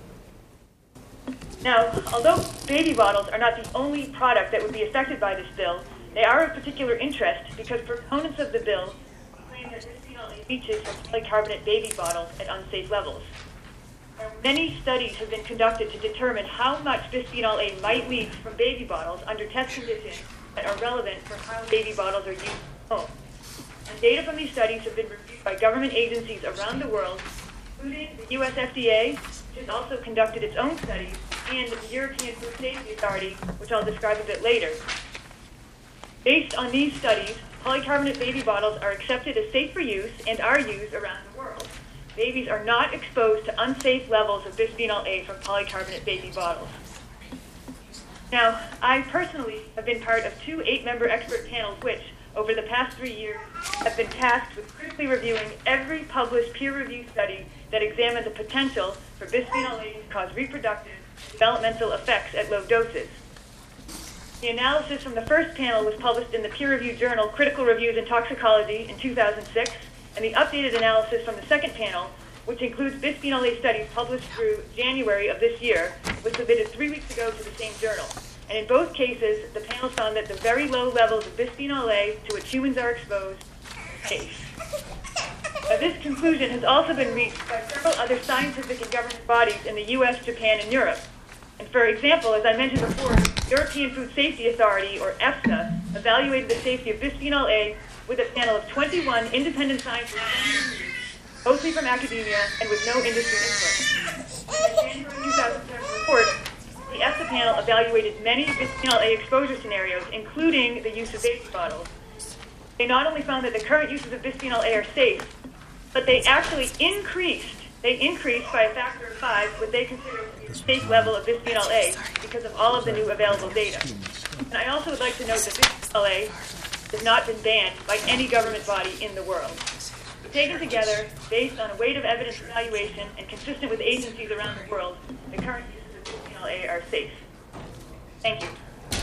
Now, although baby bottles are not the only product that would be affected by this bill, they are of particular interest because proponents of the bill claim that bisphenol A leaches from polycarbonate baby bottles at unsafe levels. Now, many studies have been conducted to determine how much bisphenol A might leak from baby bottles under test conditions that are relevant for how baby bottles are used at home. And data from these studies have been reviewed by government agencies around the world, including the U S F D A, which has also conducted its own studies, and the European Food Safety Authority, which I'll describe a bit later. Based on these studies, polycarbonate baby bottles are accepted as safe for use and are used around the world. Babies are not exposed to unsafe levels of bisphenol A from polycarbonate baby bottles. Now, I personally have been part of two eight-member expert panels which, over the past three years, have been tasked with critically reviewing every published peer-reviewed study that examined the potential for bisphenol A to cause reproductive and developmental effects at low doses. The analysis from the first panel was published in the peer-reviewed journal Critical Reviews in Toxicology in two thousand six, and the updated analysis from the second panel, which includes bisphenol A studies published through January of this year, was submitted three weeks ago to the same journal. And in both cases, the panel found that the very low levels of bisphenol A to which humans are exposed are safe. Now, this conclusion has also been reached by several other scientific and government bodies in the U S, Japan, and Europe. And for example, as I mentioned before, the European Food Safety Authority, or EFSA, evaluated the safety of bisphenol A with a panel of twenty-one independent scientists, mostly from academia and with no industry input. In the January two thousand seven report, the EFSA panel evaluated many bisphenol A exposure scenarios, including the use of baby bottles. They not only found that the current uses of bisphenol A are safe, but they actually increased, they increased by a factor of five what they consider to be the safe level of bisphenol A because of all of the new available data. And I also would like to note that bisphenol A has not been banned by any government body in the world. Taken together, based on a weight of evidence evaluation and consistent with agencies around the world, the current uses of bisphenol A are safe. Thank you.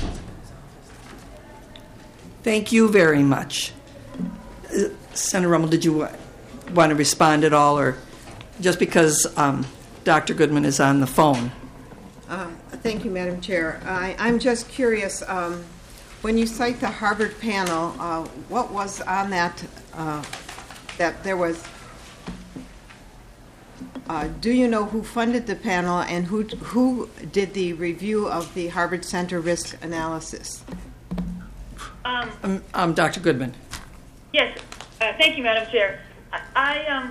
Thank you very much. Uh, Senator Rummel, did you want to respond at all, or just because um, Doctor Goodman is on the phone. Uh, Thank you, Madam Chair. I, I'm just curious, um, when you cite the Harvard panel, uh, what was on that, uh, that there was, uh, do you know who funded the panel and who, who did the review of the Harvard Center risk analysis? Um, Um, um, Doctor Goodman. Yes, uh, thank you, Madam Chair. I, I um,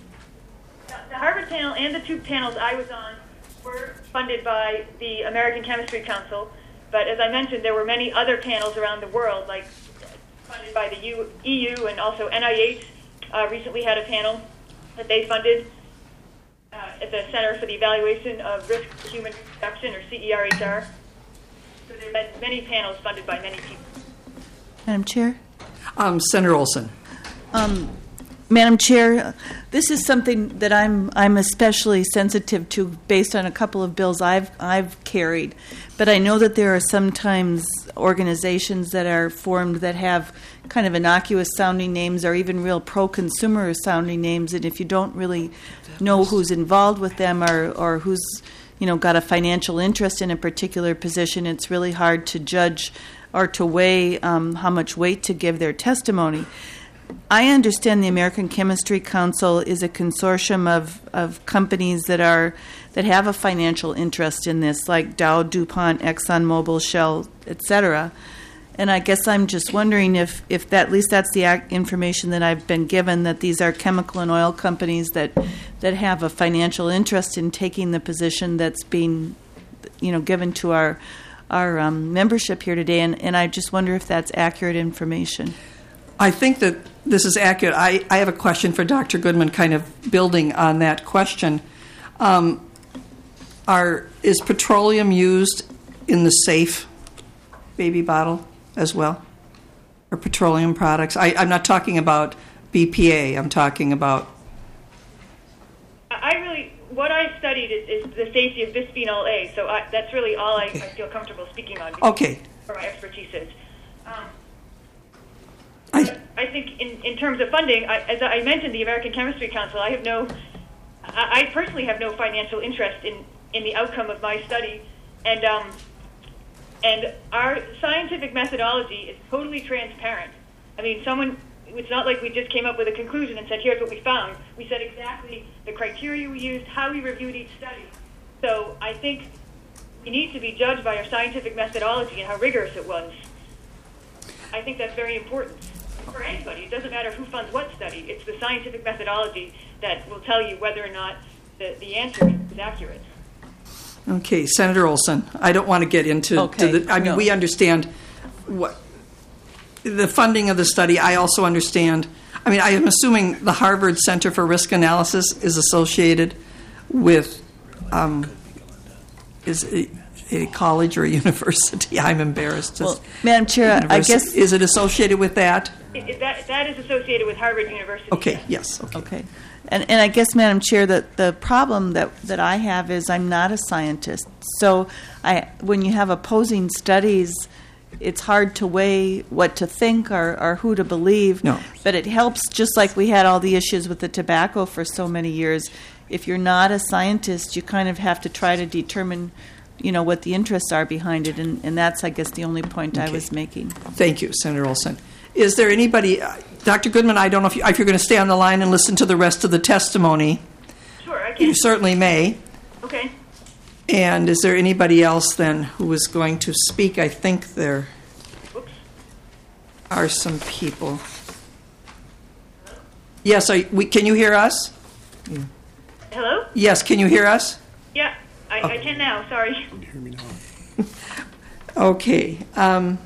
the Harvard panel and the two panels I was on were funded by the American Chemistry Council, but as I mentioned, there were many other panels around the world, like funded by the U- E U, and also N I H uh, recently had a panel that they funded uh, at the Center for the Evaluation of Risk to Human Reproduction, or C E R H R. So there have been many panels funded by many people. Madam Chair? Um, Senator Olson. Um, Madam Chair, this is something that I'm I'm especially sensitive to based on a couple of bills I've I've carried. But I know that there are sometimes organizations that are formed that have kind of innocuous sounding names or even real pro-consumer sounding names, and if you don't really know who's involved with them or, or who's, you know, got a financial interest in a particular position, it's really hard to judge or to weigh um, how much weight to give their testimony. I understand the American Chemistry Council is a consortium of, of companies that are that have a financial interest in this, like Dow, DuPont, ExxonMobil, Shell, et cetera. And I guess I'm just wondering if, if that, at least that's the ac- information that I've been given, that these are chemical and oil companies that that have a financial interest in taking the position that's being, you know, given to our our um, membership here today. And, and I just wonder if that's accurate information. I think that this is accurate. I, I have a question for Doctor Goodman, kind of building on that question. Um, are is petroleum used in the safe baby bottle as well? Or petroleum products? I, I'm not talking about B P A. I'm talking about... I really, what I studied is, is the safety of bisphenol A, so I, that's really all I, I feel comfortable speaking on. Okay. Where my expertise is. Um, I, I think in, in terms of funding, I, as I mentioned, the American Chemistry Council, I have no, I, I personally have no financial interest in, in the outcome of my study, and um, and our scientific methodology is totally transparent. I mean, someone, it's not like we just came up with a conclusion and said, here's what we found. We said exactly the criteria we used, how we reviewed each study. So I think we need to be judged by our scientific methodology and how rigorous it was. I think that's very important for anybody. It doesn't matter who funds what study. It's the scientific methodology that will tell you whether or not the, the answer is accurate. Okay, Senator Olson, I don't want to get into... Okay, to the, I mean, no. we understand what the funding of the study. I also understand... I mean, I am assuming the Harvard Center for Risk Analysis is associated with... Um, is a, a college or a university? I'm embarrassed. to Well, Madam Chair, I University. guess... Is it associated with that? It, it, that, that is associated with Harvard University. Okay, yes. Okay. Okay. And, and I guess, Madam Chair, that the problem that, that I have is I'm not a scientist. So I, when you have opposing studies, it's hard to weigh what to think or, or who to believe. No. But it helps, just like we had all the issues with the tobacco for so many years. If you're not a scientist, you kind of have to try to determine, you know, what the interests are behind it. And, and that's, I guess, the only point Okay. I was making. Thank you, Senator Olson. Is there anybody... Uh, Doctor Goodman, I don't know if, you, if you're going to stay on the line and listen to the rest of the testimony. Sure, I can. You certainly may. Okay. And is there anybody else then who is going to speak? I think there Oops. are some people. Yes, are, we, can you hear us? Hello? Yes, can you hear us? Yeah, I, I can now. Sorry. Okay. Um,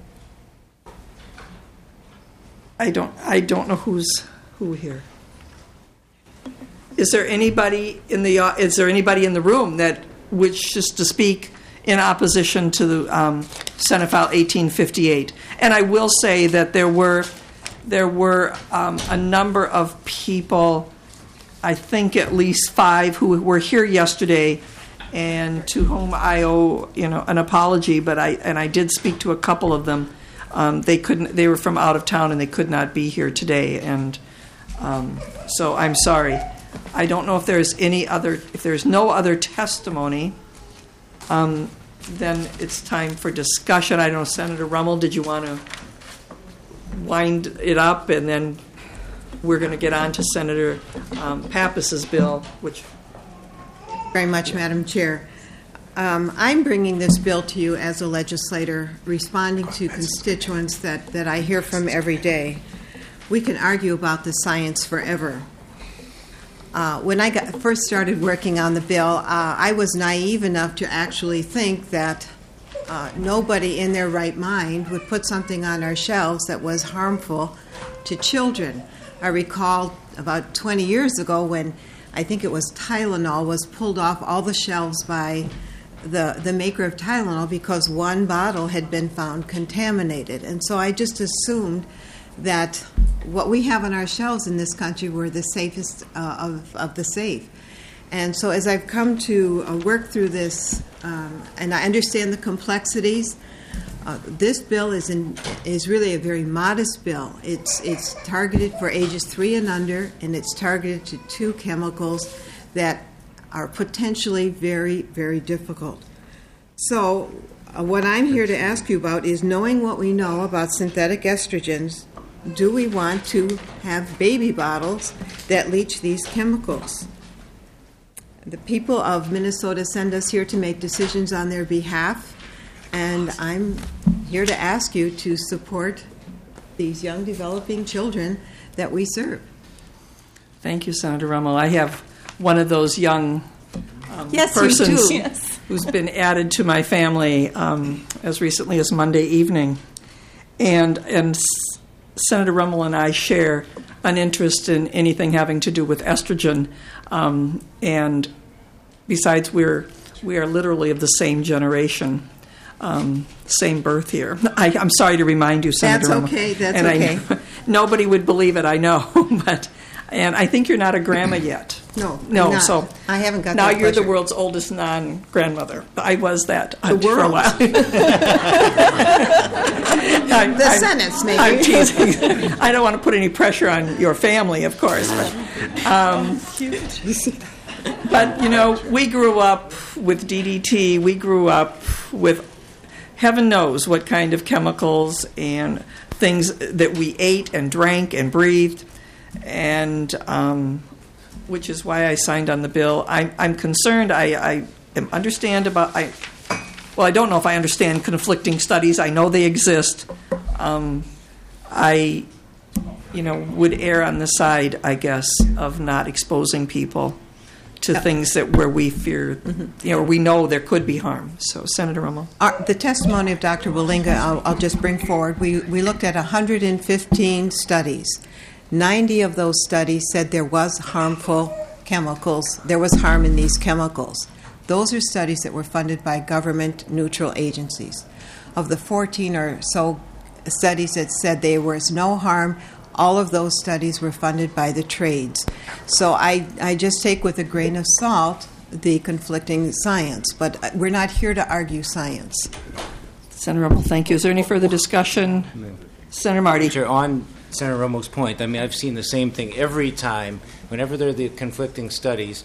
I don't. I don't know who's who here. Is there anybody in the? Uh, is there anybody in the room that wishes to speak in opposition to the um, Senate File eighteen fifty-eight? And I will say that there were there were um, a number of people. I think at least five who were here yesterday, and to whom I owe, you know, an apology. But I and I did speak to a couple of them. Um, they couldn't. They were from out of town and they could not be here today, and um, so I'm sorry. I don't know if there's any other, if there's no other testimony, um, then it's time for discussion. I don't know, Senator Rummel, did you want to wind it up, and then we're going to get on to Senator um, Pappas's bill, which... Very much, Madam Chair. Um, I'm bringing this bill to you as a legislator, responding to constituents that, that I hear from every day. We can argue about the science forever. Uh, when I got, first started working on the bill, uh, I was naive enough to actually think that uh, nobody in their right mind would put something on our shelves that was harmful to children. I recall about twenty years ago when I think it was Tylenol was pulled off all the shelves by the, the maker of Tylenol because one bottle had been found contaminated. And so I just assumed that what we have on our shelves in this country were the safest uh, of, of the safe. And so as I've come to uh, work through this, um, and I understand the complexities, uh, this bill is in, is really a very modest bill. It's, it's targeted for ages three and under, and it's targeted to two chemicals that are potentially very, very difficult. So uh, what I'm here to ask you about is, knowing what we know about synthetic estrogens, do we want to have baby bottles that leach these chemicals? The people of Minnesota send us here to make decisions on their behalf, and I'm here to ask you to support these young developing children that we serve. Thank you, Senator Rummel. I have one of those young um, yes, persons you do. Yes. who's been added to my family um, as recently as Monday evening. And, and Senator Rummel and I share an interest in anything having to do with estrogen. Um, and besides, we're we are literally of the same generation, um, same birth year. I, I'm sorry to remind you, Senator That's Rummel. okay. That's and okay. I, nobody would believe it, I know. but and I think you're not a grandma yet. No, no. I'm not. So I haven't got now that you're the pleasure. world's oldest non-grandmother. I was that The for a world. while. I'm, The I'm- Senate's, maybe. I'm teasing. I don't want to put any pressure on your family, of course. But, um, but you know, we grew up with D D T. We grew up with heaven knows what kind of chemicals and things that we ate and drank and breathed, and um, which is why I signed on the bill. I'm, I'm concerned. I, I am understand about. I well, I don't know if I understand conflicting studies. I know they exist. Um, I, you know, would err on the side, I guess, of not exposing people to things that where we fear, Mm-hmm. you know, we know there could be harm. So, Senator Rummel. Our, the testimony of Doctor Wallinga, I'll, I'll just bring forward. We, we looked at one hundred fifteen studies. ninety of those studies said there was harmful chemicals, there was harm in these chemicals. Those are studies that were funded by government-neutral agencies. Of the fourteen or so studies that said there was no harm, all of those studies were funded by the trades. So I, I just take with a grain of salt the conflicting science, but we're not here to argue science. Senator Rummel, thank you. Is there any further discussion? Senator Marty. Sure, on Senator Rummel's point, I mean, I've seen the same thing every time. Whenever there are the conflicting studies,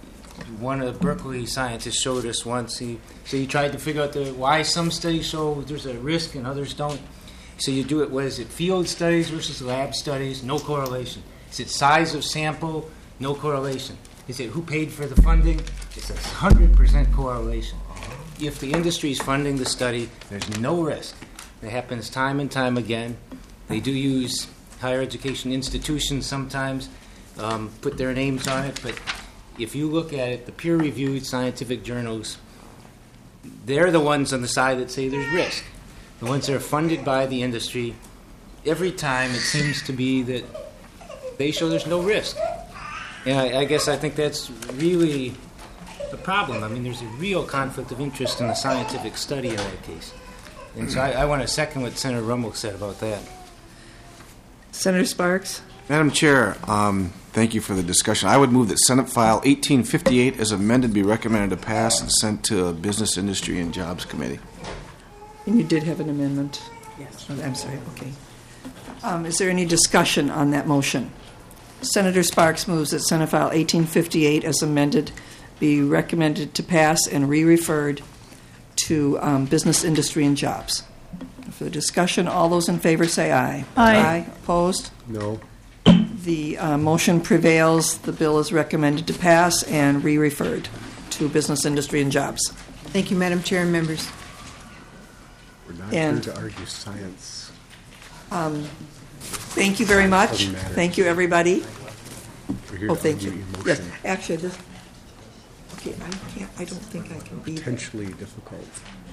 one of the Berkeley scientists showed us once, he, so he tried to figure out the, why some studies show there's a risk and others don't. So you do it, what is it, field studies versus lab studies? No correlation. Is it size of sample? No correlation. Is it who paid for the funding? It's a one hundred percent correlation. If the industry is funding the study, there's no risk. It happens time and time again. They do use higher education institutions sometimes, um, put their names on it, but if you look at it, the peer-reviewed scientific journals, they're the ones on the side that say there's risk. The ones that are funded by the industry, every time it seems to be that they show there's no risk. And I, I guess I think that's really the problem. I mean, there's a real conflict of interest in the scientific study in that case. And so I, I want to second what Senator Rummel said about that. Senator Sparks. Madam Chair, um, thank you for the discussion. I would move that Senate File eighteen fifty-eight as amended be recommended to pass and sent to a Business, Industry, and Jobs Committee. And you did have an amendment? Yes. I'm sorry, okay. Um, is there any discussion on that motion? Senator Sparks moves that Senate File eighteen fifty-eight as amended be recommended to pass and re-referred to um, Business, Industry, and Jobs. For the discussion, all those in favor say aye. Aye. Aye. Opposed? No. The uh, motion prevails. The bill is recommended to pass and re-referred to Business, Industry, and Jobs. Thank you, Madam Chair and members. We're not And- here to argue science. Um, Thank you very much. Doesn't matter. Thank you, everybody. We're here Oh, to thank argue you. emotion. Yes, actually, this, okay, I can't, I don't think I can be there. Potentially difficult.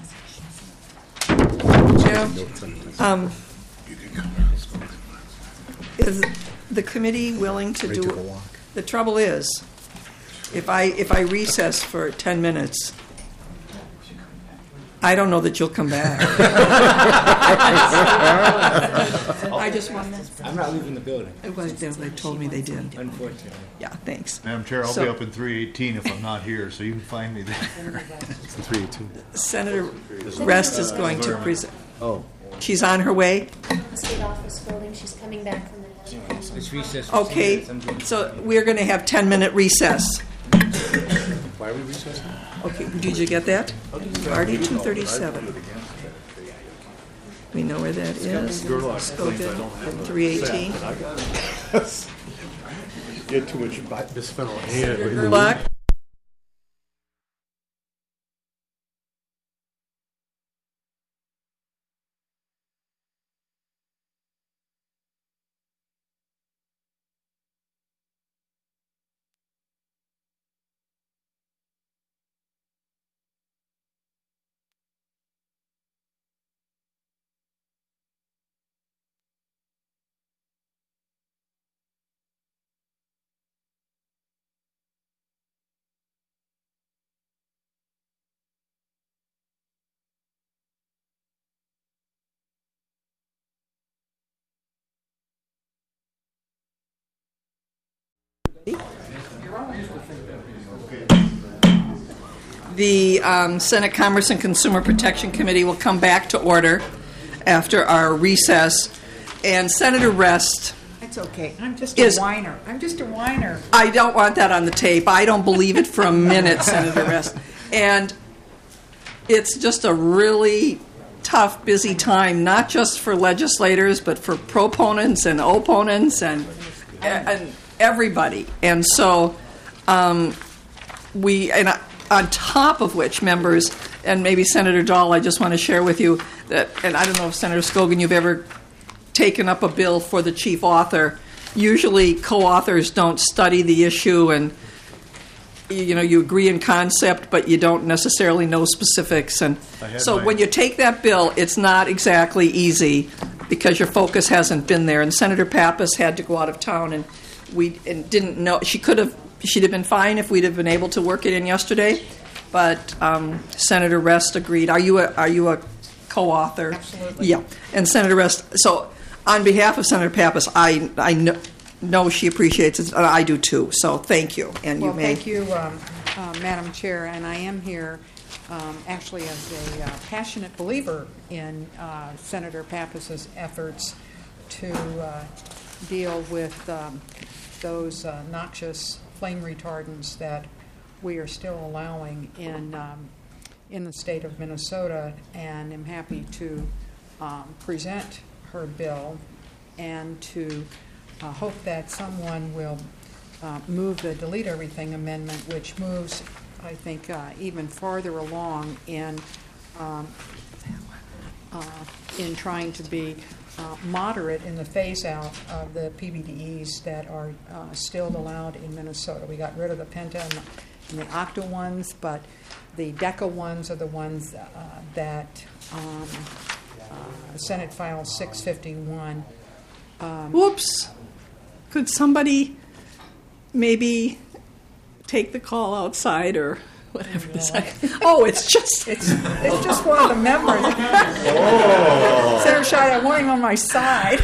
Jim, um, is the committee willing to Ready do? to go walk. The trouble is, if I, if I recess for ten minutes, I don't know that you'll come back. I just want to. I'm not leaving the building. It was, they they told me they did. Unfortunately. Yeah, thanks. Madam Chair, I'll So- be up in three eighteen if I'm not here, so you can find me there. three eighteen. Senator Rest is going to present. Oh. She's on her way. State office building. She's coming back from the. It's recess. Okay, so we're going to have ten-minute recess. Why are we recessing? Okay, did you get that? Already two thirty-seven. We know where that is. Skogan, at three eighteen. You had too much bisphenol A. in the Gerlach. The um, Senate Commerce and Consumer Protection Committee will come back to order after our recess. And Senator Rest, That's okay. I'm just Is- a whiner. I'm just a whiner. I don't want that on the tape. I don't believe it for a minute, Senator Rest. And it's just a really tough, busy time, not just for legislators, but for proponents and opponents and, and everybody. And so um, we, and on top of which, members, and maybe Senator Dahl, I just want to share with you that, and I don't know if Senator Skogan, you've ever taken up a bill for the chief author. Usually co-authors don't study the issue, and you know, you agree in concept, but you don't necessarily know specifics. And I had so my- when you take that bill, it's not exactly easy because your focus hasn't been there. And Senator Pappas had to go out of town, and we and didn't know. She could have, she'd have been fine if we'd have been able to work it in yesterday. But um, Senator Rest agreed. Are you a, are you a co-author? Absolutely. Yeah. And Senator Rest, so on behalf of Senator Pappas, I, I know, know she appreciates it. and I do too. So thank you. And Well, you may. thank you, um, uh, Madam Chair, and I am here um, actually as a uh, passionate believer in uh, Senator Pappas's efforts to uh, deal with um, those uh, noxious flame retardants that we are still allowing in um, in the state of Minnesota, and am happy to um, present her bill and to uh, hope that someone will uh, move the delete everything amendment, which moves, I think, uh, even farther along in um, uh, in trying to be uh, moderate in the phase out of the P B D Es that are uh, still allowed in Minnesota. We got rid of the Penta and the, and the Octa ones, but the Deca ones are the ones uh, that um, uh, Senate File six fifty-one. Um, Whoops. Could somebody maybe take the call outside or whatever this Oh, it's just It's it's just one of the members. Oh. Senator Scheid, I want him on my side.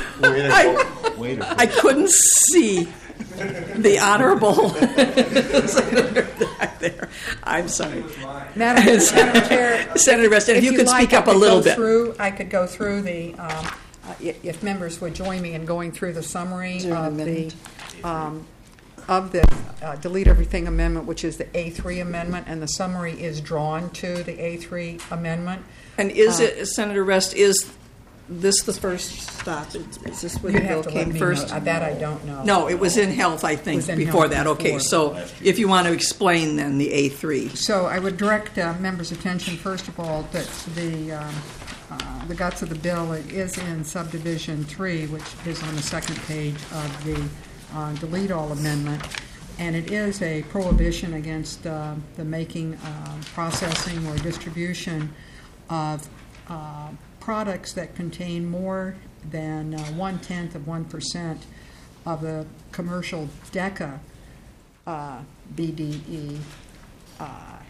I, I couldn't see the honorable senator back there. I'm sorry. Madam, Madam Chair, Senator Rest, if you could like, speak I up a could little go bit. Through, I could go through the, um, uh, i- if members would join me in going through the summary of the um, of the uh, Delete Everything Amendment, which is the A three amendment, and the summary is drawn to the A three amendment. And is Uh, it, Senator Rest, is this the first stop? Is this where the You'd bill have to let came me first? know. Uh, that I don't know. No, it was in health, I think, Was in before health that. Okay, before. so if you want to explain then the A three. So I would direct uh, members' attention, first of all, that the um, uh, the guts of the bill is in subdivision three, which is on the second page of the uh, delete all amendment, and it is a prohibition against uh, the making, uh, processing, or distribution of uh, products that contain more than uh, one-tenth of one percent of the commercial DECA uh, B D E uh,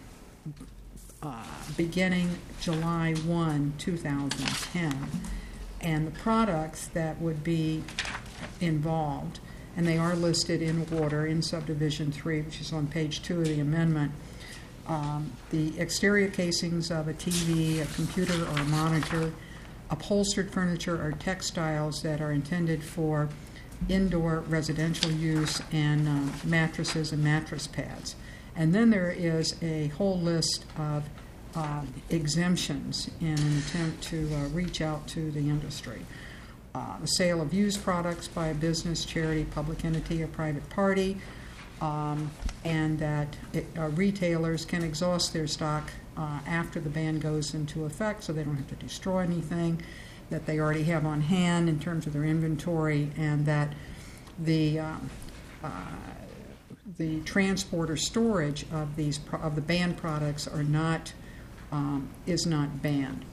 uh, beginning July first, two thousand ten. And the products that would be involved, and they are listed in order in subdivision three, which is on page two of the amendment. Um, the exterior casings of a T V, a computer, or a monitor, upholstered furniture or textiles that are intended for indoor residential use, and uh, mattresses and mattress pads. And then there is a whole list of uh, exemptions in an attempt to uh, reach out to the industry. Uh, the sale of used products by a business, charity, public entity, or private party, um, and that it, uh, retailers can exhaust their stock uh, after the ban goes into effect, so they don't have to destroy anything that they already have on hand in terms of their inventory, and that the uh, uh, the transport or storage of these pro- of the banned products are not um, is not banned.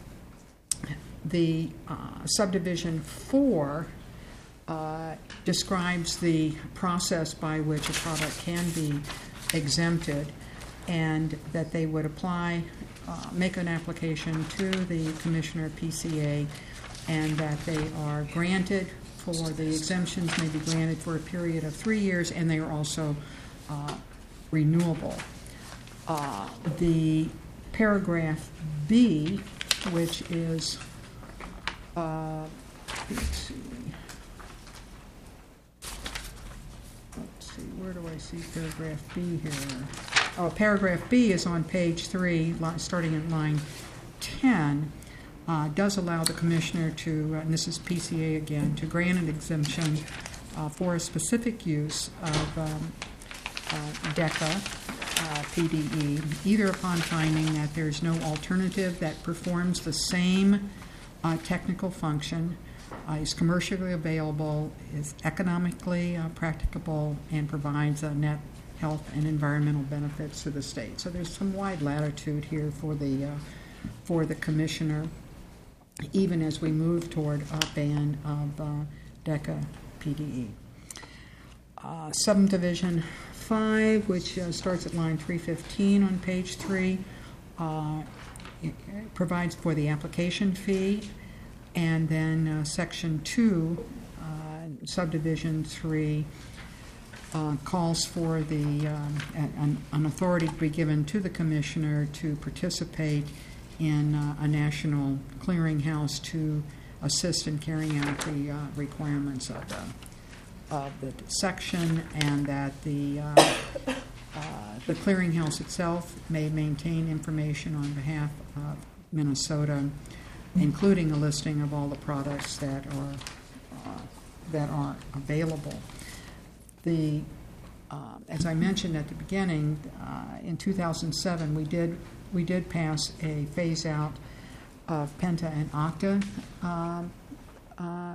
The uh, subdivision four uh, describes the process by which a product can be exempted, and that they would apply, uh, make an application to the Commissioner of P C A, and that they are granted for the exemptions may be granted for a period of three years, and they are also uh, renewable. Uh, the paragraph B, which is Uh, let's see. Let's see, where do I see paragraph B here? Oh, paragraph B is on page three, li- starting at line ten. Uh, does allow the commissioner to, uh, and this is P C A again, to grant an exemption uh, for a specific use of um, uh, DECA, uh, P D E, either upon finding that there is no alternative that performs the same Uh, technical function, uh, is commercially available, is economically uh, practicable, and provides uh, net health and environmental benefits to the state. So there's some wide latitude here for the uh, for the commissioner, even as we move toward a ban of uh, DECA P D E. Uh, subdivision five, which uh, starts at line three fifteen on page three. Uh, It provides for the application fee, and then uh, section two, uh, subdivision three, uh, calls for the um, an, an authority to be given to the commissioner to participate in uh, a national clearinghouse to assist in carrying out the uh, requirements of the of the section, and that the uh, Uh, the clearinghouse itself may maintain information on behalf of Minnesota, including a listing of all the products that are uh, that are available. The, uh, as I mentioned at the beginning, uh, in two thousand seven we did we did pass a phase out of Penta and Octa um, uh,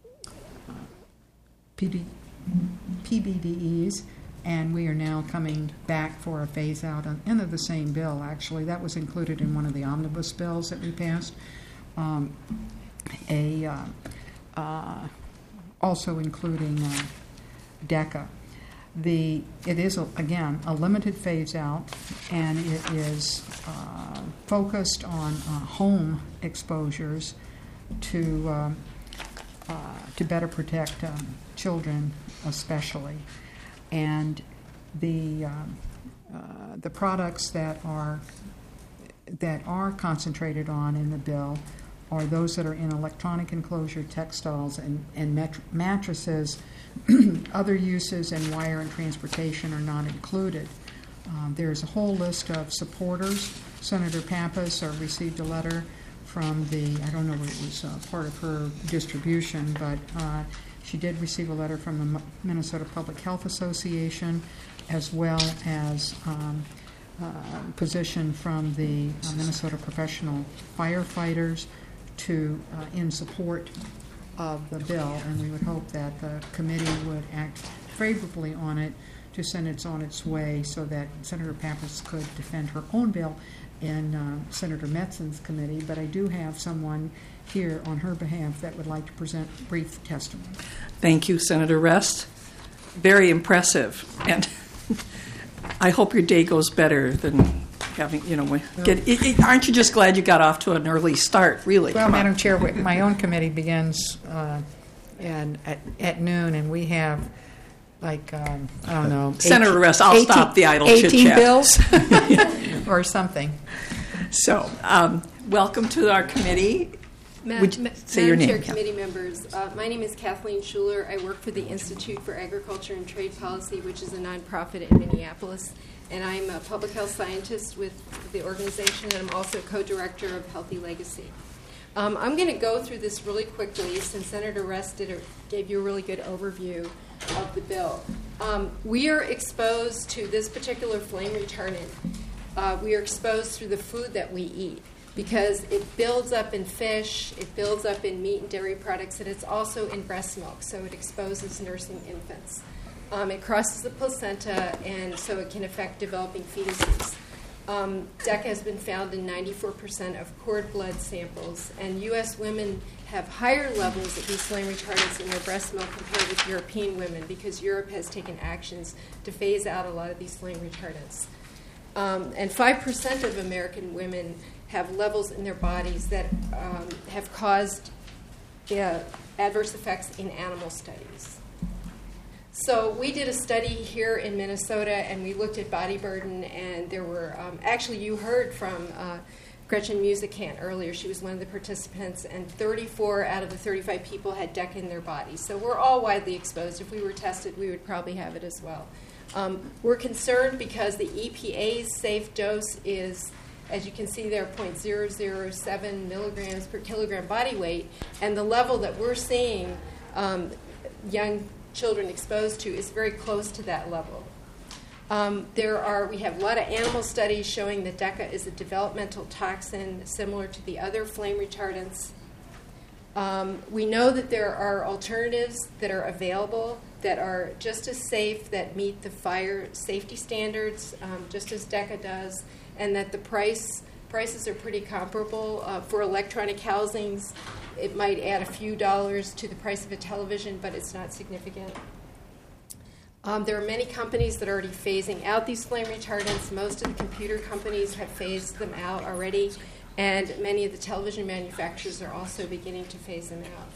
P D, P B D Es. And we are now coming back for a phase-out on end of the same bill, actually. That was included in one of the omnibus bills that we passed. Um, a uh, uh, also including uh, DECA. The, it is, a, again, a limited phase-out, and it is uh, focused on uh, home exposures to, uh, uh, to better protect um, children especially. And the um, uh, the products that are that are concentrated on in the bill or those that are in electronic enclosure, textiles, and, and mat- mattresses. Other uses and wire and transportation are not included. Um, there's a whole list of supporters. Senator Pappas uh, received a letter from the, I don't know if it was uh, part of her distribution, but uh, she did receive a letter from the Minnesota Public Health Association, as well as um, uh, position from the uh, Minnesota Professional Firefighters to uh, in support of the bill, and we would hope that the committee would act favorably on it to send it on its way so that Senator Pappas could defend her own bill in uh, Senator Metzen's committee. But I do have someone here on her behalf that would like to present brief testimony. Thank you, Senator Rest. Very impressive, and I hope your day goes better than having, you know, get, it, it, aren't you just glad you got off to an early start, really? Well, Come on. Madam Chair, my own committee begins uh, and at, at noon, and we have like, um, I don't know. Senator eighteen, Rest, I'll eighteen, stop the idle eighteen chit-chat. bills or something. So, um, welcome to our committee. Ma- Would you Ma- say your Madam name? Chair, committee members, uh, my name is Kathleen Schuler. I work for the Institute for Agriculture and Trade Policy, which is a nonprofit in Minneapolis, and I'm a public health scientist with the organization, and I'm also co-director of Healthy Legacy. Um, I'm going to go through this really quickly since Senator Rest did a, gave you a really good overview of the bill. Um, we are exposed to this particular flame retardant. Uh, we are exposed through the food that we eat, because it builds up in fish, it builds up in meat and dairy products, and it's also in breast milk, so it exposes nursing infants. Um, it crosses the placenta, and so it can affect developing fetuses. Um, DECA has been found in ninety-four percent of cord blood samples, and U S women have higher levels of these flame retardants in their breast milk compared with European women, because Europe has taken actions to phase out a lot of these flame retardants. Um, and five percent of American women have levels in their bodies that um, have caused uh, adverse effects in animal studies. So we did a study here in Minnesota, and we looked at body burden, and there were, um, actually you heard from uh, Gretchen Musicant earlier. She was one of the participants, and thirty-four out of the thirty-five people had DECA in their bodies. So we're all widely exposed. If we were tested, we would probably have it as well. Um, we're concerned because the E P A's safe dose is, as you can see there, zero point zero zero seven milligrams per kilogram body weight, and the level that we're seeing um, young children exposed to is very close to that level. Um, there are, we have a lot of animal studies showing that DECA is a developmental toxin similar to the other flame retardants. Um, we know that there are alternatives that are available that are just as safe, that meet the fire safety standards, um, just as DECA does, and that the price prices are pretty comparable. Uh, for electronic housings, it might add a few dollars to the price of a television, but it's not significant. Um, there are many companies that are already phasing out these flame retardants. Most of the computer companies have phased them out already, and many of the television manufacturers are also beginning to phase them out.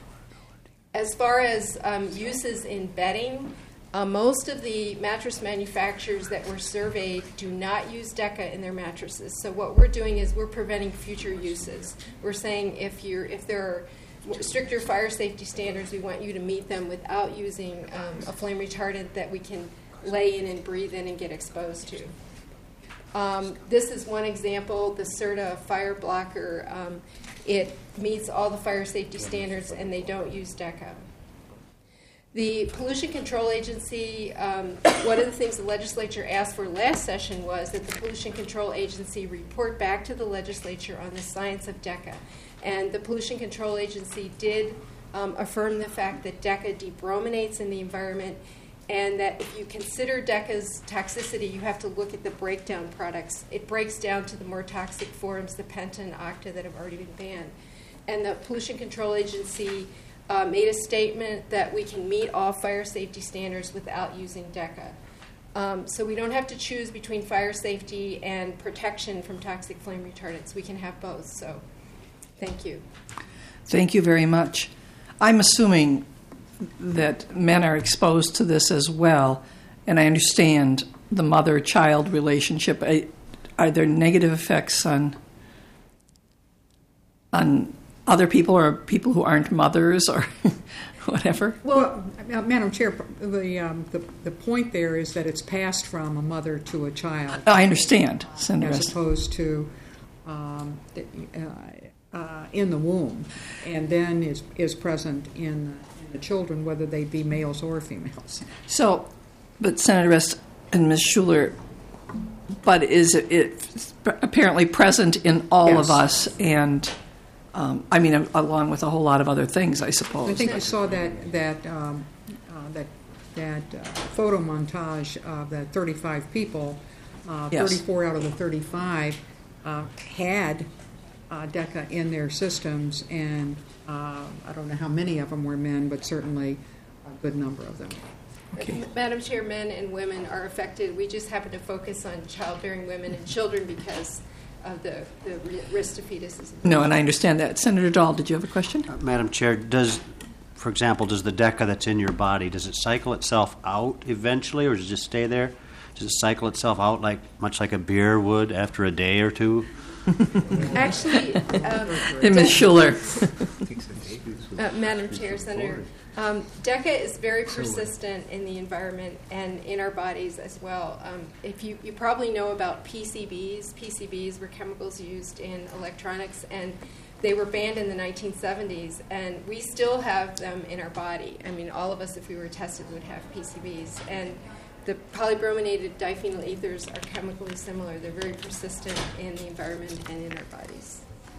As far as um, uses in bedding, Uh, most of the mattress manufacturers that were surveyed do not use DECA in their mattresses. So what we're doing is we're preventing future uses. We're saying if you're if there are stricter fire safety standards, we want you to meet them without using um, a flame retardant that we can lay in and breathe in and get exposed to. Um, this is one example, the CERTA fire blocker. Um, it meets all the fire safety standards, and they don't use DECA. The Pollution Control Agency, um, one of the things the legislature asked for last session was that the Pollution Control Agency report back to the legislature on the science of DECA. And the Pollution Control Agency did um, affirm the fact that DECA debrominates in the environment, and that if you consider DECA's toxicity, you have to look at the breakdown products. It breaks down to the more toxic forms, the penta and octa, that have already been banned. And the Pollution Control Agency Uh, made a statement that we can meet all fire safety standards without using DECA. Um, so we don't have to choose between fire safety and protection from toxic flame retardants. We can have both. So thank you. Thank you very much. I'm assuming that men are exposed to this as well, and I understand the mother-child relationship. Are there negative effects on on other people or people who aren't mothers or whatever? Well, uh, Madam Chair, the, um, the the point there is that it's passed from a mother to a child. I understand, Senator as Rest. opposed to um, uh, uh, in the womb, and then is is present in, in the children, whether they be males or females. So, but Senator Rest and Miz Schuler, but is it, it apparently present in all Yes. of us, and um, I mean, along with a whole lot of other things, I suppose. I think I saw that that um, uh, that that uh, photo montage of the thirty-five people. Uh, Yes. thirty-four out of the thirty-five uh, had uh, DECA in their systems, and uh, I don't know how many of them were men, but certainly a good number of them. Okay. Madam Chair, men and women are affected. We just happen to focus on childbearing women and children because of the, the risk to fetuses. No, and I understand that. Senator Dahl, did you have a question? Uh, Madam Chair, does, for example, does the DECA that's in your body, does it cycle itself out eventually, or does it just stay there? Does it cycle itself out like much like a beer would after a day or two? Actually, um, Hey, Miz Schuler. Uh, Madam Chair, Senator, um, DECA is very persistent in the environment and in our bodies as well. Um, if you, you probably know about P C Bs. P C Bs were chemicals used in electronics, and they were banned in the nineteen seventies, and we still have them in our body. I mean, all of us, if we were tested, would have P C Bs. And the polybrominated diphenyl ethers are chemically similar. They're very persistent in the environment and in our bodies.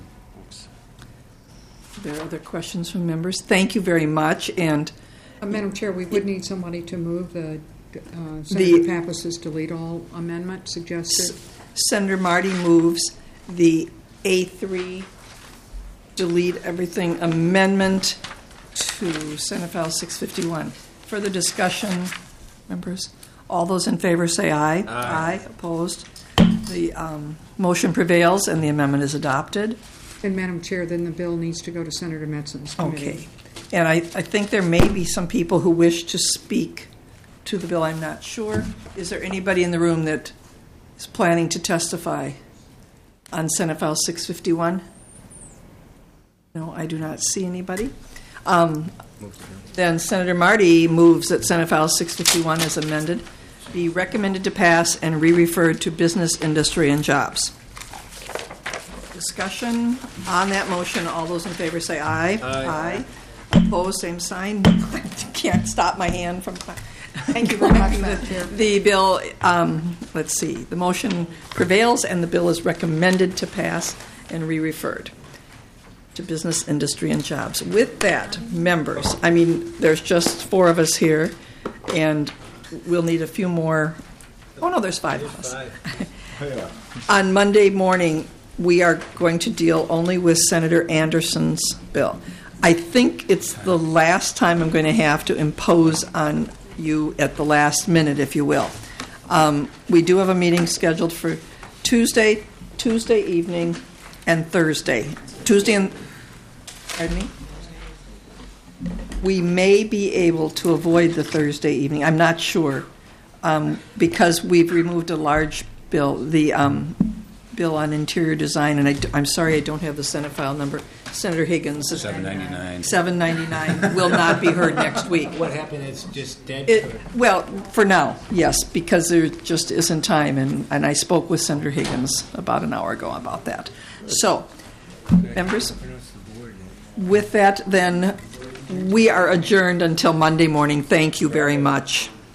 Are there other questions from members? Thank you very much. And Uh, Madam Chair, we would need somebody to move the uh, Senator Pappas's delete all amendment suggested. Senator Marty moves the A three delete everything amendment to Senate File six fifty-one. Further discussion, members? All those in favor say aye. Aye. Aye. Opposed? The um, motion prevails and the amendment is adopted. And Madam Chair, then the bill needs to go to Senator Metzen's committee. Okay. And I, I think there may be some people who wish to speak to the bill. I'm not sure. Is there anybody in the room that is planning to testify on Senate File six fifty-one? No, I do not see anybody. Um, then Senator Marty moves that Senate File six fifty-one as amended be recommended to pass and re-referred to Business, Industry, and Jobs. Discussion on that motion. All those in favor say aye. Aye. Aye. Opposed, same sign. Can't stop my hand from. Thank you very much, Madam Chair. The bill, um, let's see, the motion prevails and the bill is recommended to pass and re-referred to Business, Industry, and Jobs. With that, members, I mean, there's just four of us here, and we'll need a few more. Oh, no, there's five of us. On Monday morning, we are going to deal only with Senator Anderson's bill. I think it's the last time I'm going to have to impose on you at the last minute, if you will. Um, we do have a meeting scheduled for Tuesday, Tuesday evening, and Thursday. Tuesday and, pardon me? We may be able to avoid the Thursday evening. I'm not sure, um, because we've removed a large bill, the um, bill on interior design, and I, I'm sorry I don't have the Senate file number. Senator Higgins. seven ninety-nine. seven ninety-nine will not be heard next week. What happened? It's just dead. It, well, for now, yes, because there just isn't time, and, and I spoke with Senator Higgins about an hour ago about that. So, members, with that, then, we are adjourned until Monday morning. Thank you very much.